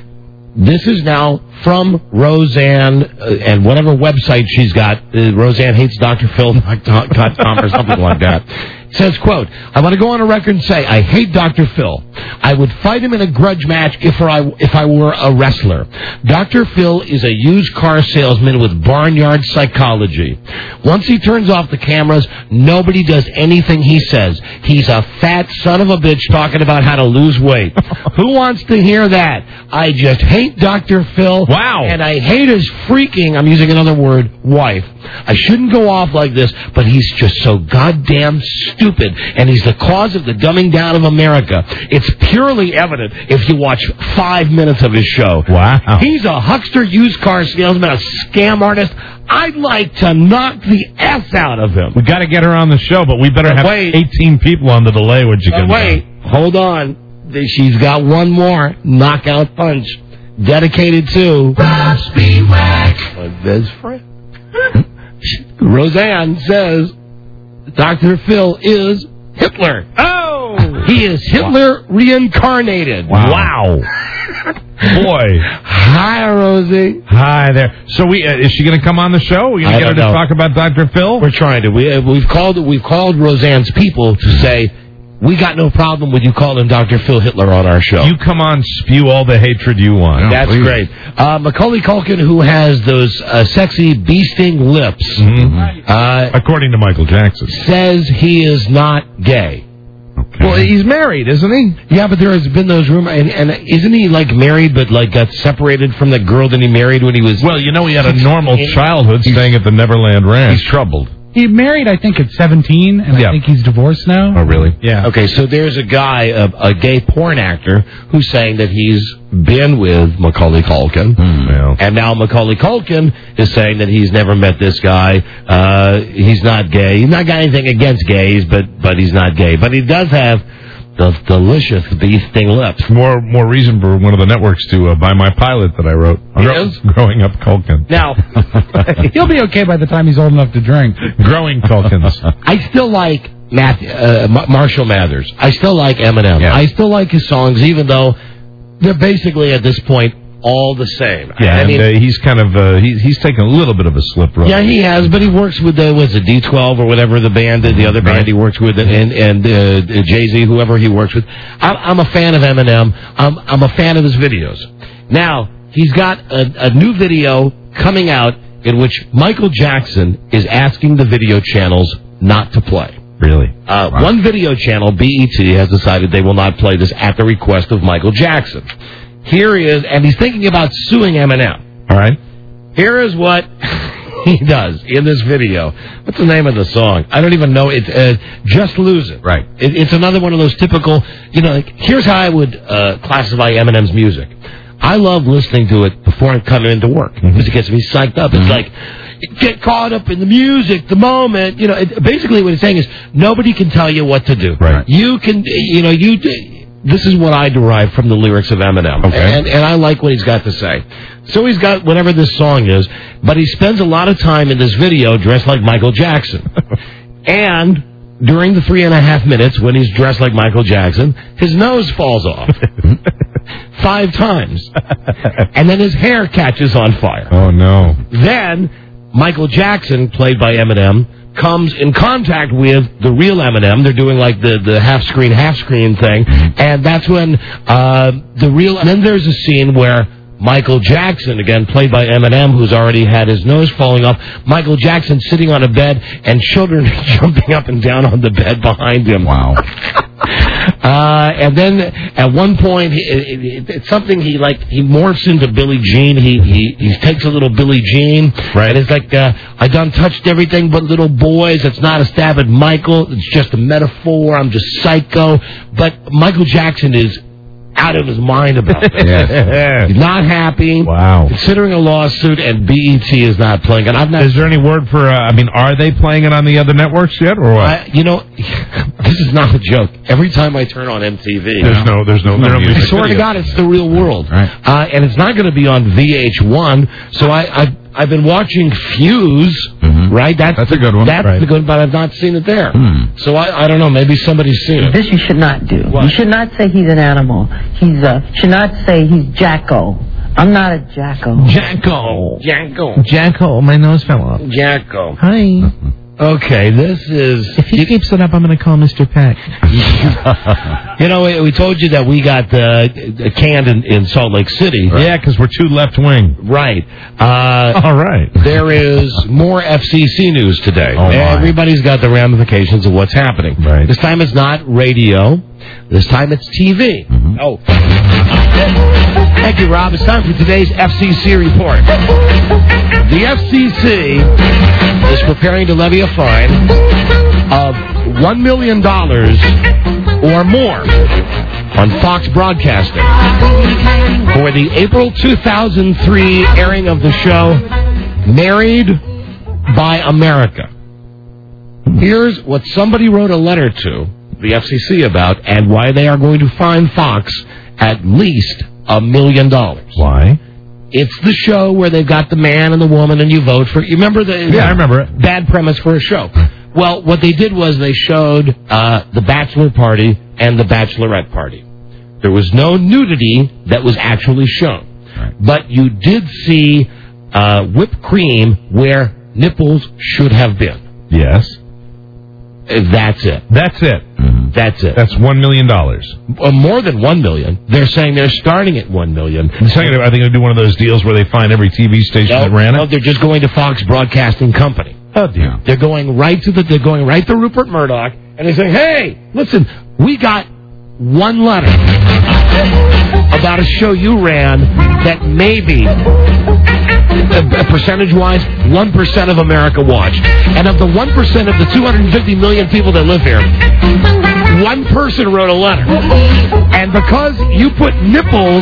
This is now from Roseanne uh, and whatever website she's got, uh, roseanne hates dr phil dot com or something like that. It says, quote, I want to go on a record and say I hate Doctor Phil. I would fight him in a grudge match if I, if I were a wrestler. Doctor Phil is a used car salesman with barnyard psychology. Once he turns off the cameras, nobody does anything he says. He's a fat son of a bitch talking about how to lose weight. Who wants to hear that? I just hate Doctor Phil. Wow. And I hate his freaking, I'm using another word, wife. I shouldn't go off like this, but he's just so goddamn stupid, and he's the cause of the dumbing down of America. It's It's purely evident if you watch five minutes of his show. Wow. He's a huckster, used car salesman, a scam artist. I'd like to knock the S out of him. We got to get her on the show, but we better But have wait. eighteen people on the delay when she But comes wait, hold on. She's got one more knockout punch dedicated to This friend. Roseanne says Doctor Phil is Hitler. Oh! He is Hitler reincarnated. Wow. Boy. Hi, Rosie. Hi there. So we uh, is she going to come on the show? Are you going I to get her don't to know. talk about Doctor Phil? We're trying to. We, uh, we've called We've called Roseanne's people to say, we got no problem with you calling Doctor Phil Hitler on our show. You come on, spew all the hatred you want. That's Please. great. Uh, Macaulay Culkin, who has those uh, sexy bee-sting lips, Mhm. uh, According to Michael Jackson. says he is not gay. Well, he's married, isn't he? Yeah, but there has been those rumors, and, and isn't he like married, but like got separated from the girl that he married when he was? Well, you know, he had a normal childhood staying at the Neverland Ranch. He's troubled. He married, I think, at seventeen, and Yeah. I think he's divorced now. Oh, really? Yeah. Okay, so there's a guy, a, a gay porn actor, who's saying that he's been with Macaulay Culkin. Well. And now Macaulay Culkin is saying that he's never met this guy. Uh, he's not gay. He's not got anything against gays, but but he's not gay. But he does have those delicious bee-sting lips. More more reason for one of the networks to uh, buy my pilot that I wrote. Yes? Growing Up Culkin. Now, He'll be okay by the time he's old enough to drink. Growing Culkins. I still like Matt, uh, M- Marshall Mathers. I still like Eminem. Yeah. I still like his songs, even though they're basically at this point all the same. Yeah, I and mean, uh, he's kind of uh, he's he's taken a little bit of a slip road. yeah, he has, but he works with the what's it, D twelve or whatever the band, the other band Right. he works with, and and uh, Jay-Z, whoever he works with. I'm, I'm a fan of Eminem. I'm I'm a fan of his videos. Now he's got a, a new video coming out in which Michael Jackson is asking the video channels not to play. Really? Uh, Wow. One video channel, B E T, has decided they will not play this at the request of Michael Jackson. Here he is, and he's thinking about suing Eminem. All right. Here is what he does in this video. What's the name of the song? I don't even know. It's uh, Just Lose It. Right. It, it's another one of those typical, you know, like, here's how I would uh, classify Eminem's music. I love listening to it before I come into work because Mm-hmm. it gets me psyched up. It's like, get caught up in the music, the moment. You know, it, basically what it's saying is nobody can tell you what to do. Right. You can, you know, you. This is what I derive from the lyrics of Eminem. Okay. And, and I like what he's got to say. So he's got whatever this song is, but he spends a lot of time in this video dressed like Michael Jackson. And during the three and a half minutes when he's dressed like Michael Jackson, his nose falls off. Five times. And then his hair catches on fire. Oh no. Then Michael Jackson, played by Eminem, comes in contact with the real Eminem. They're doing like the, the half screen, half screen thing. And that's when uh, the real... And then there's a scene where Michael Jackson, again, played by Eminem, who's already had his nose falling off. Michael Jackson sitting on a bed and children jumping up and down on the bed behind him. Wow. Uh, and then at one point, he, it, it, it's something he like. He morphs into Billie Jean. He he, he takes a little Billie Jean, Right. and it's like uh, I done touched everything but little boys. It's not a stab at Michael. It's just a metaphor. I'm just psycho. But Michael Jackson is out of his mind about it. Yes. He's not happy. Wow. Considering a lawsuit, and B E T is not playing it. I'm not. Is there any word for? Uh, I mean, are they playing it on the other networks yet, or what? I, you know, this is not a joke. Every time I turn on M T V, there's no, there's no. I music swear to video. God, it's the real world. Right. Uh, and it's not going to be on V H one. So I, I've, I've been watching Fuse, Mhm. right? That's, That's a good one. That's Right. the good, but I've not seen it there. Hmm. So I, I don't know. Maybe somebody's seen it. This you should not do. What? You should not say he's an animal. He's uh should not say he's Jacko. I'm not a Jacko. Jacko. Jacko. Jacko, my nose fell off. Jacko. Hi. Okay, this is... If he keeps it up, I'm going to call Mister Peck. You know, we, we told you that we got uh, canned in, in Salt Lake City. Yeah, because we're too left wing. Right. Uh, All right. There is more F C C news today. Oh, my. Everybody's got the ramifications of what's happening. Right. This time it's not radio. This time it's T V. Mm-hmm. Oh. Thank you, Rob. It's time for today's F C C report. The F C C is preparing to levy a fine of one million dollars or more on Fox Broadcasting for the April two thousand three airing of the show Married by America. Here's what somebody wrote a letter to the F C C about and why they are going to fine Fox at least a million dollars. Why? It's the show where they've got the man and the woman and you vote for... You remember the... Yeah, I remember it. Bad premise for a show. Well, what they did was they showed uh, the bachelor party and the bachelorette party. There was no nudity that was actually shown. Right. But you did see uh, whipped cream where nipples should have been. Yes. That's it. That's it. Mm-hmm. That's it. That's one million dollars. Uh, more than one million. They're saying they're starting at one million. The second, are they going to do one of those deals where they find every T V station no, that ran no, it? they're just going to Fox Broadcasting Company. Oh dear. They're going right to the. They're going right to Rupert Murdoch, and they're saying, "Hey, listen, we got one letter about a show you ran that maybe, uh, percentage-wise, one percent of America watched, and of the one percent of the two hundred fifty million people that live here, one person wrote a letter, and because you put nipples,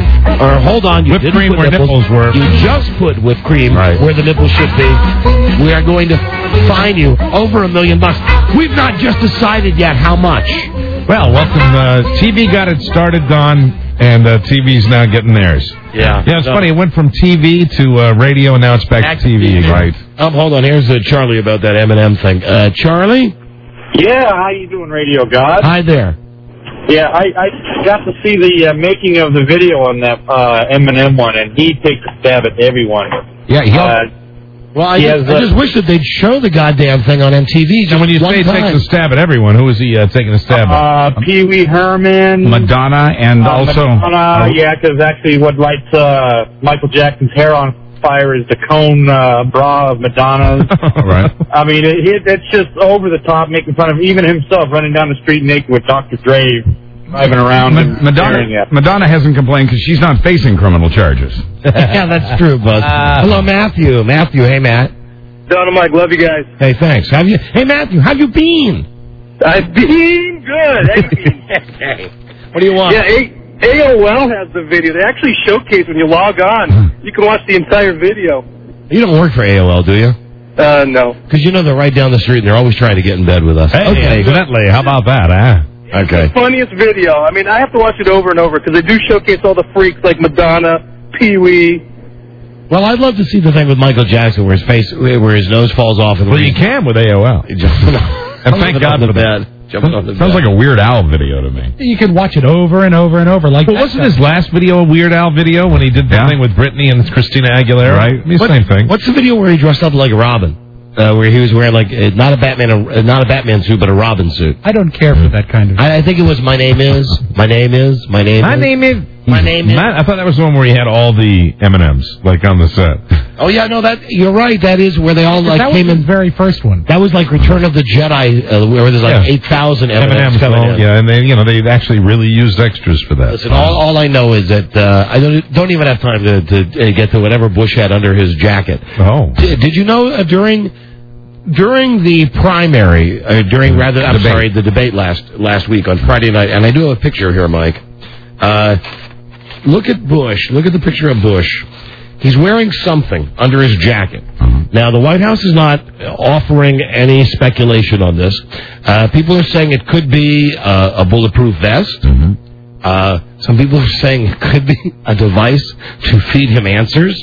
or hold on, you whipped didn't cream put where nipples, nipples were, you just put whipped cream right where the nipples should be. We are going to fine you over a million bucks. We've not just decided yet how much." Well, welcome. Uh, T V got it started, Don, and uh, T V's now getting theirs. Yeah. Yeah, it's so, funny. It went from T V to uh, radio, and now it's back, back to T V. T V. Right. Um, hold on. Here's uh, Charlie about that M and M thing. Uh, Charlie? Yeah, how you doing, Radio God? Hi there. Yeah, I, I got to see the uh, making of the video on that uh, M and M one, and he takes a stab at everyone. Yeah, he uh, Well, I, has, just, I just wish that they'd show the goddamn thing on M T V. And when you say he takes a stab at everyone, who is he uh, taking a stab at? Uh, Pee Wee Herman. Madonna, and uh, also... Madonna, oh. yeah, because actually what lights uh, Michael Jackson's hair on fire is the cone uh, bra of Madonna's. Right. I mean, it, it, it's just over the top, making fun of even himself running down the street naked with Doctor Dre driving around. Ma- Madonna, Madonna hasn't complained because she's not facing criminal charges. Yeah, that's true, Buzz. Uh, Hello, Matthew. Matthew, hey, Matt. Don and Mike, love you guys. Hey, thanks. Have you? Hey, Matthew, how you been? I've been good. How you been? Hey, what do you want? Yeah, A O L has the video. They actually showcase when you log on. You can watch the entire video. You don't work for A O L, do you? Uh, no. Because you know they're right down the street and they're always trying to get in bed with us. Hey, okay. evidently. How about that, huh? Okay. It's the funniest video. I mean, I have to watch it over and over because they do showcase all the freaks like Madonna, Pee Wee. Well, I'd love to see the thing with Michael Jackson where his face, where his nose falls off. And well, you can with A O L. And thank God for that. Jumping on the Sounds bed. like a Weird Al video to me. You could watch it over and over and over. Like, but wasn't his last video a Weird Al video when he did that yeah. thing with Britney and Christina Aguilera? Right. I mean, what, same thing. What's the video where he dressed up like a Robin? Uh, where he was wearing like uh, not a Batman, uh, not a Batman suit, but a Robin suit. I don't care for that kind of. I, I think it was My Name Is, My Name Is, My Name. My is, name is. My name is. Matt, I thought that was the one where he had all the M and M's like on the set. Oh yeah, no, that you're right. That is where they all like that came was in. The very first one. That was like Return of the Jedi, uh, where there's like yeah. eight thousand M and M's coming in. Yeah, and they, you know, they actually really used extras for that. Listen, all, all I know is that uh, I don't don't even have time to, to uh, get to whatever Bush had under his jacket. Oh, D- did you know uh, during during the primary, uh, during rather, I'm debate. sorry, the debate last last week on Friday night, and I do have a picture here, Mike. Uh, look at Bush. Look at the picture of Bush. He's wearing something under his jacket. Now, the White House is not offering any speculation on this. Uh, people are saying it could be uh, a bulletproof vest. Mm-hmm. Uh, some people are saying it could be a device to feed him answers.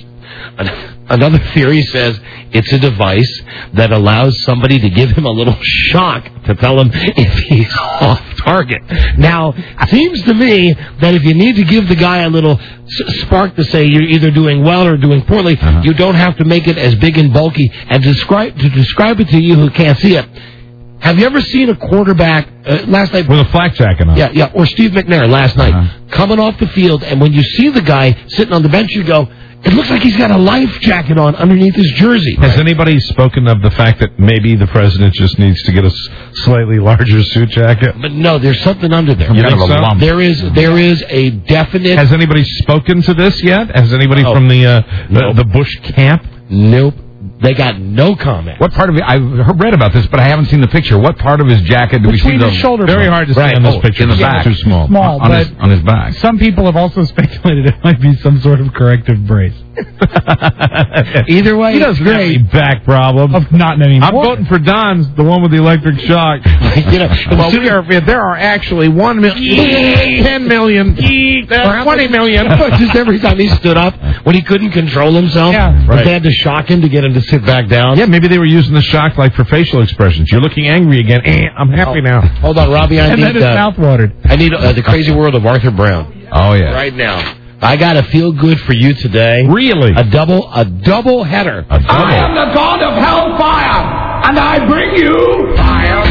Another theory says it's a device that allows somebody to give him a little shock to tell him if he's off target. Now, it seems to me that if you need to give the guy a little s- spark to say you're either doing well or doing poorly, uh-huh. you don't have to make it as big and bulky and describe to describe it to you who can't see it. Have you ever seen a quarterback uh, last night with a flak jacket on? Yeah, yeah, or Steve McNair last night uh-huh. coming off the field, and when you see the guy sitting on the bench, you go, it looks like he's got a life jacket on underneath his jersey. Has right. anybody spoken of the fact that maybe the president just needs to get a s- slightly larger suit jacket? But no, there's something under there. You think so? There is there is a definite... Has anybody spoken to this yet? Has anybody no. from the, uh, nope. the the Bush camp? Nope. They got no comment. What part of it? I've read about this, but I haven't seen the picture. What part of his jacket do we see? Between the his shoulder Very blades. hard to see Right. on this Oh, picture. in the It's back. too small. Small, on, but his, on his back. Some people have also speculated it might be some sort of corrective brace. Either way, He doesn't have any back problem. Of not anymore. I'm voting for Don's, the one with the electric shock. you know, well, we are, there are actually one million, ten million, twenty million. Just every time he stood up, when he couldn't control himself, Yeah, right. they had to shock him to get him to sit back down. Yeah, maybe they were using the shock like for facial expressions. You're looking angry again. Eh, I'm happy now. Hold on, Robbie. I and need then his uh, mouth watered. I need uh, the crazy world of Arthur Brown. Oh yeah. Right now. I got to feel good for you today. Really? A double, a double header. A double. I am the god of hellfire, and I bring you fire.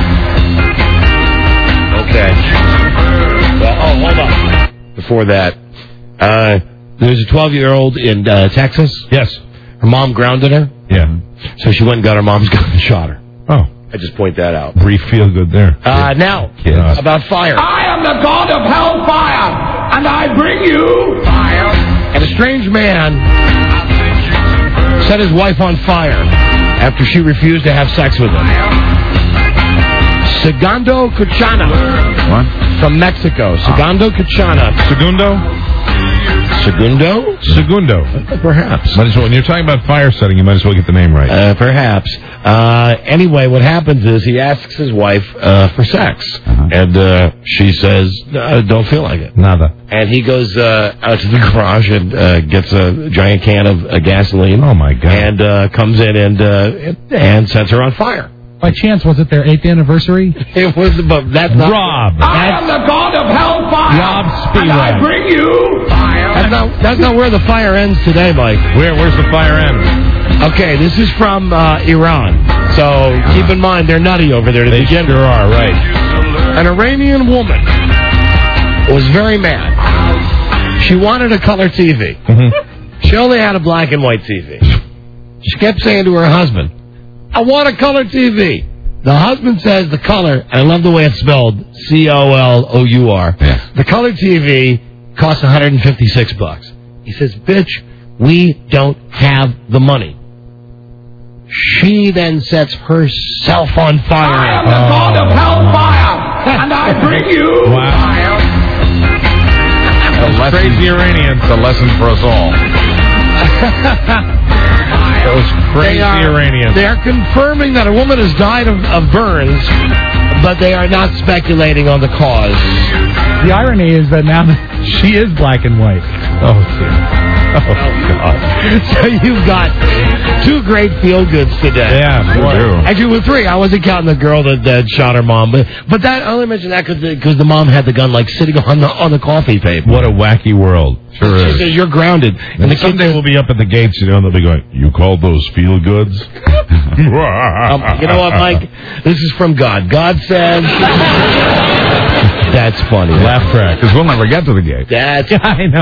Okay. Well, oh, hold on. Before that, uh, there's a twelve-year-old in uh, Texas. Yes. Her mom grounded her. Yeah. So she went and got her mom's gun and shot her. Oh. I just point that out. Brief feel good there. Uh, now, Kids. about fire. I am the god of hellfire, and I bring you fire. And a strange man set his wife on fire after she refused to have sex with him. Segundo Cuchana. What? From Mexico. Segundo Cuchana. Segundo? Segundo? Segundo. Perhaps. Might as well, when you're talking about fire setting, you might as well get the name right. Uh, perhaps. Uh, anyway, what happens is he asks his wife uh, for sex. Uh-huh. And uh, she says, I don't feel like it. Nada. And he goes uh, out to the garage and uh, gets a giant can of uh, gasoline. Oh, my God. And uh, comes in and uh, and sets her on fire. By chance, was it their eighth anniversary? It was, but that's not... Rob. I am the god of hellfire, Rob and I Speedway. bring you fire. That's not, that's not where the fire ends today, Mike. Where? Where's the fire end? Okay, this is from uh, Iran. So keep in mind, they're nutty over there to They begin sure with. are, right. An Iranian woman was very mad. She wanted a color T V. Mm-hmm. She only had a black and white T V. She kept saying to her husband, I want a color T V. The husband says the color, and I love the way it's spelled, C O L O U R. Yeah. The color T V costs one hundred fifty-six bucks. He says, bitch, we don't have the money. She then sets herself on fire. I am the god of hellfire, and I bring you Wow. fire. The Crazy Iranians. It's a lesson for us all. Those crazy They are, Iranians. They are confirming that a woman has died of, of burns, but they are not speculating on the cause. The irony is that now that she is black and white. Oh, dear. Oh, God. So you've got two great feel-goods today. Yeah, Sure do. Actually, with three. I wasn't counting the girl that, that shot her mom, but but that I only mentioned that because the, 'cause the mom had the gun like sitting on the on the coffee table. What a wacky world. Sure She is. says you're grounded, and, And the kid someday we'll be up at the gates, you know, and they'll be going, you called those feel goods? Um, you know what, Mike? This is from God. God says. That's funny. Laugh track. Because we'll never get to the gate. That's. I know.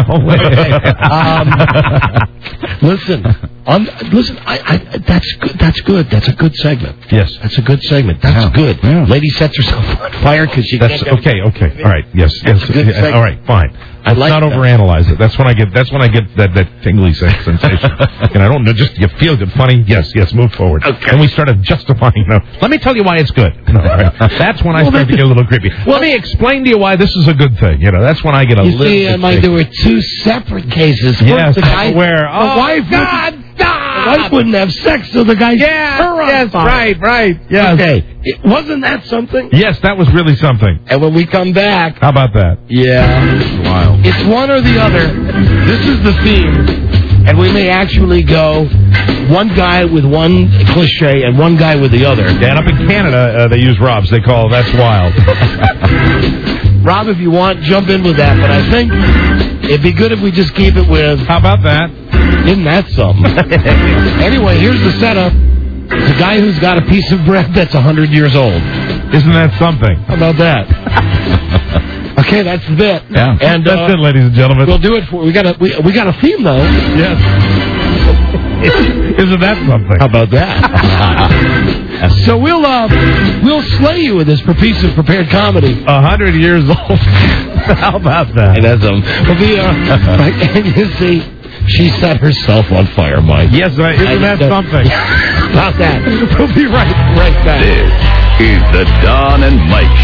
um, listen, um, listen. I, I, that's good. That's good. That's a good segment. Yes. That's a good segment. That's Yeah. good. Yeah. Lady sets herself on fire because she That's can't. okay. Okay. All right. Yes. Yes. That's a good Yeah, segment. all right. Fine. I Let's like not that. overanalyze it. That's when I get. That's when I get that that tingly sen- sensation. And I don't know. Just you feel good, funny. Yes. Yes. Move forward. Okay. And we started justifying. No. Let me tell you why it's good. No, right. That's when I Well, start to that- get a little creepy. Let me explain to you why this is a good thing. You know. That's when I get a You little. see, uh, bit Mike, there shaky. were two separate cases. Yes. First, the guy, Where? the Oh wife God. wouldn't, the wife wouldn't have sex, so the guy Yeah. her on Yes. fire. Right. Right. Yes. Okay. It, wasn't that something? Yes. That was really something. And when we come back, How about that? yeah, Wild. it's one or the other. This is the theme, and we may actually go one guy with one cliche and one guy with the other. Yeah, and up in Canada, uh, they use Robs. They call that's wild. Rob, if you want, jump in with that. But I think it'd be good if we just keep it with. How about that? Isn't that something? Anyway, here's the setup. It's a guy who's got a piece of bread that's one hundred years old. Isn't that something? How about that? Okay, that's the bit. Yeah. And That's uh, it, ladies and gentlemen. we'll do it for. We got a we, we got a theme though. Yes. Isn't that something? How about that? So we'll uh, we'll slay you with this piece of prepared comedy. A hundred years old. How about that? And that's um, we'll be uh, like, and you see, She set herself on fire, Mike. Yes, I, isn't that something? About that. We'll be right, right back. This is the Don and Mike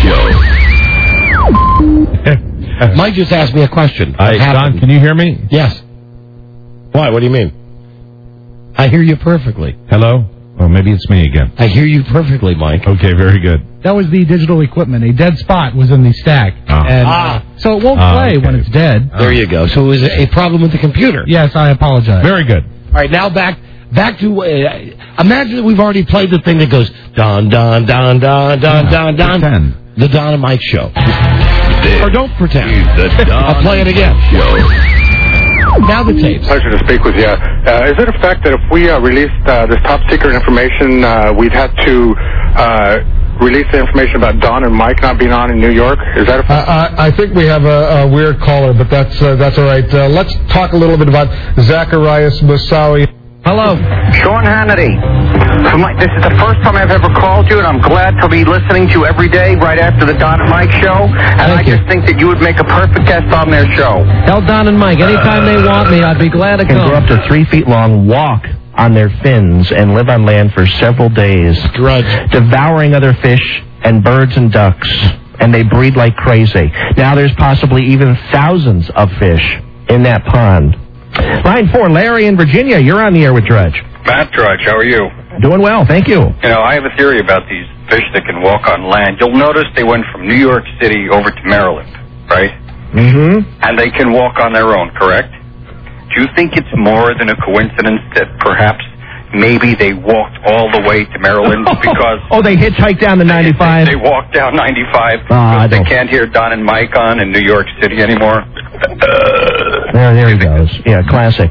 Show. Mike just asked me a question. Hi, Don, can you hear me? Yes. Why? What do you mean? I hear you perfectly. Hello? Oh, maybe it's me again. I hear you perfectly, Mike. Okay, very good. That was the digital equipment. A dead spot was in the stack. Oh. And, Ah. uh, so it won't Ah, play okay. when it's dead. There you go. So it was a problem with the computer. Yes, I apologize. Very good. All right, now back back to, uh, imagine that we've already played the thing that goes, Don, Don, Don, Don, Don, Don, Don. Pretend. The Don and Mike Show. This Or don't pretend. is the Don I'll play it again. Show. Now the tapes. Pleasure to speak with you. Uh, is it a fact that if we uh, released uh, this top secret information, uh, we'd have to uh, release the information about Don and Mike not being on in New York? Is that a fact? Uh, I, I think we have a, a weird caller, but that's uh, that's all right. Uh, let's talk a little bit about Zacharias Moussaoui. Hello. Sean Hannity. So Mike, this is the first time I've ever called you, and I'm glad to be listening to you every day right after the Don and Mike show. And Thank I you. just think that you would make a perfect guest on their show. Tell Don and Mike, anytime they want me, I'd be glad to Can come. grow up to three feet long, walk on their fins, and live on land for several days. Drudge. Devouring other fish and birds and ducks. And they breed like crazy. Now there's possibly even thousands of fish in that pond. Line four, Larry in Virginia. You're on the air with Drudge. Matt Drudge, how are you? Doing well, thank you. You know, I have a theory about these fish that can walk on land. You'll notice they went from New York City over to Maryland, right? Mm-hmm. And they can walk on their own, correct? Do you think it's more than a coincidence that perhaps maybe they walked all the way to Maryland because... Oh, they hitchhiked down the ninety-five? They, they walked down ninety-five Ah, I because they don't- can't hear Don and Mike on in New York City anymore? There, there he goes. Yeah, classic.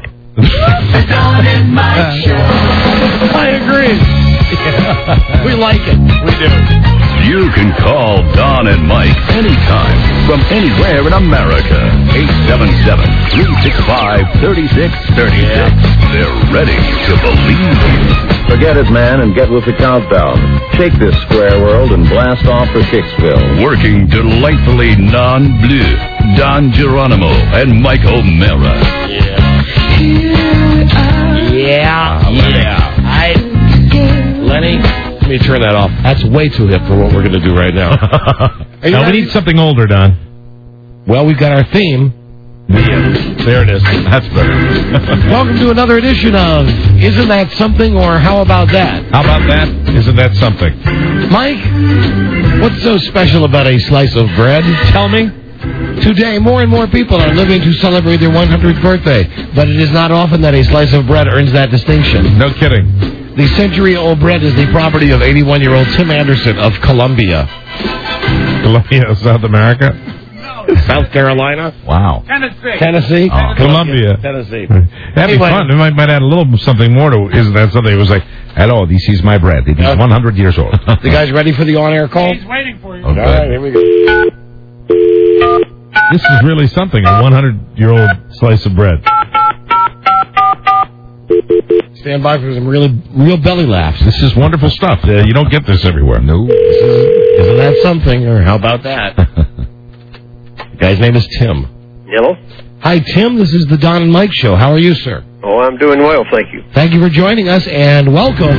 I agree. We like it. We do. You can call Don and Mike anytime from anywhere in America. eight seven seven, three six five, three six three six. They're ready to believe you. Forget it, man, and get with the countdown. Shake this square world and blast off for Kicksville. Working delightfully non-blue, Don Geronimo and Mike O'Mara. Yeah. Yeah. I, Lenny, let me turn that off. That's way too hip for what we're going to do right now. Are you Now, we ready? need something older, Don. Well, we've got our theme. There it is. That's better. Welcome to another edition of Isn't That Something or How About That? How about that? Isn't that something? Mike, what's so special about a slice of bread? Tell me. Today, more and more people are living to celebrate their one hundredth birthday, but it is not often that a slice of bread earns that distinction. No kidding. The century-old bread is the property of eighty-one-year-old Tim Anderson of Columbia. Columbia, South America? South Carolina? Wow. Tennessee. Tennessee? Oh, Columbia. Tennessee. That'd be Anyway. fun. It might, might add a little something more to Isn't That Something? It was like, hello, this is my bread. It is Uh, one hundred years old. The guys ready for the on-air call? He's waiting for you. Okay. All right, here we go. This is really something, a one hundred year old slice of bread. Stand by for some really real belly laughs. This is wonderful stuff. Uh, you don't get this everywhere. No. This is, isn't that something, or how about that? The guy's name is Tim. Hello? Hi, Tim. This is the Don and Mike Show. How are you, sir? Oh, I'm doing well, thank you. Thank you for joining us, and welcome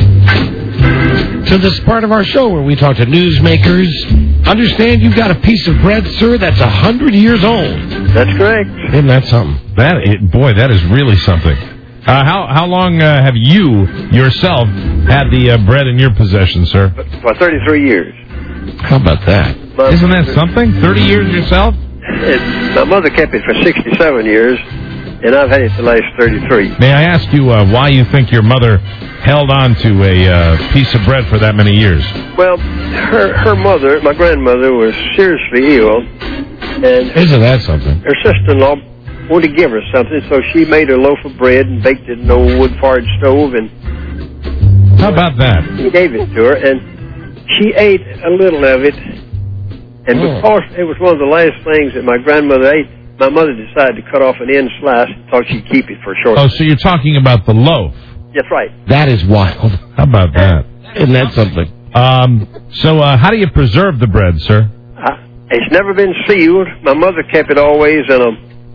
to this part of our show where we talk to newsmakers. Understand you've got a piece of bread, sir, that's one hundred years old. That's correct. Isn't that something? That it, boy, that is really something. Uh, how how long uh, have you yourself had the uh, bread in your possession, sir? For thirty-three years. How about that? My Isn't that mother- something? Thirty years yourself? It, my mother kept it for sixty-seven years, and I've had it the last thirty-three. May I ask you uh, why you think your mother held on to a uh, piece of bread for that many years? Well, her her mother, my grandmother, was seriously ill, and Isn't that something? her sister-in-law wanted to give her something, so she made a loaf of bread and baked it in an old wood-fired stove, and How about that? he gave it to her, and she ate a little of it, and Oh. because it was one of the last things that my grandmother ate, my mother decided to cut off an end slice and thought she'd keep it for a short Oh, so you're talking about the loaf. That's right. That is wild. How about that? Isn't that something? Um, so uh, how do you preserve the bread, sir? I, it's never been sealed. My mother kept it always in a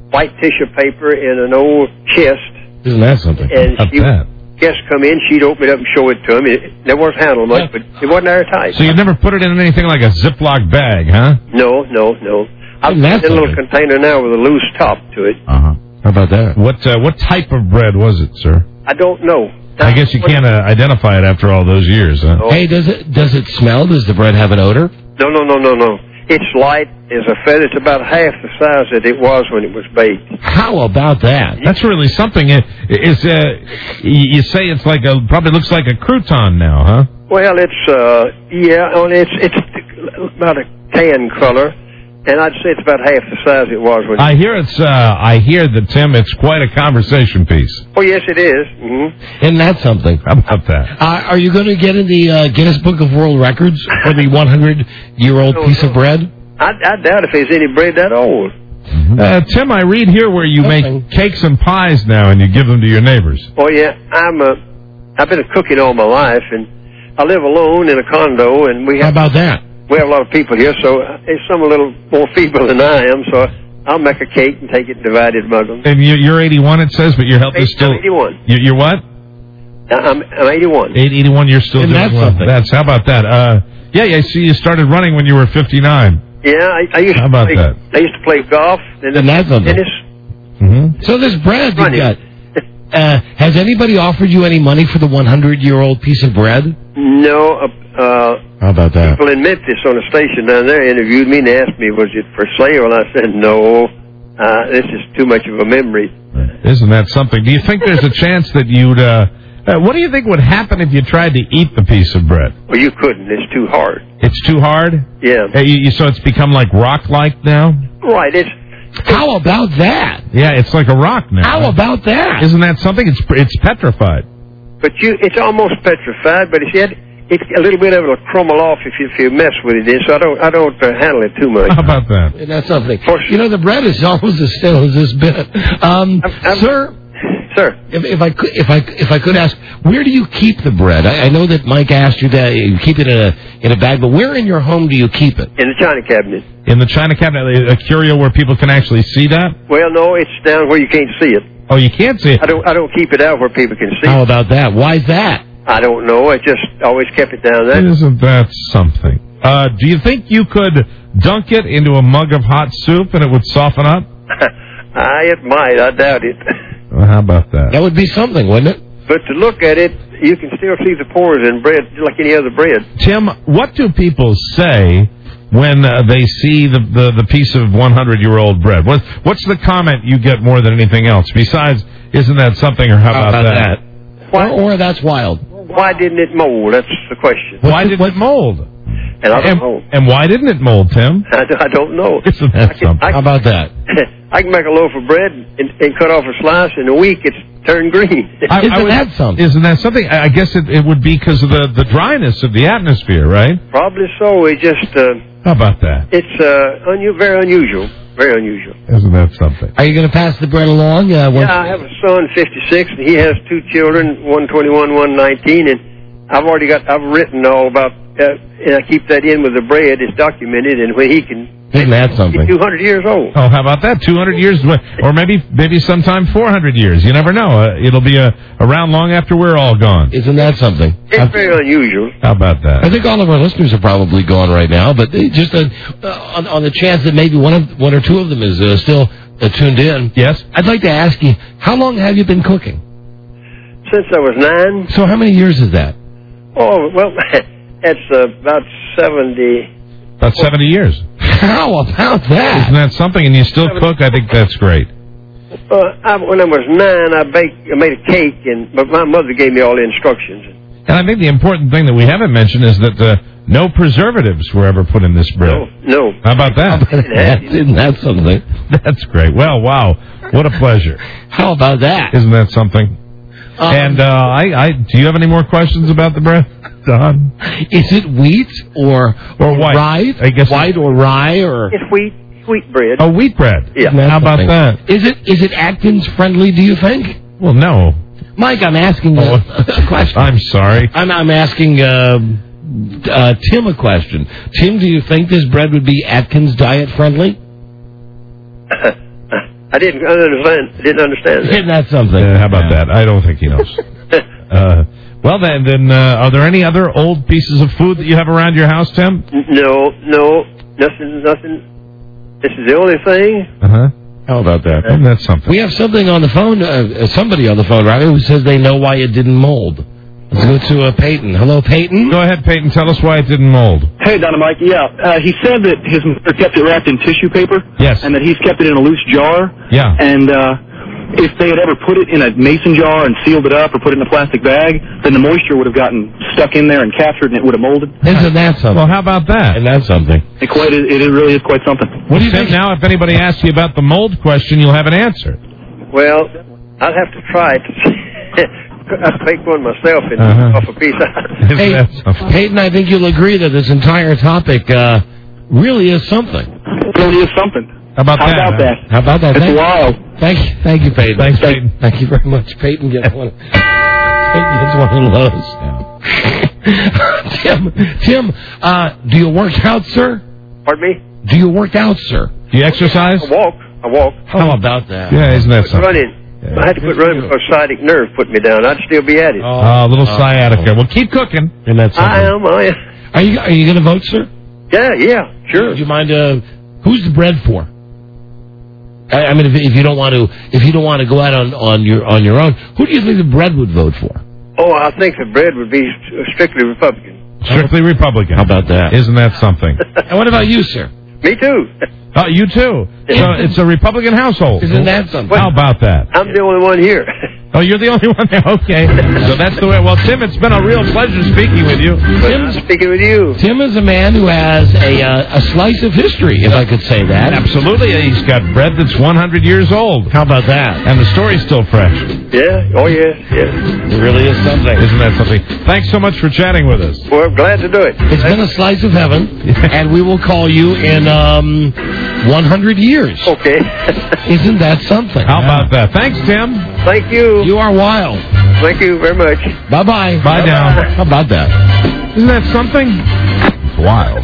white tissue paper in an old chest. Isn't that something? And How she, about guests come in, she'd open it up and show it to them. It never was handled much, but it wasn't airtight. So you never put it in anything like a Ziploc bag, huh? No, no, no. I've Isn't that got a little container now with a loose top to it. Uh-huh. How about that? What uh, what type of bread was it, sir? I don't know. I guess you can't uh, identify it after all those years, huh? Oh. Hey, does it does it smell? Does the bread have an odor? No, no, no, no, no. It's light as a feather. It's about half the size that it was when it was baked. How about that? That's really something. It, it's, uh, you say it's like a, probably looks like a crouton now, huh? Well, it's, uh, yeah, well, it's, it's about a tan color. And I'd say it's about half the size it was when. I hear it's. Uh, I hear that, Tim. It's quite a conversation piece. Oh yes, it is. Mm-hmm. Isn't that something? How about that? Uh, are you going to get in the uh, Guinness Book of World Records for the one hundred year old piece of bread? I, I doubt if there's any bread that old. Uh, Tim, I read here where you Nothing. make cakes and pies now, and you give them to your neighbors. Oh yeah, I'm. Uh, I've been cooking all my life, and I live alone in a condo, and we have. How about that? We have a lot of people here, so there's some a little more feeble than I am, so I'll make a cake and take it and divide it among them. And you, you're eighty-one, it says, but your health is still. I'm eighty-one. You, you're what? I'm, I'm eighty-one. eighty-one, you're still Isn't doing that well. something? That's, how about that? Uh, yeah, I see you started running when you were fifty-nine. Yeah, I, I used How to about play, that? I used to play golf and Isn't that something? tennis. Mm-hmm. So this bread you Running. got. Uh, has anybody offered you any money for the one hundred year old piece of bread? No, uh, uh, How about that? people in Memphis on a station down there interviewed me and asked me, was it for sale? And I said, no, uh, this is too much of a memory. Isn't that something? Do you think there's a chance that you'd, uh, uh, what do you think would happen if you tried to eat the piece of bread? Well, you couldn't. It's too hard. It's too hard? Yeah. Uh, you, you- so it's become like rock-like now? Right. It's How about that? Yeah, it's like a rock now. How about that? Isn't that something? It's it's petrified. But you, it's almost petrified, but it's yet, it's a little bit of it will crumble off if you, if you mess with it. So I don't, I don't uh, handle it too much. How about that? Isn't that something? You know, the bread is almost as stale as this bit. Um, I'm- I'm- sir, Sir, if, if I could, if I if I could ask, where do you keep the bread? I, I know that Mike asked you that you keep it in a in a bag, but where in your home do you keep it? in the china cabinet. In the china cabinet, a curio where people can actually see that? Well, no, it's down where you can't see it. Oh, you can't see it. I don't, I don't keep it out where people can see How it. about that? Why's that? I don't know. I just always kept it down there. Isn't that something? Uh, do you think you could dunk it into a mug of hot soup and it would soften up? I, it might. I doubt it. Well, how about that? That would be something, wouldn't it? But to look at it, you can still see the pores in bread like any other bread. Tim, what do people say when uh, they see the, the, the piece of one hundred year old bread? What, what's the comment you get more than anything else? Besides, isn't that something, or how, How about, about that? Why, Or, or that's wild. why didn't it mold? That's the question. Why didn't it mold? And I don't And, know. and why didn't it mold, Tim? I, I don't know. Isn't that something? I, How about that? I can make a loaf of bread and, and cut off a slice. In a week, it's turned green. I- Isn't I would- that something? Isn't that something? I I guess it, it would be because of the, the dryness of the atmosphere, right? Probably so. It just, uh, How about that? it's uh, unu- very unusual. Very unusual. Isn't that something? Are you going to pass the bread along? Uh, once- Yeah, I have a son, fifty-six, and he has two children, one twenty-one, one nineteen, and I've already got, I've written all about, uh, and I keep that in with the bread. It's documented, and when he can, Isn't that he's something? two hundred years old. Oh, how about that? two hundred years, or maybe maybe sometime four hundred years. You never know. Uh, it'll be uh, around long after we're all gone. Isn't that something? It's very unusual. How about that? I think all of our listeners are probably gone right now, but they just uh, uh, on, on the chance that maybe one of one or two of them is uh, still uh, tuned in. Yes. I'd like to ask you, how long have you been cooking? Since I was nine, So how many years is that? oh, well, that's uh, about seventy. About seventy years. How about Isn't that? that something? And you still cook? I think that's great. Uh, I, when I was nine, I baked, I made a cake, and but my mother gave me all the instructions. And I think the important thing that we haven't mentioned is that uh, no preservatives were ever put in this bread. No, no. How about that? Isn't that something? That's great. Well, wow. What a pleasure. How about that? Isn't that something? Um, and uh, I, I, do you have any more questions about the bread, Don? Is it wheat or Or white? rye? I guess white or rye or It's wheat, wheat bread. Oh, wheat bread. Yeah. How about something? that? Is it is it Atkins friendly? Do you think, Well, no. Mike? I'm asking a, a question. I'm sorry. I'm I'm asking uh, uh, Tim a question. Tim, do you think this bread would be Atkins diet friendly? I didn't understand. Didn't understand that. Isn't that something? Uh, how about that? I don't think he knows. uh, well, then, then uh, are there any other old pieces of food that you have around your house, Tim? No, no, nothing, nothing. This is the only thing. Uh-huh. How about that? Isn't that something? We have something on the phone, uh, somebody on the phone, right, who says they know why it didn't mold. Let's go to uh, Peyton. Hello, Peyton. Go ahead, Peyton. Tell us why it didn't mold. Hey, Don and Mike. Yeah, uh, he said that his mother kept it wrapped in tissue paper. Yes. And that he's kept it in a loose jar. Yeah. And uh, if they had ever put it in a mason jar and sealed it up or put it in a plastic bag, then the moisture would have gotten stuck in there and captured, and it would have molded. Isn't that something? Well, how about that? And that's something. It quite. It, it really is quite something. What do you think? Now, if anybody asks you about the mold question, you'll have an answer. Well, I'll have to try it. I'll take one myself and Uh-huh. off a piece out. Hey, Peyton, I think you'll agree that this entire topic uh, really is something. It really is something. How about How that? about that? How about that? It's Thank, wild. Thank you, thank you, Peyton. Thanks, Peyton. Thank you very much. Peyton gets one. Peyton gets one of those. Tim, Tim, uh, do you work out, sir? Pardon me? Do you work out, sir? Do you exercise? I walk. I walk. How about that? Yeah, isn't that something? Running. I had to quit running because sciatic nerve put me down. I'd still be at it. Oh, a little sciatica. Well, keep cooking. And that's I am. I am. Are you Are you going to vote, sir? Yeah, yeah, sure. Would you mind? Uh, who's the bread for? I, I mean, if, if you don't want to, if you don't want to go out on, on your on your own, who do you think the bread would vote for? Oh, I think the bread would be strictly Republican. Strictly Republican. How about that? Isn't that something? And what about you, sir? Me too. Oh, you too. So it's a Republican household. Isn't that something? How about that? I'm the only one here. Oh, you're the only one there. Okay. So that's the way. Well, Tim, it's been a real pleasure speaking with you. Tim's speaking with you. Tim is a man who has a uh, a slice of history, if I could say that. Absolutely. He's got bread that's one hundred years old. How about that? And the story's still fresh. Yeah. Oh, yes. Yes. It really is something. Isn't that something? Thanks so much for chatting with us. Well, I'm glad to do it. It's been a slice of heaven, and we will call you in um, one hundred years. Okay. Isn't that something? How about that? Thanks, Tim. Thank you. You are wild. Thank you very much. Bye-bye. Bye Bye-bye. now. How about that? Isn't that something? It's wild.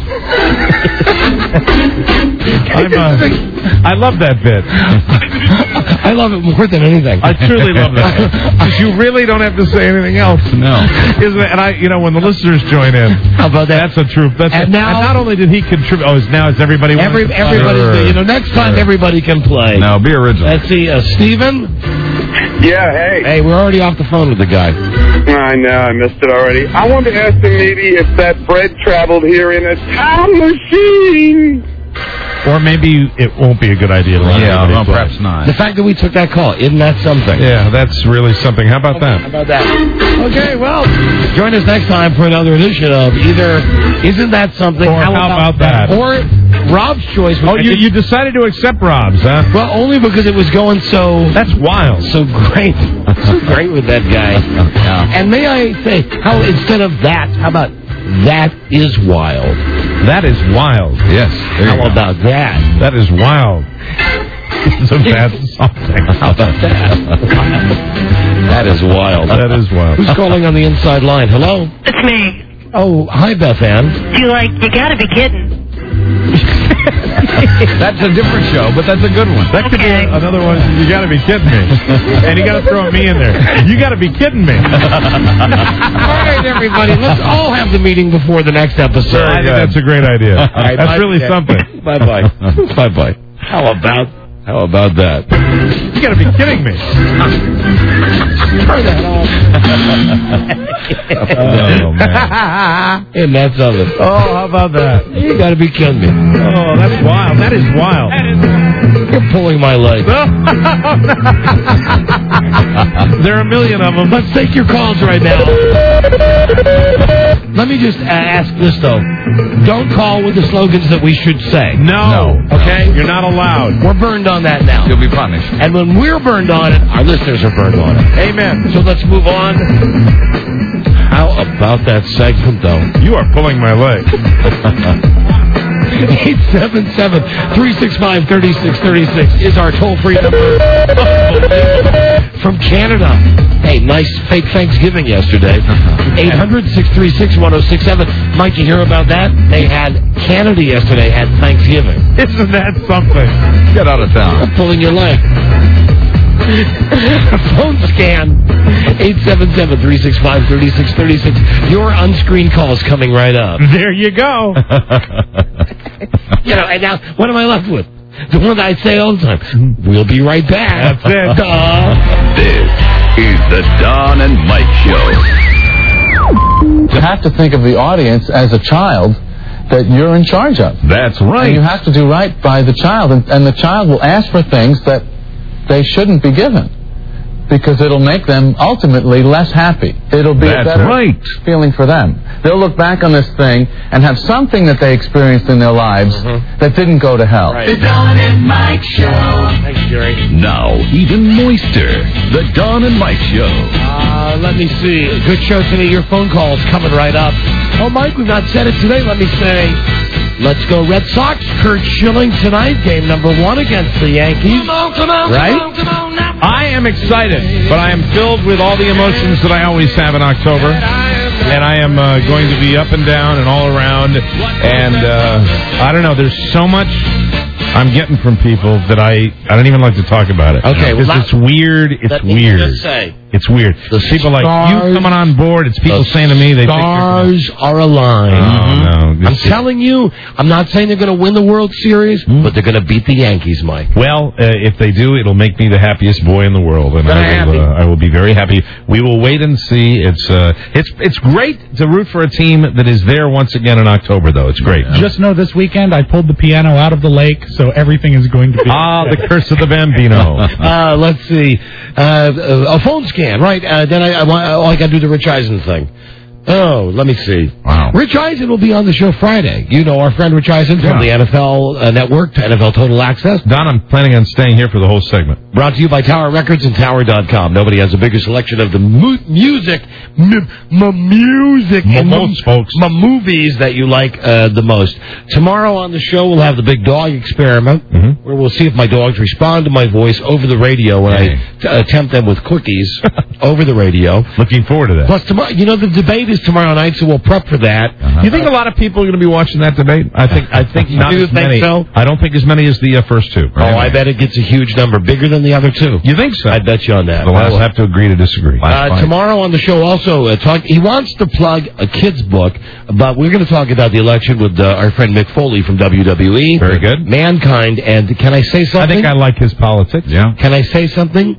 I'm, uh, I love that bit. I love it more than anything. I truly love that. Because you really don't have to say anything else. No. Isn't it? And I, you know, when the listeners join in, How about that? that's a true. That's And a, now- and not only did he contribute. Oh, is now is everybody? wanting Every, to play? everybody, Sure. you know, next time everybody can play. No, be original. Let's see, uh, Steven? Yeah, hey. Hey, we're already off the phone with the guy. I know, I missed it already. I wanted to ask him maybe if that bread traveled here in a time machine. Or maybe it won't be a good idea to let Yeah, anybody well, play. perhaps not. The fact that we took that call, isn't that something? Yeah, that's really something. How about that? How about that? Okay, well, join us next time for another edition of either Isn't That Something? Or how about that? Or Rob's choice. Oh, you, you decided to accept Rob's, huh? Well, only because it was going so... That's wild. So great. So great with that guy. And may I say, how instead of that, how about that is wild? That is wild. Yes. There How you go. about that? That is wild. It's a bad something. How about that? That is wild. That is wild. Who's calling on the inside line? Hello? It's me. Oh, hi, Beth Ann. Do you like, you gotta be kidding. That's a different show, but that's a good one. That could Okay. be another one. You got to be kidding me. And you got to throw me in there. You got to be kidding me. All right, everybody, let's all have the meeting before the next episode. I think that's a great idea. right, That's bye, really Jack. something. Bye-bye. Bye-bye. How about, how about that? You got to be kidding me. Turn that off. Oh, man. And that's of it. Oh, how about that? You got to be kidding me. Oh, that's wild. That is wild. You're pulling my leg. There are a million of them. Let's take your calls right now. Let me just uh, ask this, though. Don't call with the slogans that we should say. No. Okay? You're not allowed. We're burned on that now. You'll be punished. And when we're burned on it, our listeners are burned on it. Amen. So let's move on. How about that segment, though? You are pulling my leg. eight seven seven, three six five, three six three six is our toll-free number. from Canada. Hey, nice fake Thanksgiving yesterday. eight hundred, six three six, one oh six seven. Mike, you hear about that? They had Canada yesterday had Thanksgiving. Isn't that something? Get out of town. I'm pulling your leg. Phone scan. eight seven seven, three six five, three six three six. Your unscreened calls coming right up. There you go. You know, and now, what am I left with? The one that I say all the time. We'll be right back. That's it. Duh. This is the Don and Mike Show. You have to think of the audience as a child that you're in charge of. That's right. And you have to do right by the child, and, and the child will ask for things that they shouldn't be given, because it'll make them ultimately less happy. It'll be That's a better right. feeling for them. They'll look back on this thing and have something that they experienced in their lives mm-hmm. that didn't go to hell. Right. The Don and Mike Show. Thanks, Jerry. Now, even moister, the Don and Mike Show. Uh, let me see. Good show today. Your phone call's coming right up. Oh, Mike, we've not said it today. Let me say, let's go Red Sox. Kurt Schilling tonight, game number one against the Yankees. Come on, come on, right? come on, come on now. I am excited, but I am filled with all the emotions that I always have in October. And I am uh, going to be up and down and all around. And uh, I don't know, there's so much I'm getting from people that I, I don't even like to talk about it. Okay, Because well, it's weird. It's let me weird. just say, It's weird. The people like stars- you coming on board. It's people the saying to me they think stars are aligned. Oh, no. I'm This is- telling you, I'm not saying they're going to win the World Series, but they're going to beat the Yankees, Mike. Well, uh, if they do, it'll make me the happiest boy in the world, and Very I will, happy. uh, I will be very happy. We will wait and see. It's uh, it's it's great to root for a team that is there once again in October, though. It's great. Just know this weekend I pulled the piano out of the lake, so everything is going to be... Ah, the curse of the Bambino. uh, let's see. Uh, a phone scan, right? Uh, then I, I, oh, I got to do the Rich Eisen thing. Oh, let me see. Wow. Rich Eisen will be on the show Friday. You know our friend Rich Eisen from Yeah. the N F L uh, Network to N F L Total Access. Don, I'm planning on staying here for the whole segment. Brought to you by Tower Records and Tower dot com. Nobody has a bigger selection of the mu- music, m- m- music, and Most folks. m- movies that you like uh, the most. Tomorrow on the show, we'll have the big dog experiment, Mhm. where we'll see if my dogs respond to my voice over the radio when Hey. I t- attempt them with cookies over the radio. Looking forward to that. Plus, tomorrow, you know, the debate is tomorrow night, so we'll prep for that. Uh-huh. You think a lot of people are going to be watching that debate? I think. I think not You as think many. so? I don't think as many as the uh, first two. Oh, I bet it gets a huge number, bigger than the other two. You think so? I bet you on that. Well, I will have to agree to disagree. Uh, tomorrow on the show also, uh, talk. He wants to plug a kid's book, but we're going to talk about the election with uh, our friend Mick Foley from W W E. Very good. Mankind, and can I say something? I think I like his politics. Yeah. Can I say something?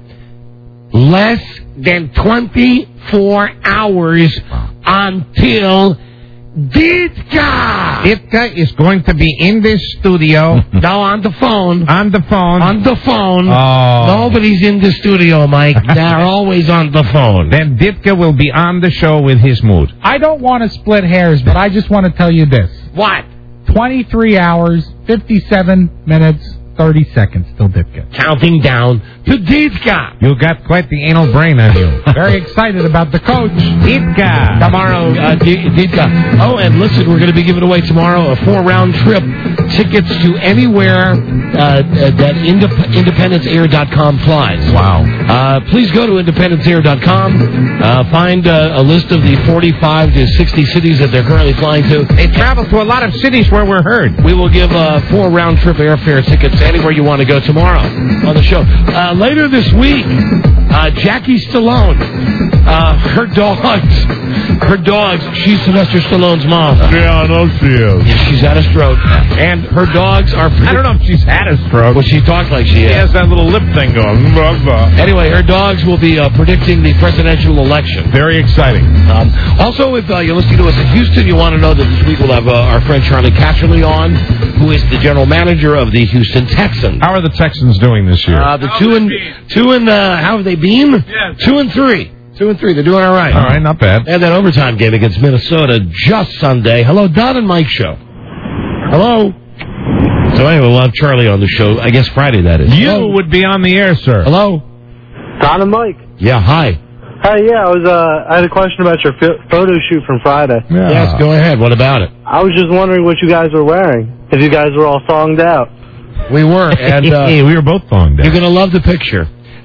Less than twenty-four hours until Ditka. Ditka is going to be in this studio. No, on the phone. On the phone. On the phone. Oh. Nobody's in the studio, Mike. They're always on the phone. Then Ditka will be on the show with his mood. I don't want to split hairs, but I just want to tell you this. What? twenty-three hours, fifty-seven minutes, thirty seconds till Ditka. Counting down to Ditka. You got quite the anal brain on you. Very excited about the coach. Ditka. Tomorrow, uh, D- Ditka. Oh, and listen, we're going to be giving away tomorrow a four-round trip, tickets to anywhere uh, that indep- independence air dot com flies. Wow. Uh, please go to independence air dot com. Uh, find uh, a list of the forty-five to sixty cities that they're currently flying to. They travel to a lot of cities where we're heard. We will give uh, four round-trip airfare tickets anywhere you want to go tomorrow on the show. Uh, later this week, uh, Jackie Stallone, uh, her dogs, her dogs, she's Sylvester Stallone's mom. Yeah, I know she is. Yeah, she's had a stroke. And her dogs are... I don't know if she's had a stroke. Well, she talks like she, She has. has that little lip thing going. Blah, blah. Anyway, her dogs will be uh, predicting the presidential election. Very exciting. Um, also, if uh, you're listening to us in Houston, you want to know that this week we'll have uh, our friend Charlie Catcherly on, who is the general manager of the Houston Texans. How are the Texans doing this year? Uh, the two and two and uh, how have they been? Yes. Two and three. Two and three. They're doing all right. All right, not bad. And that overtime game against Minnesota just Sunday. Hello, Don and Mike show. Hello. So anyway, we'll have Charlie on the show. I guess Friday, that is. You Hello. would be on the air, sir. Hello. Don and Mike. Yeah. Hi. Hi, yeah, I was. Uh, I had a question about your ph- photo shoot from Friday. Yeah. Yes. Go ahead. What about it? I was just wondering what you guys were wearing. If you guys were all thonged out. We were, and uh, we were both thonged out. you're gonna love the picture.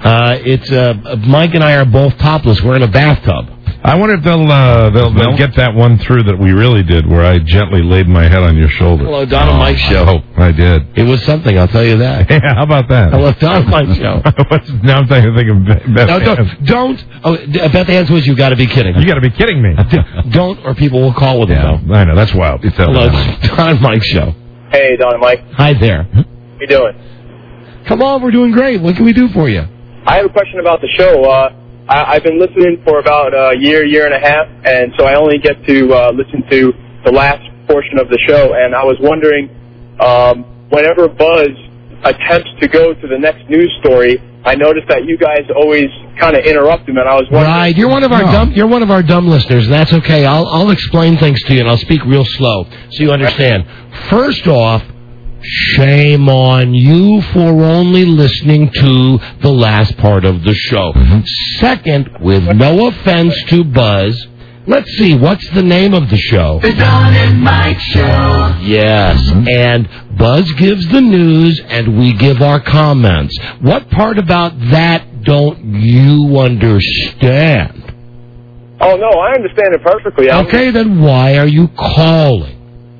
Uh, it's uh, Mike and I are both topless. We're in a bathtub. I wonder if they'll, uh, they'll they'll get that one through that we really did, where I gently laid my head on your shoulder. Hello, Don and Mike show. Oh, I did. It was something, I'll tell you that. Yeah, how about that? Hello, Don and Mike show. What's, now I'm thinking, thinking Beth no, don't, don't. Oh, Beth Ann's was you got to be kidding. You got to be kidding me. Don't, or people will call with yeah, them. Though. I know, that's wild. It's Hello, Don and Mike show. Hey, Don and Mike. Hi there. How you doing? Come on, we're doing great. What can we do for you? I have a question about the show. Uh, I, I've been listening for about a year, year and a half, and so I only get to uh, listen to the last portion of the show. And I was wondering, um, whenever Buzz attempts to go to the next news story, I noticed that you guys always kind of interrupt him, and I was wondering. Right, you're one of our no. dumb. You're one of our dumb listeners, and that's okay. I'll I'll explain things to you, and I'll speak real slow so you understand. First off, shame on you for only listening to the last part of the show. Mm-hmm. Second, with no offense to Buzz, let's see, what's the name of the show? The Don and Mike Show. Yes, mm-hmm. and Buzz gives the news, and we give our comments. What part about that don't you understand? Oh, no, I understand it perfectly. I'm Okay, then why are you calling?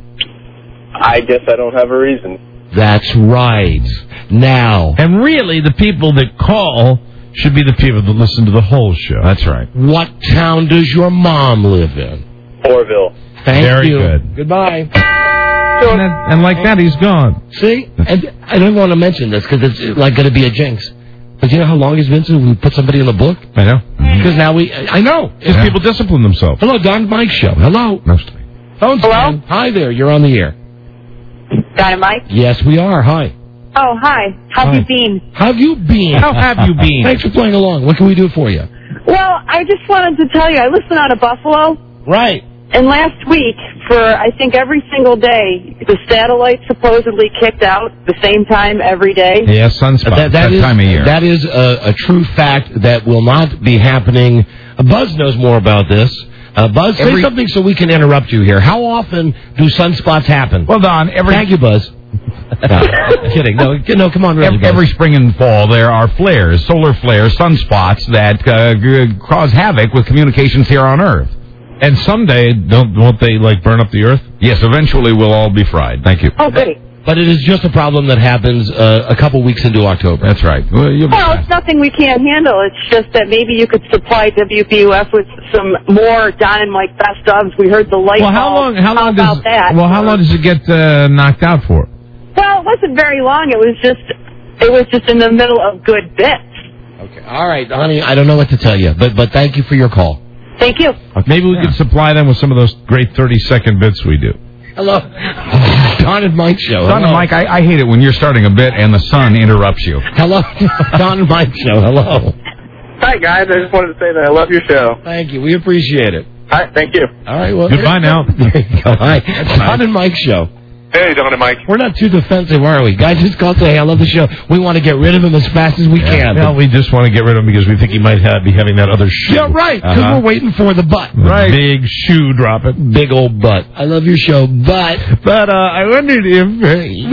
I guess I don't have a reason. That's right. Now. And really, the people that call should be the people that listen to the whole show. That's right. What town does your mom live in? Orville. Thank Very you. good. Goodbye. And, then, and like that, he's gone. See? And I don't want to mention this because it's like going to be a jinx. But you know how long it's been since we put somebody in the book? I know. Because now we... I know. Because yeah. people discipline themselves. Hello, Don Mike Show. Hello. Mostly. Hello? Hi there. You're on the air. Don and Mike? Yes, we are. Hi. Oh, hi. How have Hi. you been? How have you been? How have you been? Thanks for playing along. What can we do for you? Well, I just wanted to tell you, I listen out of Buffalo. Right. And last week, for I think every single day, the satellite supposedly kicked out the same time every day. Yeah, sunspot. That, that, that is, time of year. That is a, a true fact that will not be happening. Uh, Buzz knows more about this. Uh, Buzz, Every- say something so we can interrupt you here. How often do sunspots happen? Well, Don, every... Thank you, Buzz. No, kidding. No, no, come on, really, Every, every spring and fall, there are flares, solar flares, sunspots that uh, g- cause havoc with communications here on Earth. And someday, don't won't they like burn up the Earth? Yes, eventually we'll all be fried. Thank you. Oh, great. But it is just a problem that happens uh, a couple weeks into October. That's right. Well, you'll be Well, fine. it's nothing we can't handle. It's just that maybe you could supply W B U F with some more Don and Mike best ofs. We heard the light Well, how bulb. long? How long about does? that? Well, how long does it get uh, knocked out for? Well, it wasn't very long. It was just, it was just in the middle of good bits. Okay. All right, honey, I don't know what to tell you, but but thank you for your call. Thank you. Maybe we could supply them with some of those great thirty-second bits we do. Hello. Don and Mike Show. Don and Mike, I, I hate it when you're starting a bit and the sun interrupts you. Hello. Don and Mike Show. Hello. Hi, guys. I just wanted to say that I love your show. Thank you. We appreciate it. All right, thank you. All right. Well, Goodbye now. There you go. Hi. Don and Mike Show. Hey, Don and Mike. We're not too defensive, are we? Guys just call and say, hey, I love the show. We want to get rid of him as fast as we can. Well, we just want to get rid of him because we think he might have, be having that other shoe. Yeah, right. Because Uh-huh. we're waiting for the butt. The Right. big shoe dropping. Big old butt. I love your show, but... But uh, I wondered if...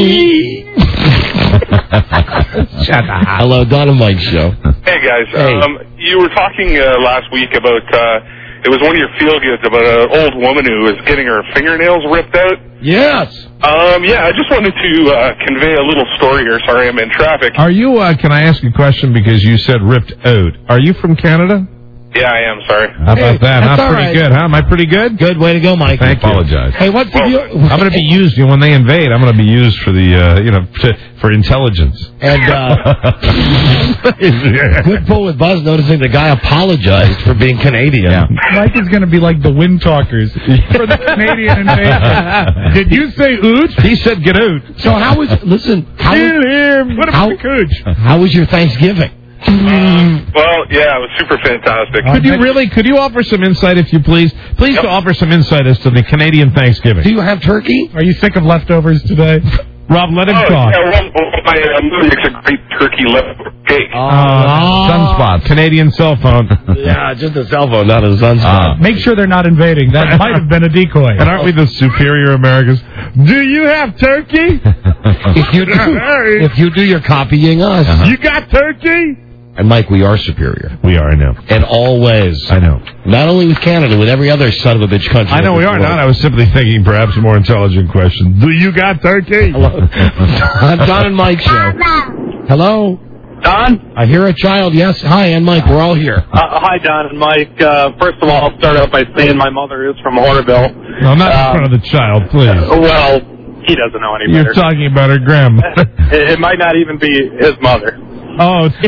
Shut up. Hello, Don and Mike Show. Hey, guys. Hey. Um, you were talking uh, last week about, uh, it was one of your feel-goods about an old woman who was getting her fingernails ripped out. Yes. Um, yeah, I just wanted to uh, convey a little story here. Sorry, I'm in traffic. Are you, uh, can I ask a question because you said ripped out? Are you from Canada? Yeah, I am. Sorry. How about Hey, that? that's Not all pretty right. good, huh? Am I pretty good? Good way to go, Mike. Thank you. Apologize. Hey, what's Well, your... I'm going to be used, you know, when they invade, I'm going to be used for the, uh, you know, to, for intelligence. And, uh... good pull with Buzz noticing the guy apologized for being Canadian. Yeah. Mike is going to be like the wind talkers for the Canadian invasion. Did you say ooch? He said get out. So how was... Listen, how Kill was, him. What how- about the cooch? how was your Thanksgiving? Um, well, yeah, it was super fantastic. Could you really, could you offer some insight, if you please? Please Yep. offer some insight as to the Canadian Thanksgiving. Do you have turkey? Are you sick of leftovers today? Rob, let him Oh, talk. yeah, well, well, my uh, mother makes a great turkey leftover cake. Uh, Sunspot, Canadian cell phone. Yeah, just a cell phone, not a sunspot. Make sure they're not invading. That might have been a decoy. And aren't we the superior Americans? Do you have turkey? if you do, if you do, you're copying us. You got turkey? And, Mike, we are superior. We are, I know. In all ways. I know. Not only with Canada, with every other son of a bitch country. I know we are not. I was simply thinking perhaps a more intelligent question. Do you got turkey? Hello. Don and Mike show. Hello? Don? I hear a child. Yes. Hi, and Mike. We're all here. Uh, hi, Don and Mike. Uh, first of all, I'll start out by saying my mother is from Hornville. No, not um, in front of the child, please. Uh, well, he doesn't know any better. You're talking about her grandma. it, it might not even be his mother. Oh, um,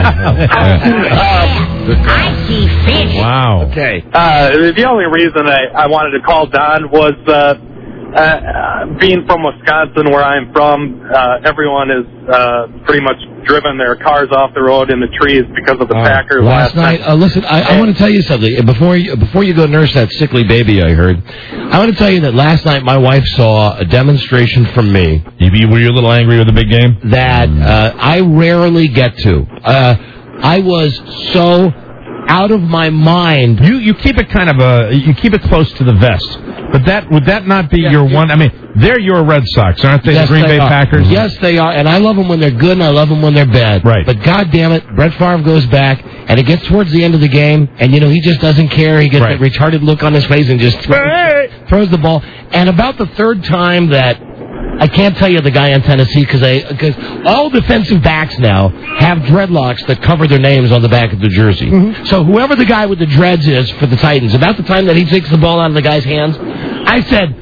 I see fish. Wow. Okay. Uh, the only reason I, I wanted to call Don was uh, uh, being from Wisconsin, where I'm from. Uh, everyone is uh, pretty much driven their cars off the road in the trees because of the Uh, Packers last last night, uh, listen, I, I want to tell you something. Before you, before you go nurse that sickly baby I heard, I want to tell you that last night my wife saw a demonstration from me. You, were you a little angry with the big game? That uh, I rarely get to. Uh, I was so out of my mind. You you keep it kind of a you keep it close to the vest, but that would that not be Yeah, your yeah. one? I mean, they're your Red Sox, aren't they? Yes, the Green they Bay are. Packers. Yes, they are, and I love them when they're good, and I love them when they're bad. Right. But God damn it, Brett Favre goes back, and it gets towards the end of the game, and you know he just doesn't care. He gets Right. that retarded look on his face and just throws, throws the ball. And about the third time that I can't tell you the guy on Tennessee because I because all defensive backs now have dreadlocks that cover their names on the back of the jersey. Mm-hmm. So whoever the guy with the dreads is for the Titans, about the time that he takes the ball out of the guy's hands, I said,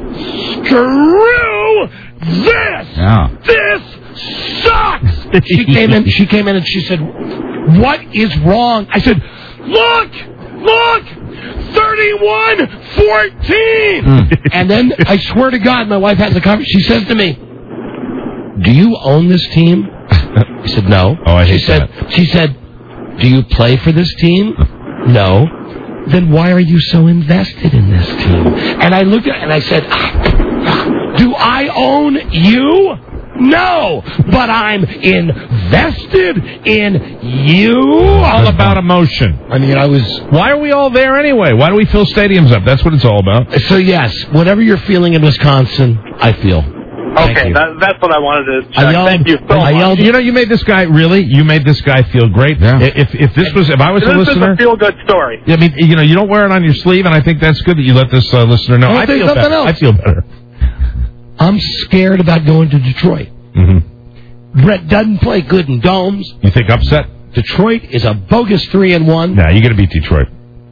"Screw this! Yeah. This sucks!" She came in. She came in and she said, "What is wrong?" I said, "Look, look, thirty-one fourteen." And then I swear to God, my wife has a conversation. She says to me, "Do you own this team?" I said, "No." Oh, I she hate said, that. She said, "Do you play for this team?" "No." "Then why are you so invested in this team?" And I looked at it and I said, "Do I own you? No, but I'm invested in you." All about emotion. I mean, I was... Why are we all there anyway? Why do we fill stadiums up? That's what it's all about. So, yes, whatever you're feeling in Wisconsin, I feel. Thank Okay, you. that, that's what I wanted to check. I yelled- Thank you so I much. yelled- You know, you made this guy really. You made this guy feel great. Yeah. If if this was if I was This a is listener, a feel-good story. I mean, you know, you don't wear it on your sleeve, and I think that's good that you let this uh, listener know. I'll I tell you feel something better. else. I feel better. I'm scared about going to Detroit. Mm-hmm. Brett doesn't play good in domes. You think upset? Detroit is a bogus three and one. Nah, you got to beat Detroit.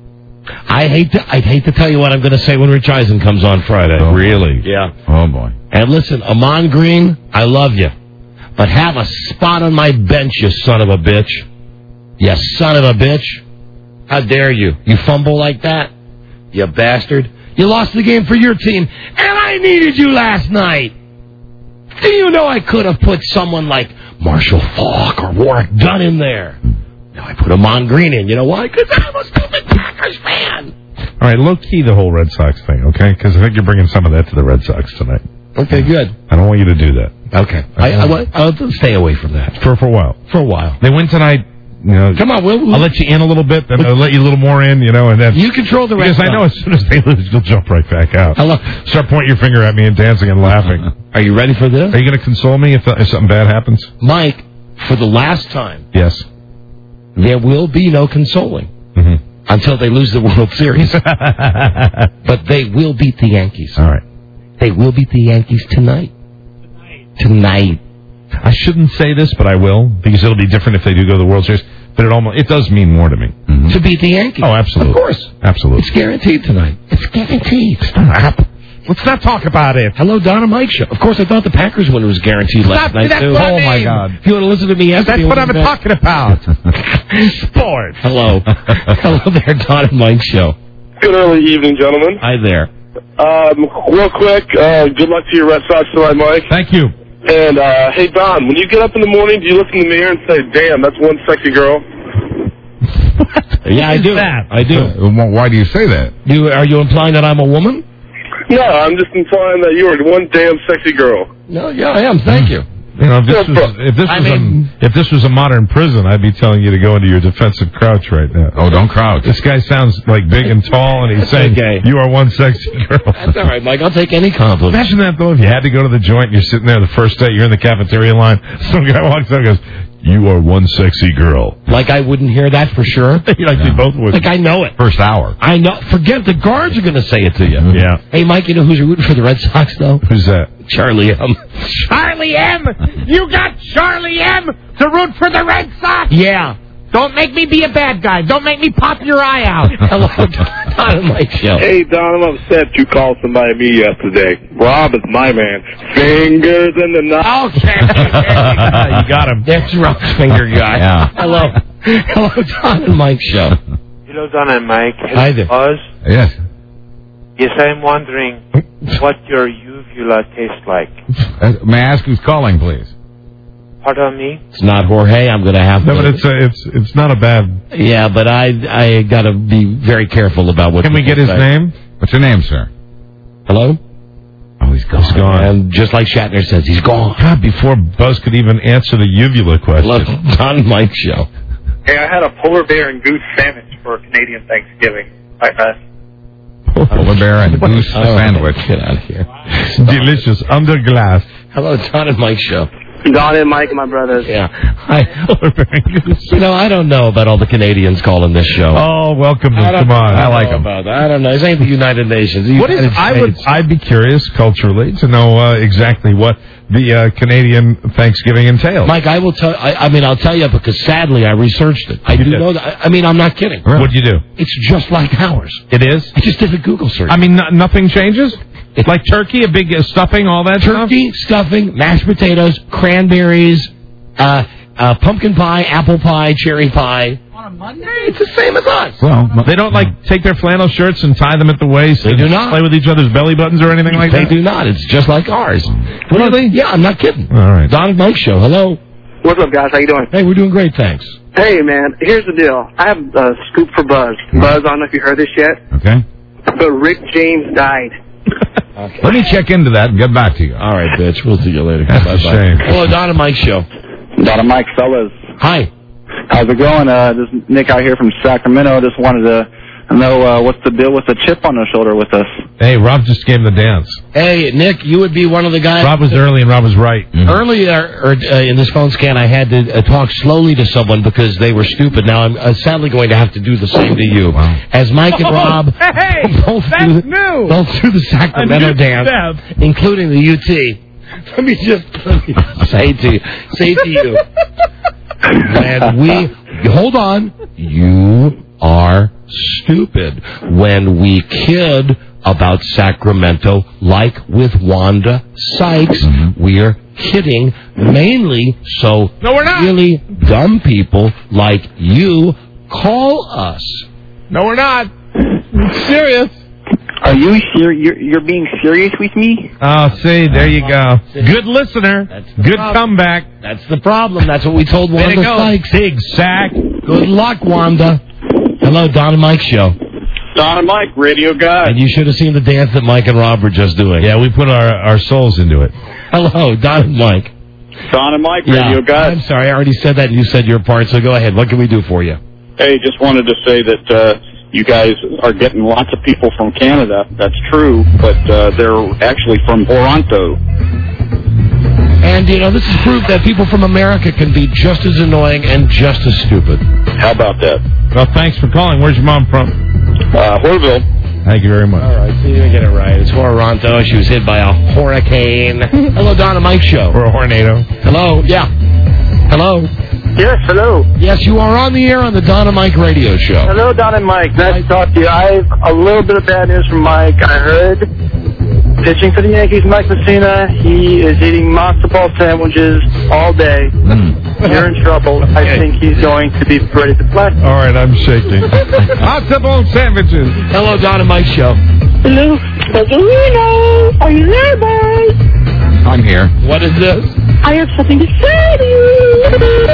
I hate to. I'd hate to tell you what I'm going to say when Rich Eisen comes on Friday. Oh, really? Yeah. Oh, boy. And listen, Amon Green, I love you, but have a spot on my bench, you son of a bitch. You son of a bitch. How dare you? You fumble like that? You bastard. You lost the game for your team, and I needed you last night. Do you know I could have put someone like Marshall Faulk or Warwick Dunn in there? No, I put Amon Green in. You know why? Because I'm a stupid Packers fan. All right, low key the whole Red Sox thing, okay? Because I think you're bringing some of that to the Red Sox tonight. Okay, good. I don't want you to do that. Okay. I, I, I, I'll stay away from that. For for a while. For a while. They win tonight. You know, Come on, we'll, I'll let you in a little bit, then I'll let you a little more in, you know, and then You control the Red because I know as Sox. soon as they lose, you'll jump right back out. Hello. Start pointing your finger at me and dancing and laughing. Are you ready for this? Are you going to console me if, if something bad happens? Mike, for the last time, Yes. there will be no consoling Mm-hmm. until they lose the World Series. But they will beat the Yankees. All right. They will beat the Yankees tonight. Tonight. I shouldn't say this, but I will because it'll be different if they do go to the World Series. But it almost it does mean more to me. Mm-hmm. To beat the Yankees. Oh, absolutely. Of course. Absolutely. It's guaranteed tonight. It's guaranteed. Stop. Let's not talk about it. Hello, Donna Mike Show. Of course, I thought the Packers win was guaranteed last Stop. night, That's too. what I Oh, my mean. God. If you want to listen to me yesterday... That's what I'm it was talking about. Sports. Hello. Hello there, Donna Mike Show. Good early evening, gentlemen. Hi there. Um, real quick, uh, good luck to your Red Sox tonight, Mike. Thank you. And, uh, hey, Don, when you get up in the morning, do you look in the mirror and say, damn, that's one sexy girl? Yeah, I do. that? I do. Uh, well, why do you say that? You, are you implying that I'm a woman? No, I'm just implying that you are one damn sexy girl. No, yeah, I am. Thank you. You know, if this was if this I was mean- a if this was a modern prison, I'd be telling you to go into your defensive crouch right now. Oh, don't crouch. This guy sounds like big and tall, and he's That's saying, okay. "You are one sexy girl." That's all right, Mike. I'll take any compliment. Imagine that though. If you had to go to the joint, and you're sitting there the first day, you're in the cafeteria line. Some guy walks up and goes, You are one sexy girl. Like I wouldn't hear that for sure. like they both would. Like I know it. First hour. I know. Forget the guards are going to say it to you. Yeah. Hey, Mike, you know who's rooting for the Red Sox, though? Who's that? Charlie M. Charlie M! You got Charlie M to root for the Red Sox! Yeah. Don't make me be a bad guy. Don't make me pop your eye out. Hello, Don and Mike Show. Hey, Don, I'm upset you called somebody me yesterday. Rob is my man. Fingers in the nose. Okay. You got him. That's Rob's finger guy. Yeah. Hello. Hello, Don and Mike Show. Hello, Don and Mike. Hi there. Buzz. Yes. Yes, I'm wondering what your uvula tastes like. Uh, may I ask who's calling, please? Pardon me? It's not Jorge. I'm going to have No, to. but it's uh, it's it's not a bad. Yeah, but I I got to be very careful about what. Can we get his say. name? What's your name, sir? Hello? Oh, he's gone. He's gone. And just like Shatner says, he's gone. God, before Buzz could even answer the uvula question. Hello, Don and Mike Show. Hey, I had a polar bear and goose sandwich for Canadian Thanksgiving. I, uh, Polar bear and goose Oh, sandwich. Get out of here. Delicious, under glass. Hello, Don and Mike Show. Don and Mike, my brothers. Yeah. Hi. You know, I don't know about all the Canadians calling this show. Oh, welcome. I don't- Come on. I I like know them. about that. I don't know. This ain't the United Nations. The What is? United I would. States. I'd be curious culturally to know uh, exactly what the uh, Canadian Thanksgiving entails. Mike, I will tell. I, I mean, I'll tell you because sadly I researched it. I You do did. know that. I, I mean, I'm not kidding. What'd you do? It's just like ours. It is. I just did a Google search. I mean, no, nothing changes. It's like turkey, a big uh, stuffing, all that stuff. Turkey, stuffing, mashed potatoes, cranberries, uh, uh, pumpkin pie, apple pie, cherry pie. On a Monday? It's the same as us. Well, They don't like take their flannel shirts and tie them at the waist. They and do not. play with each other's belly buttons or anything like They that. do not. It's just like ours. Really? Yeah, I'm not kidding. All right. Don and Mike Show. Hello. What's up, guys? How you doing? Hey, we're doing great, thanks. Hey, man. Here's the deal. I have a scoop for Buzz. Buzz, I don't know if you heard this yet, Okay. but Rick James died. Okay. Let me check into that and get back to you. All right, bitch. We'll see you later. That's Bye-bye. a shame. Hello, Don and Mike Show. Don and Mike, fellas. Hi. How's it going? Uh, this is Nick out here from Sacramento. Just wanted to know uh, what's the deal with the chip on the shoulder with us. Hey, Rob just gave him the dance. Hey, Nick, you would be one of the guys. Rob was early and Rob was right. Earlier or, uh, in this phone scan, I had to uh, talk slowly to someone because they were stupid. Now I'm uh, sadly going to have to do the same to you. Wow. As Mike and Rob Hey, both, that's do the, new. both do the Sacramento A new dance, step. including the U T. Let me just let me say to you, say to you, when we hold on, you are stupid. When we kid about Sacramento, like with Wanda Sykes, we're kidding mainly so No, we're not. really dumb people like you call us. No, we're not. I'm serious. Are you ser- you're, you're being serious with me? Oh, see, there you go. Good listener. That's the Good problem. comeback. That's the problem. That's what we told Way to Wanda go, Sykes. big sack. Good luck, Wanda. Hello, Don and Mike Show. Don and Mike, radio guy. And you should have seen the dance that Mike and Rob were just doing. Yeah, we put our, our souls into it. Hello, Don and Mike. Don and Mike, radio guy. I'm sorry, I already said that and you said your part, so go ahead. What can we do for you? Hey, just wanted to say that uh, you guys are getting lots of people from Canada. That's true, but uh, they're actually from Toronto. And, you know, this is proof that people from America can be just as annoying and just as stupid. How about that? Well, thanks for calling. Where's your mom from? Uh, Horville. Thank you very much. All right, so you didn't get it right. It's Toronto. She was hit by a hurricane. Hello, Don and Mike Show. Or a tornado. Hello, yeah. Hello. Yes, hello. Yes, you are on the air on the Don and Mike radio show. Hello, Don and Mike. Nice to talk to you. I have a little bit of bad news from Mike. I heard pitching for the Yankees, Mike Messina, he is eating matzo ball sandwiches all day. You're in trouble. I think he's going to be ready to play. All right, I'm shaking. Matzo ball sandwiches. Hello, Don and Mike Show. Hello, Severino. Are you there, boy? I'm here. What is this? I have something to say to you.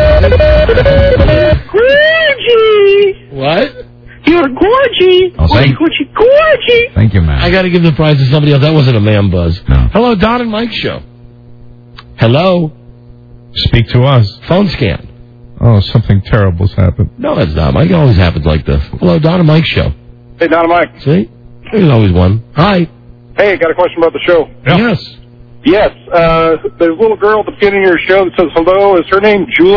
Gorgie. What? You're gorgy. Oh, thank- Gorgy, gorgy. Thank you, man. I got to give the prize to somebody else. That wasn't a man buzz. No. Hello, Don and Mike Show. Hello. Speak to us. Phone scan. Oh, something terrible's happened. No, it's not. Mike always happens like this. Hello, Don and Mike Show. Hey, Don and Mike. See? There's always one. Hi. Hey, got a question about the show. Yes. Yes, uh, the little girl at the beginning of your show that says hello, is her name Julia?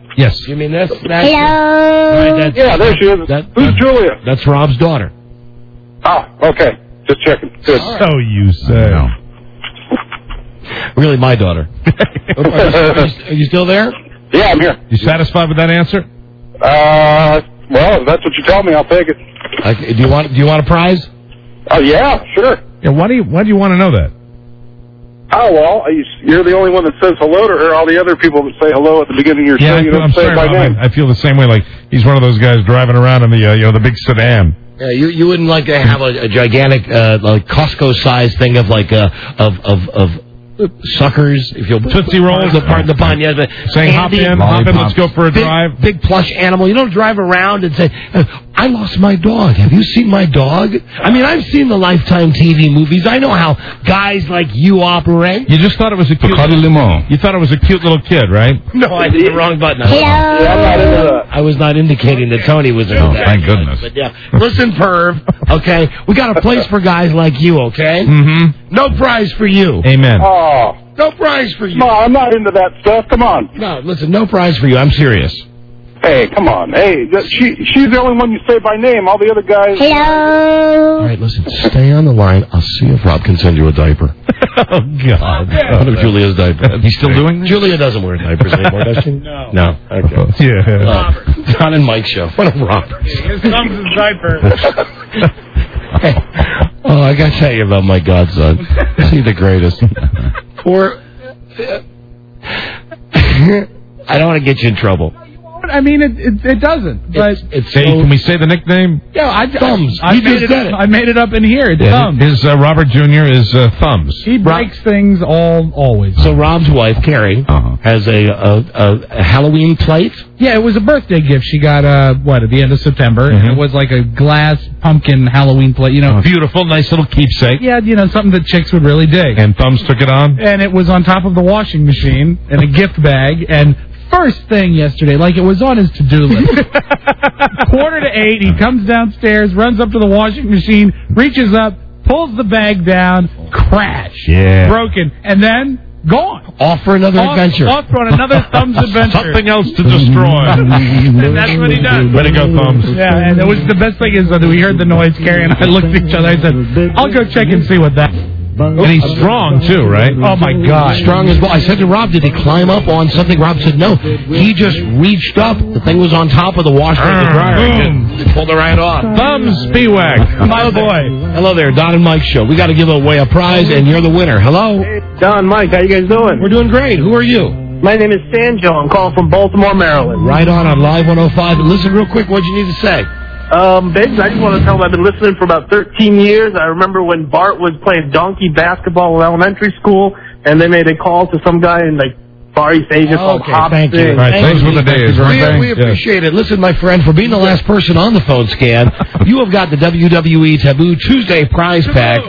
Yes. You mean this? That's Hello. Right, that's, Yeah, there she is. That, Who's Julia? That's Rob's daughter. Oh, okay. Just checking. Good. So you say. Really, my daughter. are, you, are, you, are you still there? Yeah, I'm here. You satisfied with that answer? Uh, well, if that's what you tell me, I'll take it. Okay, do you want? Do you want a prize? Oh, yeah, sure. Yeah. Why do you Why do you want to know that? Oh, well, you're the only one that says hello to her. All the other people that say hello at the beginning of your Yeah, show, I you feel, don't I'm say sorry, it by Rob, name. I, I feel the same way. Like he's one of those guys driving around in the uh, you know the big sedan. Yeah, you you wouldn't like to have a, a gigantic uh, like Costco-sized thing of like uh, of of of suckers, if you'll Tootsie Rolls, the part of the pun, yeah, the saying hop candy, in, hop in, let's go for a big, drive. Big plush animal. You don't drive around and say, "I lost my dog. Have you seen my dog?" I mean, I've seen the Lifetime T V movies. I know how guys like you operate. You just thought it was a cute. Little, you thought it was a cute little kid, right? No, I hit the wrong button. Hello. Yeah, I'm not into that. I was not indicating that Tony was into Oh, that. thank goodness. But yeah, listen, perv. Okay, we got a place for guys like you. Okay. Mm-hmm. No prize for you. Amen. Oh. No prize for you. Come on, I'm not into that stuff. Come on. No, listen, no prize for you. I'm serious. Hey, come on. Hey, she she's the only one you say by name. All the other guys... Hello. All right, listen, stay on the line. I'll see if Rob can send you a diaper. Oh, God. One of Julia's diapers. He's still doing this? Julia doesn't wear diapers anymore, does she? No. No. Okay. Yeah. Oh, Don and Mike show. What a Robert. His thumb's his diaper. Oh, I got to tell you about my godson. He's the greatest. Poor... I don't want to get you in trouble. I mean, it it, it doesn't. But It's, it's Hey, so- can we say the nickname? yeah, I, Thumbs. I, I He made just it. said it. I made it up in here. It's Yeah, Thumbs. His uh, Robert Junior is uh, Thumbs. He breaks things all always. So Rob's wife, Carrie, Uh-huh. has a, a, a Halloween plate. Yeah, it was a birthday gift she got. Uh, what at the end of September, and Mhm. it was like a glass pumpkin Halloween plate. You know, Beautiful, nice little keepsake. yeah, you know, something that chicks would really dig. And Thumbs took it on. And it was on top of the washing machine in a gift bag. And first thing yesterday, like it was on his to-do list. Quarter to eight, he comes downstairs, runs up to the washing machine, reaches up, pulls the bag down, crash, Yeah. broken, and then gone. Off for another Off, adventure. off on another Thumbs adventure. Something else to destroy. And that's what he does. Way to go, Thumbs. Yeah, and it was the best thing is that we heard the noise, Carrie and I looked at each other. I said, "I'll go check and see what that." And he's strong, too, right? Oh my God! Strong as well. I said to Rob, did he climb up on something? Rob said, no. He just reached up. The thing was on top of the washer and the dryer. Boom. Just pulled it right off. Thumbs Spiewak. My boy. Hello there, Don and Mike show. We got to give away a prize, and you're the winner. Hello. Don, Mike, how you guys doing? We're doing great. Who are you? My name is Sanjo. I'm calling from Baltimore, Maryland. Right on on Live one oh five. And listen real quick. What you need to say? Um, Biggs, I just want to tell them I've been listening for about thirteen years. I remember when Bart was playing donkey basketball in elementary school, and they made a call to some guy in like Far East Asia called Okay, Hop thank you. Sing. Right, thanks for the days, right? We, we appreciate it. Listen, my friend, for being the last person on the phone scan, you have got the W W E Taboo Tuesday prize pack.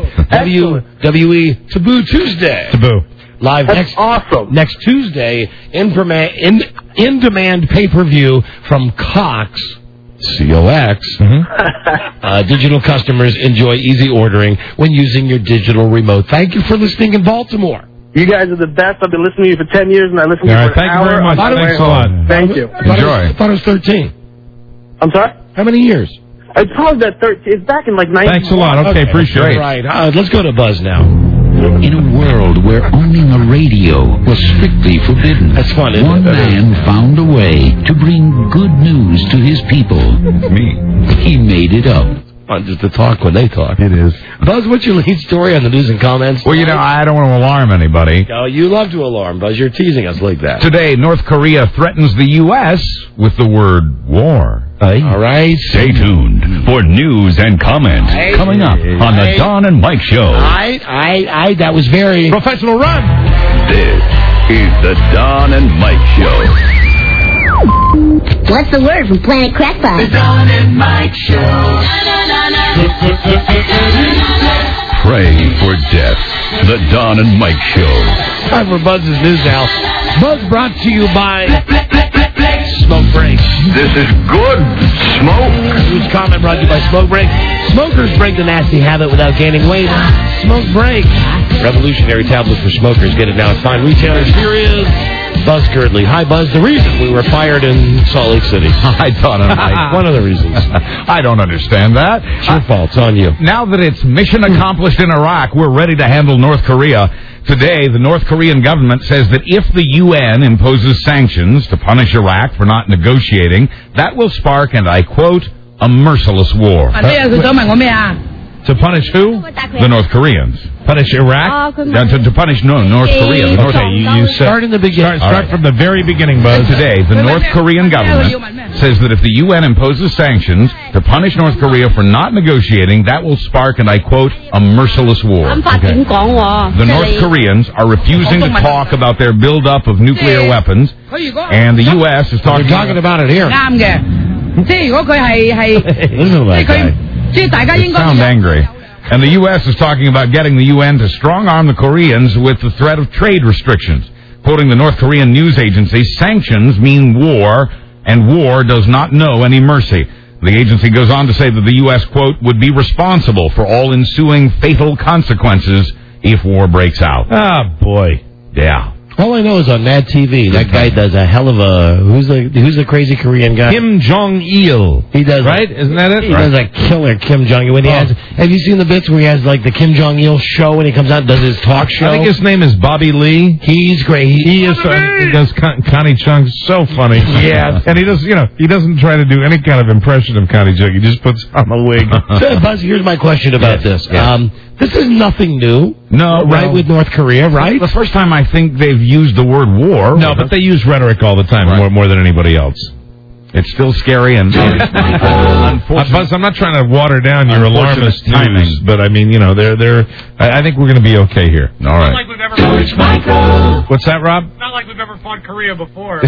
W W E Taboo Tuesday. Taboo. Live That's next awesome. next Tuesday, in, in, in demand pay per view from Cox. C O X. Mm-hmm. uh, digital customers enjoy easy ordering when using your digital remote. Thank you for listening in Baltimore. You guys are the best. I've been listening to you for ten years, and I listen to All you right, for thank an you hour. very much. on my Thanks way a lot. home. Thank you. I thought it was- Enjoy. I thought it was thirteen. I'm sorry? How many years? It's probably that thirteen. It's back in like nineteen. Thanks a lot. Okay, appreciate it. All right, uh, let's go to Buzz now. In a world where owning a radio was strictly forbidden, That's fun, isn't one it? man found a way to bring good news to his people. Me. He made it up. Fun just to talk when they talk. It is. Buzz, what's your lead story on the news and comments? Well, you know, I don't want to alarm anybody. No, you love to alarm, Buzz. You're teasing us like that. Today, North Korea threatens the U S with the word war. All right. Stay tuned for news and comments Aye. coming up on the Aye. Don and Mike Show. All right, I, I, that was very Professional run. This is the Don and Mike Show. What's the word from Planet Crackpot? The Don and Mike Show. Pray for death. The Don and Mike Show. time for Buzz's News now. Buzz brought to you by Smoke Break. This is good smoke. News comment brought to you by Smoke Break. Smokers break the nasty habit without gaining weight. Smoke Break. Revolutionary tablet for smokers. Get it now at fine retailers. Here is Buzz Girdley. Hi, Buzz. The reason we were fired in Salt Lake City. I thought I might. One of the reasons. I don't understand that. It's your fault. It's on you. Now that it's mission accomplished in Iraq, we're ready to handle North Korea. Today, the North Korean government says that if the U N imposes sanctions to punish Iraq for not negotiating, that will spark, and I quote, a merciless war. To punish who? The North Koreans. Punish Iraq? Uh, to, to punish no North Korea. The North Okay, you, you said, start in the beginning. Start, start right. from the very beginning, Buzz. Today, the North Korean government says that if the U N imposes sanctions to punish North Korea for not negotiating, that will spark, and I quote, a merciless war. Okay. The North Koreans are refusing to talk about their buildup of nuclear weapons, and the U S is talking, We're talking about it here. Listen to that guy. They sound angry. And the U S is talking about getting the U N to strong-arm the Koreans with the threat of trade restrictions. Quoting the North Korean news agency, sanctions mean war, and war does not know any mercy. The agency goes on to say that the U S, quote, would be responsible for all ensuing fatal consequences if war breaks out. Ah, boy. Yeah. All I know is on Mad T V, that guy does a hell of a... Who's the who's the crazy Korean guy? Kim Jong-il. He does... Right? Isn't that it? He Right. does a killer Kim Jong-il. When he Oh. has, have you seen the bits where he has, like, the Kim Jong-il show when he comes out and does his talk show? I think his name is Bobby Lee. He's great. He, He is. Uh, he does Con- Connie Chung so funny. Yeah. And he does, you know, he doesn't try to do any kind of impression of Connie Chung. He just puts on a wig. So, Buzz, here's my question about Yes, this. yes. Um, this is nothing new. No, right, well, with North Korea, right? The first time I think they've used the word war. No, but they use rhetoric all the time, Right. more more than anybody else. It's still scary and Uh, Buzz, I'm not trying to water down your Unfortunate alarmist timing. news, but I mean, you know, they're they're. I, I think we're going to be okay here. All right. Like we've ever fought, What's that, Rob? not like we've ever fought Korea before.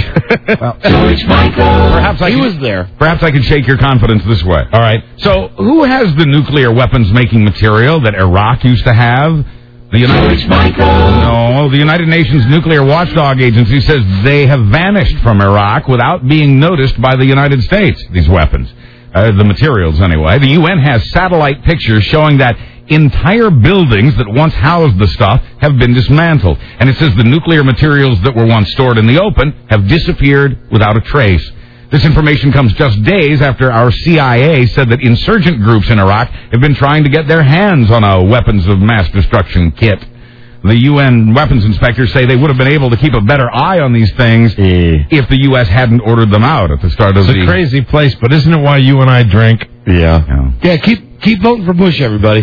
Perhaps I He can, was there. Perhaps I can shake your confidence this way. All right. So, who has the nuclear weapons-making material that Iraq used to have? The United No, the United Nations Nuclear Watchdog Agency says they have vanished from Iraq without being noticed by the United States, these weapons. Uh, the materials, anyway. The U N has satellite pictures showing that entire buildings that once housed the stuff have been dismantled. And it says the nuclear materials that were once stored in the open have disappeared without a trace. This information comes just days after our C I A said that insurgent groups in Iraq have been trying to get their hands on a weapons of mass destruction kit. The U N weapons inspectors say they would have been able to keep a better eye on these things if the U S hadn't ordered them out at the start of It's the... a crazy place, but isn't it why you and I drink? Yeah. Yeah. Yeah, keep keep voting for Bush, everybody.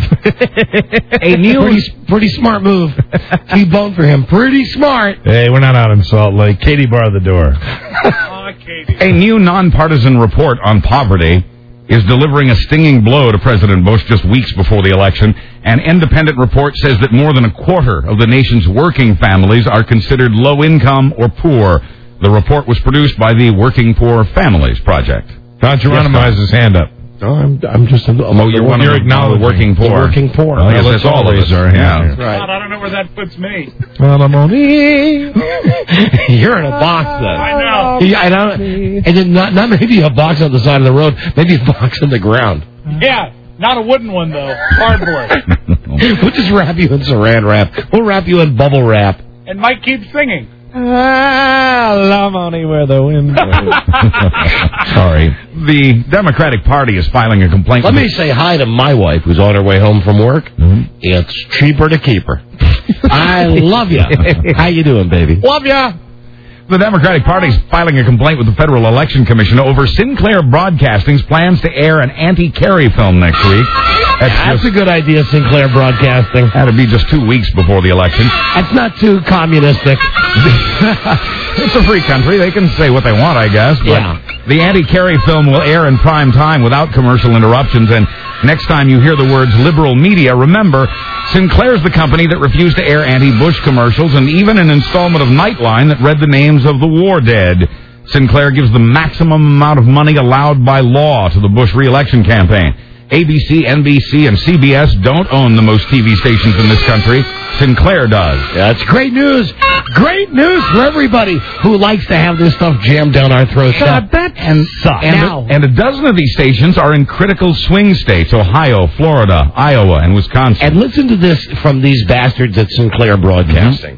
A new... Pretty, pretty smart move. Keep voting for him. Pretty smart. Hey, we're not out in Salt Lake. Katie, bar the door. Aw, Katie. A new nonpartisan report on poverty is delivering a stinging blow to President Bush just weeks before the election. An independent report says that more than a quarter of the nation's working families are considered low income or poor. The report was produced by the Working Poor Families Project. Don Geronimo has his hand up. No, I'm, I'm just... I'm Oh, you're one You're of the acknowledging working poor. The working poor. Well, I guess Well, that's let's all all of raise us. our Yeah. hand. Right. God, I don't know where that puts me. You're in a box, then. I know. Yeah, I don't, and then not, not maybe a box on the side of the road, maybe a box on the ground. Yeah, not a wooden one, though. Cardboard. We'll just wrap you in saran wrap. We'll wrap you in bubble wrap. And Mike keeps singing. Ah, love only where the wind blows. Sorry. The Democratic Party is filing a complaint. Let with me say hi to my wife who's on her way home from work. Mm-hmm. It's cheaper to keep her. I love you. How you doing, baby? Love ya. The Democratic Party is filing a complaint with the Federal Election Commission over Sinclair Broadcasting's plans to air an anti-Kerry film next week. That's, That's just, a good idea, Sinclair Broadcasting. that'd be just two weeks before the election. That's not too communistic. It's a free country. They can say what they want, I guess. But Yeah. the anti-Kerry film will air in prime time without commercial interruptions. And next time you hear the words liberal media, remember, Sinclair's the company that refused to air anti-Bush commercials and even an installment of Nightline that read the names of the war dead. Sinclair gives the maximum amount of money allowed by law to the Bush re-election campaign. A B C, N B C, and C B S don't own the most T V stations in this country. Sinclair does. That's great news. Great news for everybody who likes to have this stuff jammed down our throats. God, that and sucks. And, Now, a, and a dozen of these stations are in critical swing states: Ohio, Florida, Iowa, and Wisconsin. and listen to this from these bastards at Sinclair Broadcasting.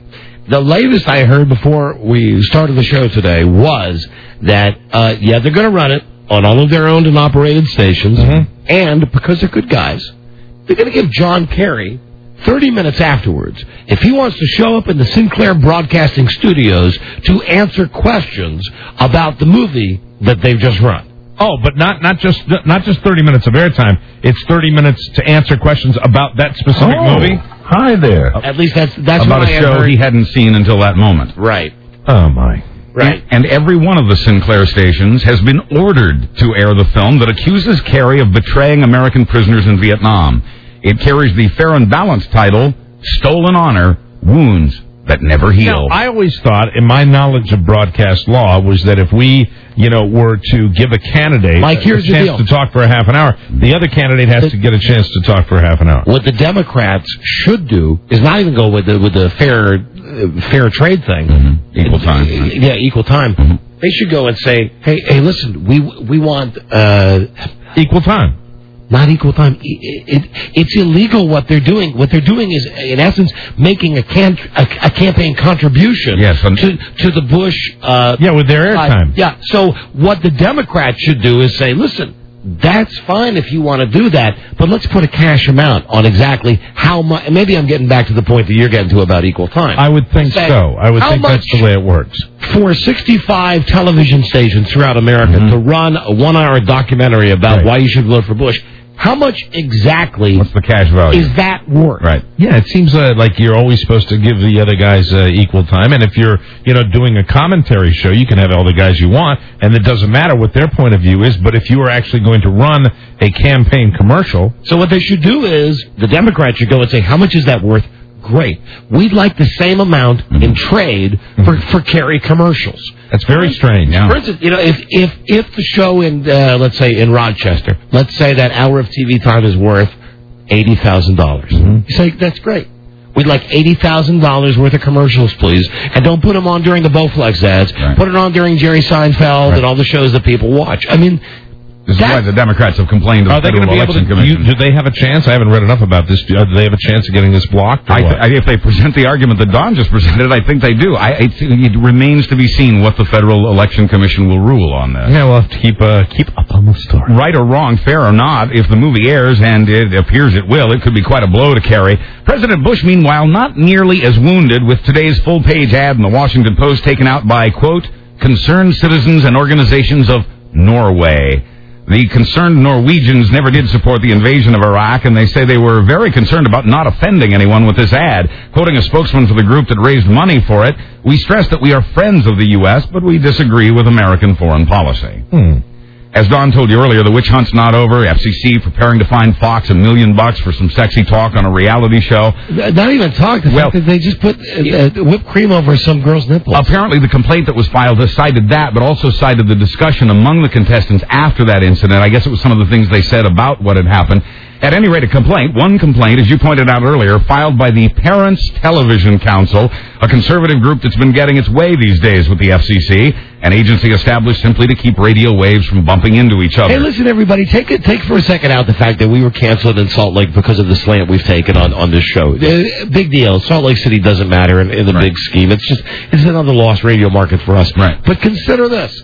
the latest I heard before we started the show today was that, uh, yeah, they're going to run it on all of their owned and operated stations, Mm-hmm. and because they're good guys, they're going to give John Kerry thirty minutes afterwards, if he wants to show up in the Sinclair Broadcasting Studios to answer questions about the movie that they've just run. Oh, but not not just not just thirty minutes of airtime. It's thirty minutes to answer questions about that specific Oh, movie. Hi there. At least that's that's about what a I had show heard. he hadn't seen until that moment. Right. Oh my. Right. And every one of the Sinclair stations has been ordered to air the film that accuses Kerry of betraying American prisoners in Vietnam. It carries the fair and balanced title, Stolen Honor, Wounds That Never Heal. Now, I always thought, in my knowledge of broadcast law, was that if we, you know, were to give a candidate Mike, a here's the chance deal. to talk for a half an hour, the other candidate has to get a chance to talk for a half an hour. What the Democrats should do is not even go with the with the fair uh, fair trade thing, Mm-hmm. Equal time. Right. Yeah, equal time. Mm-hmm. They should go and say, hey, hey, listen, we we want uh, equal time. Not equal time. It, it, it's illegal what they're doing. What they're doing is, in essence, making a, can, a, a campaign contribution yes, um, to to the Bush. Uh, yeah, with their airtime. Uh, yeah. So what the Democrats should do is say, listen, that's fine if you want to do that, but let's put a cash amount on exactly how much. Maybe I'm getting back to the point that you're getting to about equal time. I would think Say, so. I would how think that's much the way it works. For sixty-five television stations throughout America Mm-hmm. to run a one-hour documentary about Right. why you should vote for Bush. How much exactly What's the cash value? is that worth? Right. Yeah, it seems uh, like you're always supposed to give the other guys uh, equal time. And if you're, you know, doing a commentary show, you can have all the guys you want, and it doesn't matter what their point of view is. But if you are actually going to run a campaign commercial, So what they should do is the Democrats should go and say, how much is that worth? Great. We'd like the same amount Mm-hmm. in trade for, for Kerry commercials. that's very strange. For instance, you know, if if if the show in uh, let's say in Rochester, let's say that hour of T V time is worth eighty thousand dollars. Mm-hmm. You say that's great. We'd like eighty thousand dollars worth of commercials, please, and don't put them on during the Bowflex ads. Right. Put it on during Jerry Seinfeld Right. and all the shows that people watch. I mean, This is why the Democrats have complained to the Are they going Federal to be able Election to? You, Commission. do they have a chance? I haven't read enough about this. Do they have a chance of getting this blocked? Or I what? th- I, if they present the argument that Don just presented, I think they do. I, it, it remains to be seen what the Federal Election Commission will rule on this. yeah, we'll have to keep uh, keep up on the story. Right or wrong, fair or not, if the movie airs, and it appears it will, it could be quite a blow to Kerry. President Bush, meanwhile, not nearly as wounded, with today's full-page ad in the Washington Post taken out by, quote, concerned citizens and organizations of Norway. The concerned Norwegians never did support the invasion of Iraq, and they say they were very concerned about not offending anyone with this ad. Quoting a spokesman for the group that raised money for it, we stress that we are friends of the U S, but we disagree with American foreign policy. Hmm. As Don told you earlier, the witch hunt's not over. F C C preparing to fine Fox a million bucks for some sexy talk on a reality show. not even talk. The Well, fact that they just put uh, uh, whipped cream over some girl's nipples. Apparently, the complaint that was filed has cited that, but also cited the discussion among the contestants after that incident. I guess it was some of the things they said about what had happened. At any rate, a complaint, one complaint, as you pointed out earlier, filed by the Parents Television Council, a conservative group that's been getting its way these days with the F C C, an agency established simply to keep radio waves from bumping into each other. Hey, listen, everybody, take it, take for a second out the fact that we were canceled in Salt Lake because of the slant we've taken on, on this show. Uh, big deal. Salt Lake City doesn't matter in, in the Right. big scheme. It's just it's another lost radio market for us. Right. But consider this.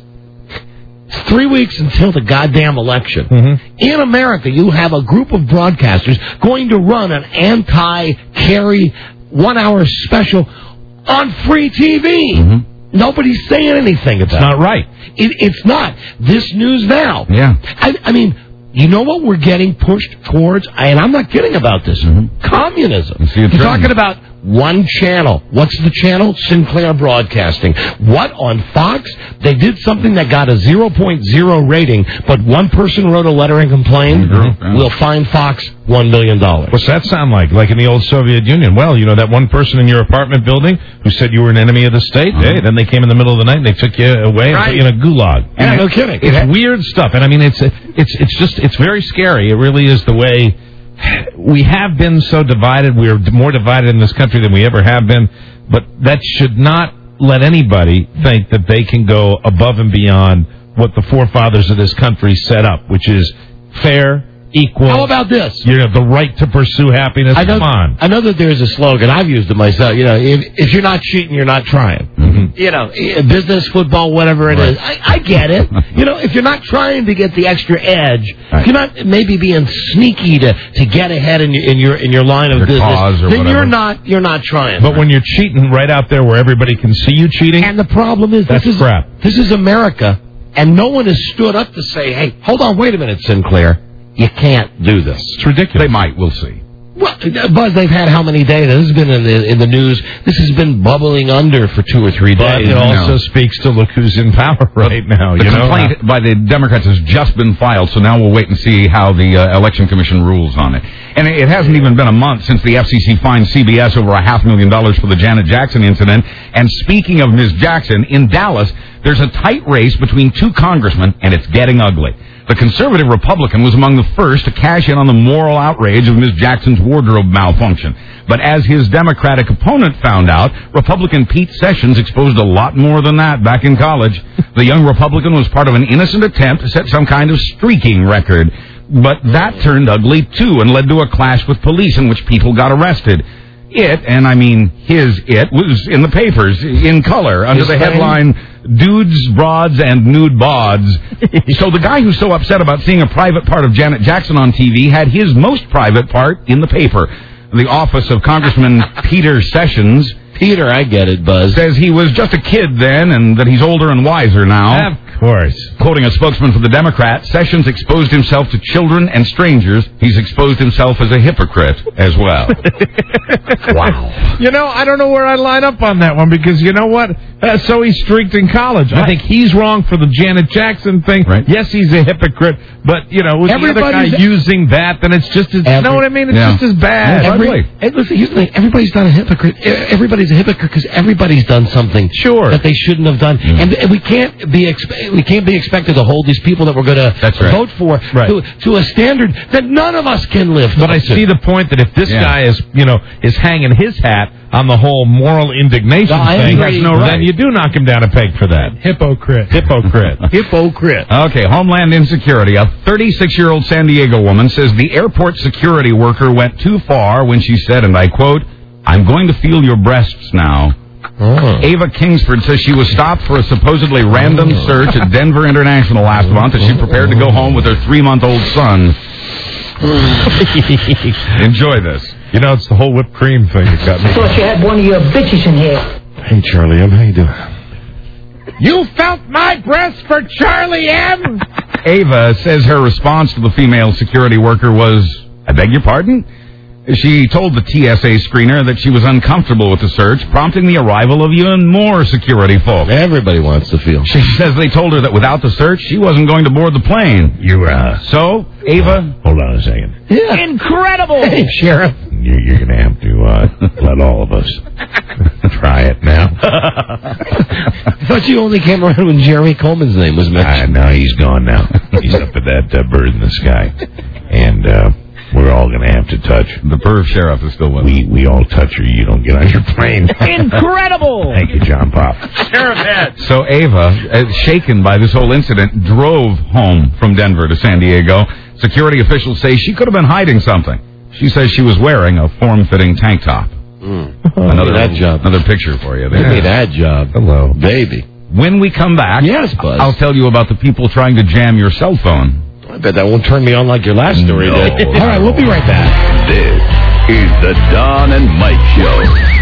It's three weeks until the goddamn election. Mm-hmm. In America, you have a group of broadcasters going to run an anti-Kerry one-hour special on free T V. Mm-hmm. Nobody's saying anything about It's not right. it. It's not. This News Now. Yeah. I, I mean, you know what we're getting pushed towards? And I'm not kidding about this. Mm-hmm. Communism. You see a You're trend. talking about one channel. What's the channel? Sinclair Broadcasting. What, on Fox? They did something that got a zero point zero rating, but one person wrote a letter and complained. Mhm. We'll fine Fox one million dollars. What's that sound like? Like in the old Soviet Union? Well, you know, that one person in your apartment building who said you were an enemy of the state? Uh-huh. Hey, then they came in the middle of the night and they took you away and Right. put you in a gulag. Yeah, And no it- kidding. It's weird stuff. And I mean, it's, it's, it's just, it's very scary. It really is the way we have been so divided. We're more divided in this country than we ever have been. But that should not let anybody think that they can go above and beyond what the forefathers of this country set up, which is fair, equal. How about this? You know, the right to pursue happiness. I know, Come on. I know that there's a slogan. I've used it myself. You know, if, if you're not cheating, you're not trying. Mm-hmm. You know, business, football, whatever it Right. is. I, I get it. You know, if you're not trying to get the extra edge, Right. if you're not maybe being sneaky to, to get ahead in your in your in your line of Your business, cause or then whatever. you're not you're not trying. But when you're cheating right out there where everybody can see you cheating, and the problem is, that's this is crap. this is America, and no one has stood up to say, "Hey, hold on, wait a minute, Sinclair, you can't do this." It's ridiculous. They might. We'll see. Well, Buzz, they've had how many days? This has been in the in the news. This has been bubbling under for two or three But days. it also know. speaks to look who's in power right now. The you know? complaint by the Democrats has just been filed, so now we'll wait and see how the uh, Election Commission rules on it. And it hasn't even been a month since the F C C fined C B S over a half million dollars for the Janet Jackson incident. And speaking of Miz Jackson, in Dallas, there's a tight race between two congressmen, and it's getting ugly. The conservative Republican was among the first to cash in on the moral outrage of Miz Jackson's wardrobe malfunction. But as his Democratic opponent found out, Republican Pete Sessions exposed a lot more than that back in college. The young Republican was part of an innocent attempt to set some kind of streaking record. But that turned ugly, too, and led to a clash with police in which people got arrested. It, and I mean his it, was in the papers, in color, under His the name? headline, Dudes, Broads, and Nude Bods. So the guy who's so upset about seeing a private part of Janet Jackson on T V had his most private part in the paper. The office of Congressman Peter Sessions... Peter, I get it, Buzz. ...says he was just a kid then and that he's older and wiser now. Of course. Quoting a spokesman for the Democrats, Sessions exposed himself to children and strangers. He's exposed himself as a hypocrite as well. Wow. You know, I don't know where I line up on that one because you know what? Uh, so he streaked in college. I Right. think he's wrong for the Janet Jackson thing. Right. Yes, he's a hypocrite, but you know, with the other guy Everybody's- using that, then it's just as. Every- you know what I mean? It's Yeah. just as bad. Every, Ugly. and listen, here's the thing. Everybody's not a hypocrite. E- Everybody's a hypocrite because everybody's done something Sure. that they shouldn't have done, and, and we can't be expe- we can't be expected to hold these people that we're going to That's right. vote for Right. to, to a standard that none of us can live. But I up to. see the point that if this Yeah. guy is, you know, is hanging his hat on the whole moral indignation No, I thing, agree. no right. Right. then you do knock him down a peg for that. Hypocrite. Hypocrite. hypocrite. Okay, Homeland Insecurity. A thirty-six-year-old San Diego woman says the airport security worker went too far when she said, and I quote, "I'm going to feel your breasts now." Oh. Ava Kingsford says she was stopped for a supposedly random search at Denver International last month as she prepared to go home with her three-month-old son. Enjoy this. You know, it's the whole whipped cream thing that got me. Thought you had one of your bitches in here. Hey, Charlie M., how you doing? You felt my breast for Charlie M? Ava says her response to the female security worker was, I beg your pardon? She told the T S A screener that she was uncomfortable with the search, prompting the arrival of even more security folk. Everybody wants to feel. She says they told her that without the search, she wasn't going to board the plane. You, uh... So, Ava... Hold on a second. Yeah. Incredible! Hey, Sheriff. You're, you're going to have to uh, let all of us try it now. I thought you only came around when Jeremy Coleman's name was mentioned. Uh, no, he's gone now. He's up at that uh, bird in the sky. And uh, we're all going to have to touch. The perv sheriff is still with We we all touch her. You don't get on your plane. Incredible! Thank you, John Pop. Sheriff Head. So Ava, uh, shaken by this whole incident, drove home from Denver to San Diego. Security officials say she could have been hiding something. She says she was wearing a form-fitting tank top. Mm. Another that job. Another picture for you Give there. me that job. Hello. Baby. When we come back, Yes, Buzz. I'll tell you about the people trying to jam your cell phone. I bet that won't turn me on like your last story No. did. All right, we'll be right back. This is the Don and Mike Show.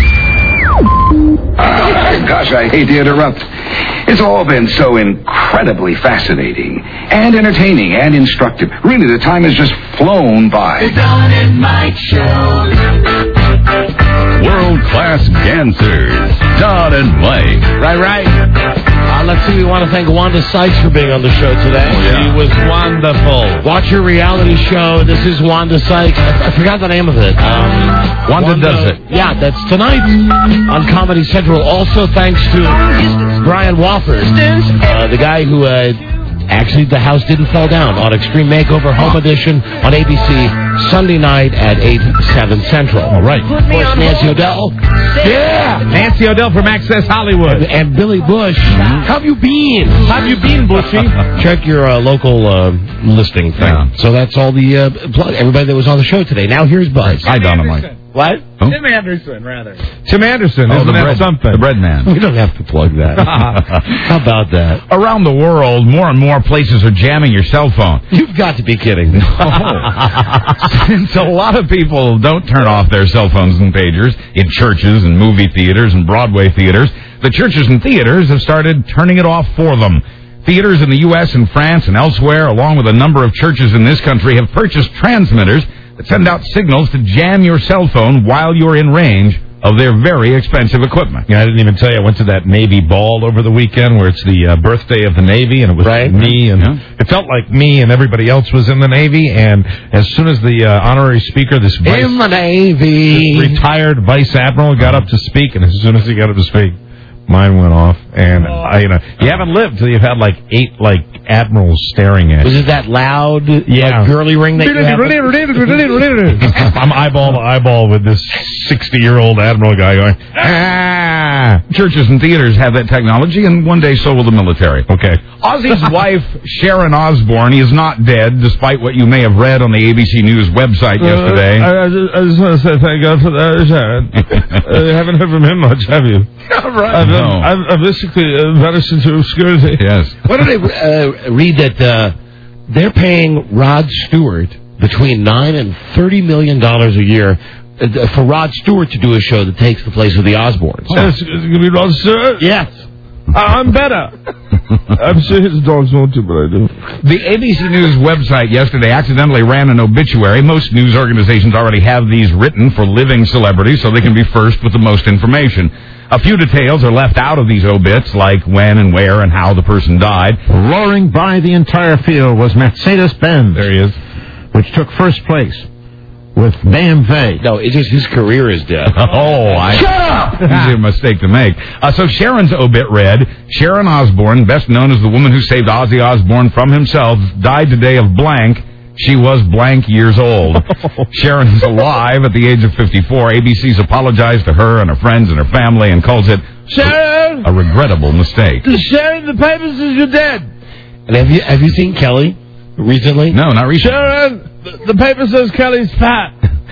Ah, gosh, I hate to interrupt. It's all been so incredibly fascinating and entertaining and instructive. Really, the time has just flown by. The Don and Mike Show. World-class dancers, Don and Mike. Right, right. Uh, let's see, we want to thank Wanda Sykes for being on the show today. Oh, yeah. She was wonderful. Watch your reality show. This is Wanda Sykes. I, I forgot the name of it. Um, Wanda Does It. Yeah, that's tonight on Comedy Central. Also thanks to Brian Wofford, uh, the guy who... Uh, Actually, the house didn't fall down on Extreme Makeover Home Edition on A B C Sunday night at eight, seven Central. All right. Of course, Nancy O'Dell. Yeah! Nancy O'Dell from Access Hollywood. And, and Billy Bush. Mm-hmm. How have you been? How have you been, Bushy? Check your uh, local uh, listing thing. Yeah. So that's all the uh, plug. Everybody that was on the show today. Now here's Buzz. Hi, Dynamite. What? Oh. Tim Anderson, rather. Tim Anderson. Oh, Isn't the that bread, something? the bread man. We don't have to plug that. How about that? Around the world, more and more places are jamming your cell phone. You've got to be kidding me. Since a lot of people don't turn off their cell phones and pagers in churches and movie theaters and Broadway theaters, the churches and theaters have started turning it off for them. Theaters in the U S and France and elsewhere, along with a number of churches in this country, have purchased transmitters that send out signals to jam your cell phone while you're in range of their very expensive equipment. Yeah, I didn't even tell you. I went to that Navy ball over the weekend where it's the uh, birthday of the Navy, and it was right. me, and Yeah. it felt like me and everybody else was in the Navy. And as soon as the uh, honorary speaker, this vice, In the Navy. this retired vice admiral, got up to speak, and as soon as he got up to speak, mine went off. And I, you know, you haven't lived till you've had like eight like admirals staring at you. Was it that loud, Yeah. like, girly ring that you have? I'm eyeball to eyeball with this sixty-year-old admiral guy going, ah. Churches and theaters have that technology, and one day so will the military. Okay. Ozzy's wife, Sharon Osbourne, is not dead, despite what you may have read on the A B C News website yesterday. Uh, I, I, just, I just want to say thank God for that, Sharon. uh, you haven't heard from him much, have you? right. I've, No. I've, I've basically uh, vanished into obscurity. Yes. What did I uh, read that uh, they're paying Rod Stewart between nine and thirty million dollars a year uh, for Rod Stewart to do a show that takes the place of the Osbournes? Oh. It's, it's going to be Rod Stewart? Yes. I, I'm better. I'm sure his dogs won't do, but I do. The A B C News website yesterday accidentally ran an obituary. Most news organizations already have these written for living celebrities so they can be first with the most information. A few details are left out of these obits, like when and where and how the person died. Roaring by the entire field was Mercedes-Benz. There he is. Which took first place with B M W. No, it's just his career is dead. Oh, I... Shut up! Easy a mistake to make. Uh, so Sharon's obit read, Sharon Osbourne, best known as the woman who saved Ozzy Osbourne from himself, died today of blank. She was blank years old. Sharon is alive at the age of fifty-four. A B C's apologized to her and her friends and her family and calls it Sharon! a regrettable mistake. Sharon, the paper says you're dead. And have you have you seen Kelly recently? No, not recently. Sharon, the, the paper says Kelly's fat.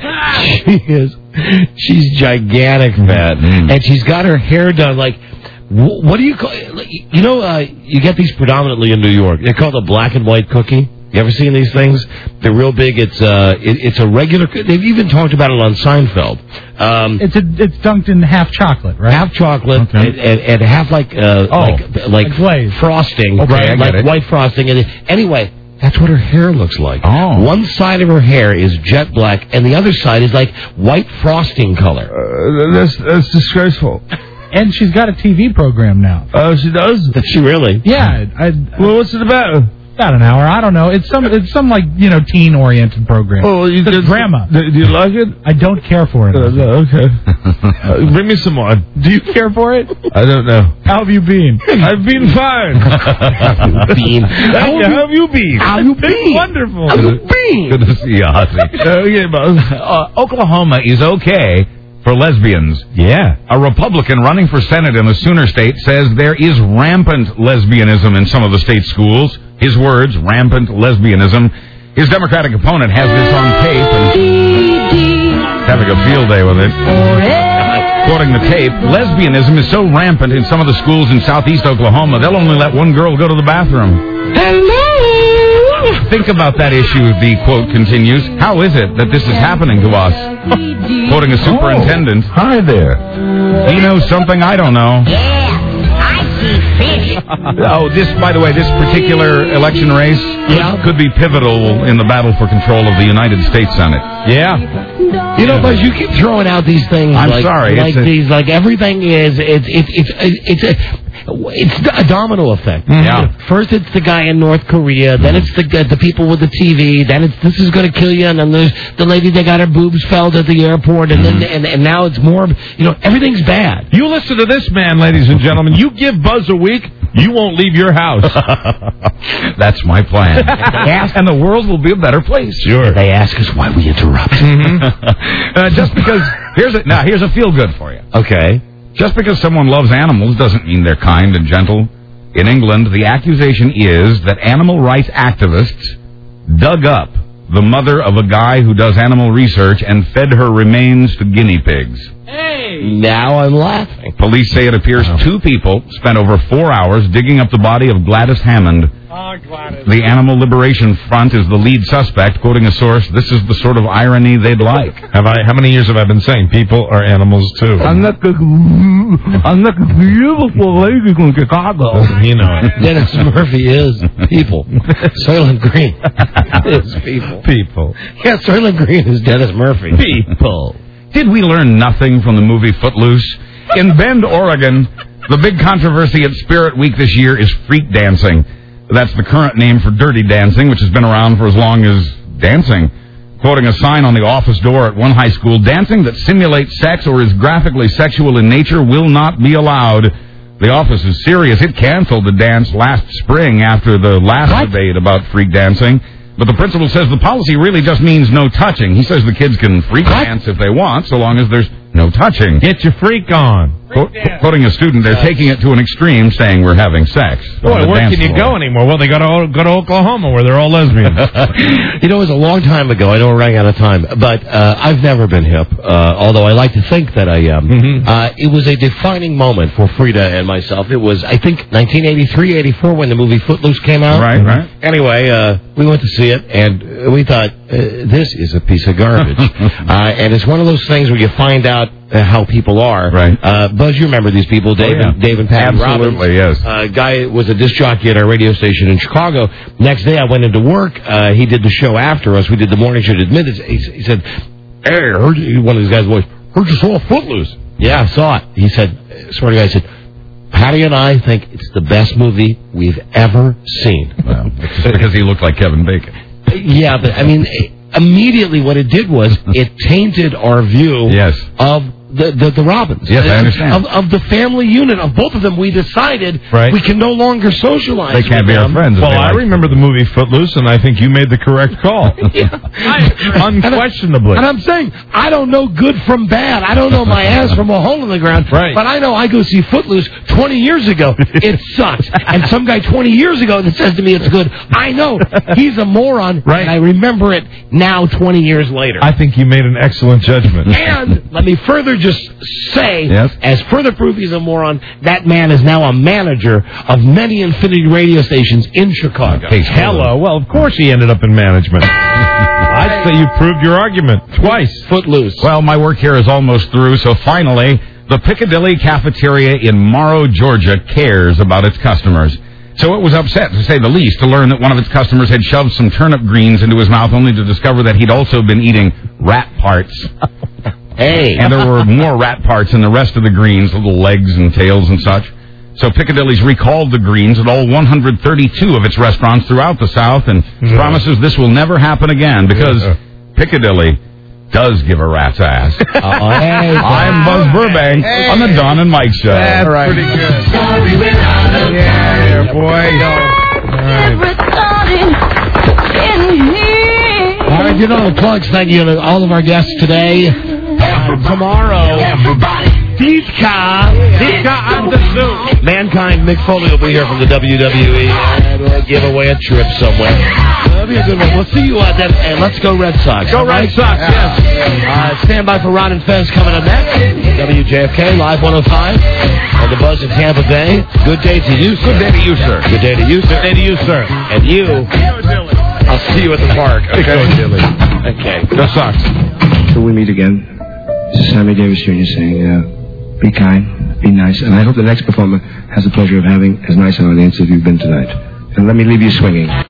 She is. She's gigantic, fat, Mm. and she's got her hair done like. wh- What do you call? Like, you know, uh, you get these predominantly in New York. They're called a black and white cookie. You ever seen these things? They're real big. It's uh, it, it's a regular. They've even talked about it on Seinfeld. Um, It's a, it's dunked in half chocolate, right? half chocolate Okay. and, and, and half like uh, Oh, like like, like glaze. frosting, Okay, right? I get Like it. white frosting. And anyway, that's what her hair looks like. Oh. One side of her hair is jet black, and the other side is like white frosting color. Uh, that's, that's disgraceful. And she's got a T V program now. Oh, she does? Does she really? Yeah, I, Well, what's it about? about an hour. I don't know. It's some it's some like you know teen oriented program. Oh, you It's did grandma. Do, do you like it? I don't care for it. Uh, no, okay. Uh, bring me some more. Do you care for it? I don't know. How have you been? I've been fine. Bean. Thank you. How have you been? How you been? Wonderful. How you been? Good to see you, Ozzy. Okay, boss. Uh, Oklahoma is okay for lesbians. Yeah. A Republican running for Senate in the Sooner State says there is rampant lesbianism in some of the state schools. His words, rampant lesbianism. His Democratic opponent has this on tape and having a field day with it. Quoting the tape, lesbianism is so rampant in some of the schools in southeast Oklahoma, they'll only let one girl go to the bathroom. Think about that issue, the quote continues. How is it that this is happening to us? Quoting a superintendent. Oh, hi there. He knows something I don't know. Fish. Oh, this, by the way, this particular election race Yeah. could be pivotal in the battle for control of the United States Senate. Yeah. You know, Buzz, you keep throwing out these things. I'm like, sorry, Like it's a- these, like everything is. It's it's it's it's a. It's a domino effect. Yeah. First, it's the guy in North Korea. Then it's the the people with the T V. Then it's this is going to kill you. And then there's the lady that got her boobs felled at the airport. And then and, and now it's more. You know, everything's bad. You listen to this man, ladies and gentlemen. You give Buzz a week, You won't leave your house. That's my plan. And the world will be a better place. Sure. They ask us why we interrupt. Mm-hmm. uh, just because, here's a, now here's a feel-good for you. Okay. Just because someone loves animals doesn't mean they're kind and gentle. In England, the accusation is that animal rights activists dug up the mother of a guy who does animal research and fed her remains to guinea pigs. Hey! Now I'm laughing. Police say it appears oh. two people spent over four hours digging up the body of Gladys Hammond. Oh, Gladys. The Animal Liberation Front is the lead suspect. Quoting a source, this is the sort of irony they'd like. Have I? How many years have I been saying people are animals too? I'm not the, I'm not the beautiful lady from Chicago. Doesn't he know it? Dennis Murphy is people. Soylent Green is people. People. Yeah, Soylent Green is Dennis Murphy. People. Did we learn nothing from the movie Footloose? In Bend, Oregon, the big controversy at Spirit Week this year is freak dancing. That's the current name for dirty dancing, which has been around for as long as dancing. Quoting a sign on the office door at one high school, dancing that simulates sex or is graphically sexual in nature will not be allowed. The office is serious. It canceled the dance last spring after the last what? debate about freak dancing. But the principal says the policy really just means no touching. He says the kids can freak what? dance if they want, so long as there's no touching. Get your freak on. Qu- quoting a student, they're taking it to an extreme, saying we're having sex. Boy, where can you floor. go anymore? Well, they go to go to Oklahoma, where they're all lesbians. You know, it was a long time ago. I know we're running out of time, but uh, I've never been hip, uh, although I like to think that I am. Mm-hmm. Uh, it was a defining moment for Frida and myself. It was, I think, nineteen eighty-three, eighty-four when the movie Footloose came out. Right, right. Anyway, uh, we went to see it, and we thought, uh, this is a piece of garbage. uh, and it's one of those things where you find out uh, how people are. Right. Uh, Buzz, you remember these people, Dave, oh, yeah. and, Dave and Patty Absolutely, Robbins. yes. Uh, guy was a disc jockey at our radio station in Chicago. Next day I went into work. Uh, he did the show after us. We did the morning show at Minutes. He, he said, hey, I heard you, one of these guys' voice, heard you saw Footloose. Yeah, I saw it. He said, swear to God, I said, Patty and I think it's the best movie we've ever seen. Well, it's just because he looked like Kevin Bacon. Yeah, but I mean, immediately what it did was it tainted our view yes. of the, the, the Robins. Yes, I understand. Of, of the family unit, of both of them, we decided right. we can no longer socialize. They can't be them. our friends. Well, I like remember them. the movie Footloose, and I think you made the correct call. Unquestionably. And I'm saying, I don't know good from bad. I don't know my ass from a hole in the ground. Right. But I know I go see Footloose twenty years ago. It sucks. And some guy twenty years ago that says to me it's good, I know. He's a moron. Right. And I remember it now twenty years later. I think you made an excellent judgment. And let me further just say, yes. as further proof he's a moron, that man is now a manager of many Infinity radio stations in Chicago. Hey, hello. Well, of course he ended up in management. I'd say you proved your argument twice. Footloose. Well, my work here is almost through, so finally, the Piccadilly Cafeteria in Morrow, Georgia cares about its customers. So it was upset, to say the least, to learn that one of its customers had shoved some turnip greens into his mouth only to discover that he'd also been eating rat parts. Hey. And there were more rat parts in the rest of the greens, little legs and tails and such. So Piccadilly's recalled the greens at all one hundred thirty-two of its restaurants throughout the South and yeah. promises this will never happen again because yeah. Piccadilly does give a rat's ass. Uh, hey, I'm Buzz Burbank hey. on the Don and Mike Show. That's right. pretty good. Yeah, yeah, boy. All right. All right, you know the plugs. Thank you to all of our guests today. Uh, tomorrow, Deepka, Deepka on the Zoo. Mankind, Mick Foley will be here from the W W E, and we'll give away a trip somewhere. That'll be a good one. We'll see you at that. And let's go Red Sox. Go Red Sox, yes. Uh, stand by for Ron and Fez coming up next. W J F K, Live one oh five. On the Buzz in Tampa Bay. Good day to you, sir. Good day to you, sir. Good day to you, sir. Good day to you, sir. And you. I'll see you at the park. Okay. Go, Dilly. Okay. Go Sox. Till we meet again. This is Sammy Davis Junior saying, uh, be kind, be nice, and I hope the next performer has the pleasure of having as nice an audience as you've been tonight. And let me leave you swinging.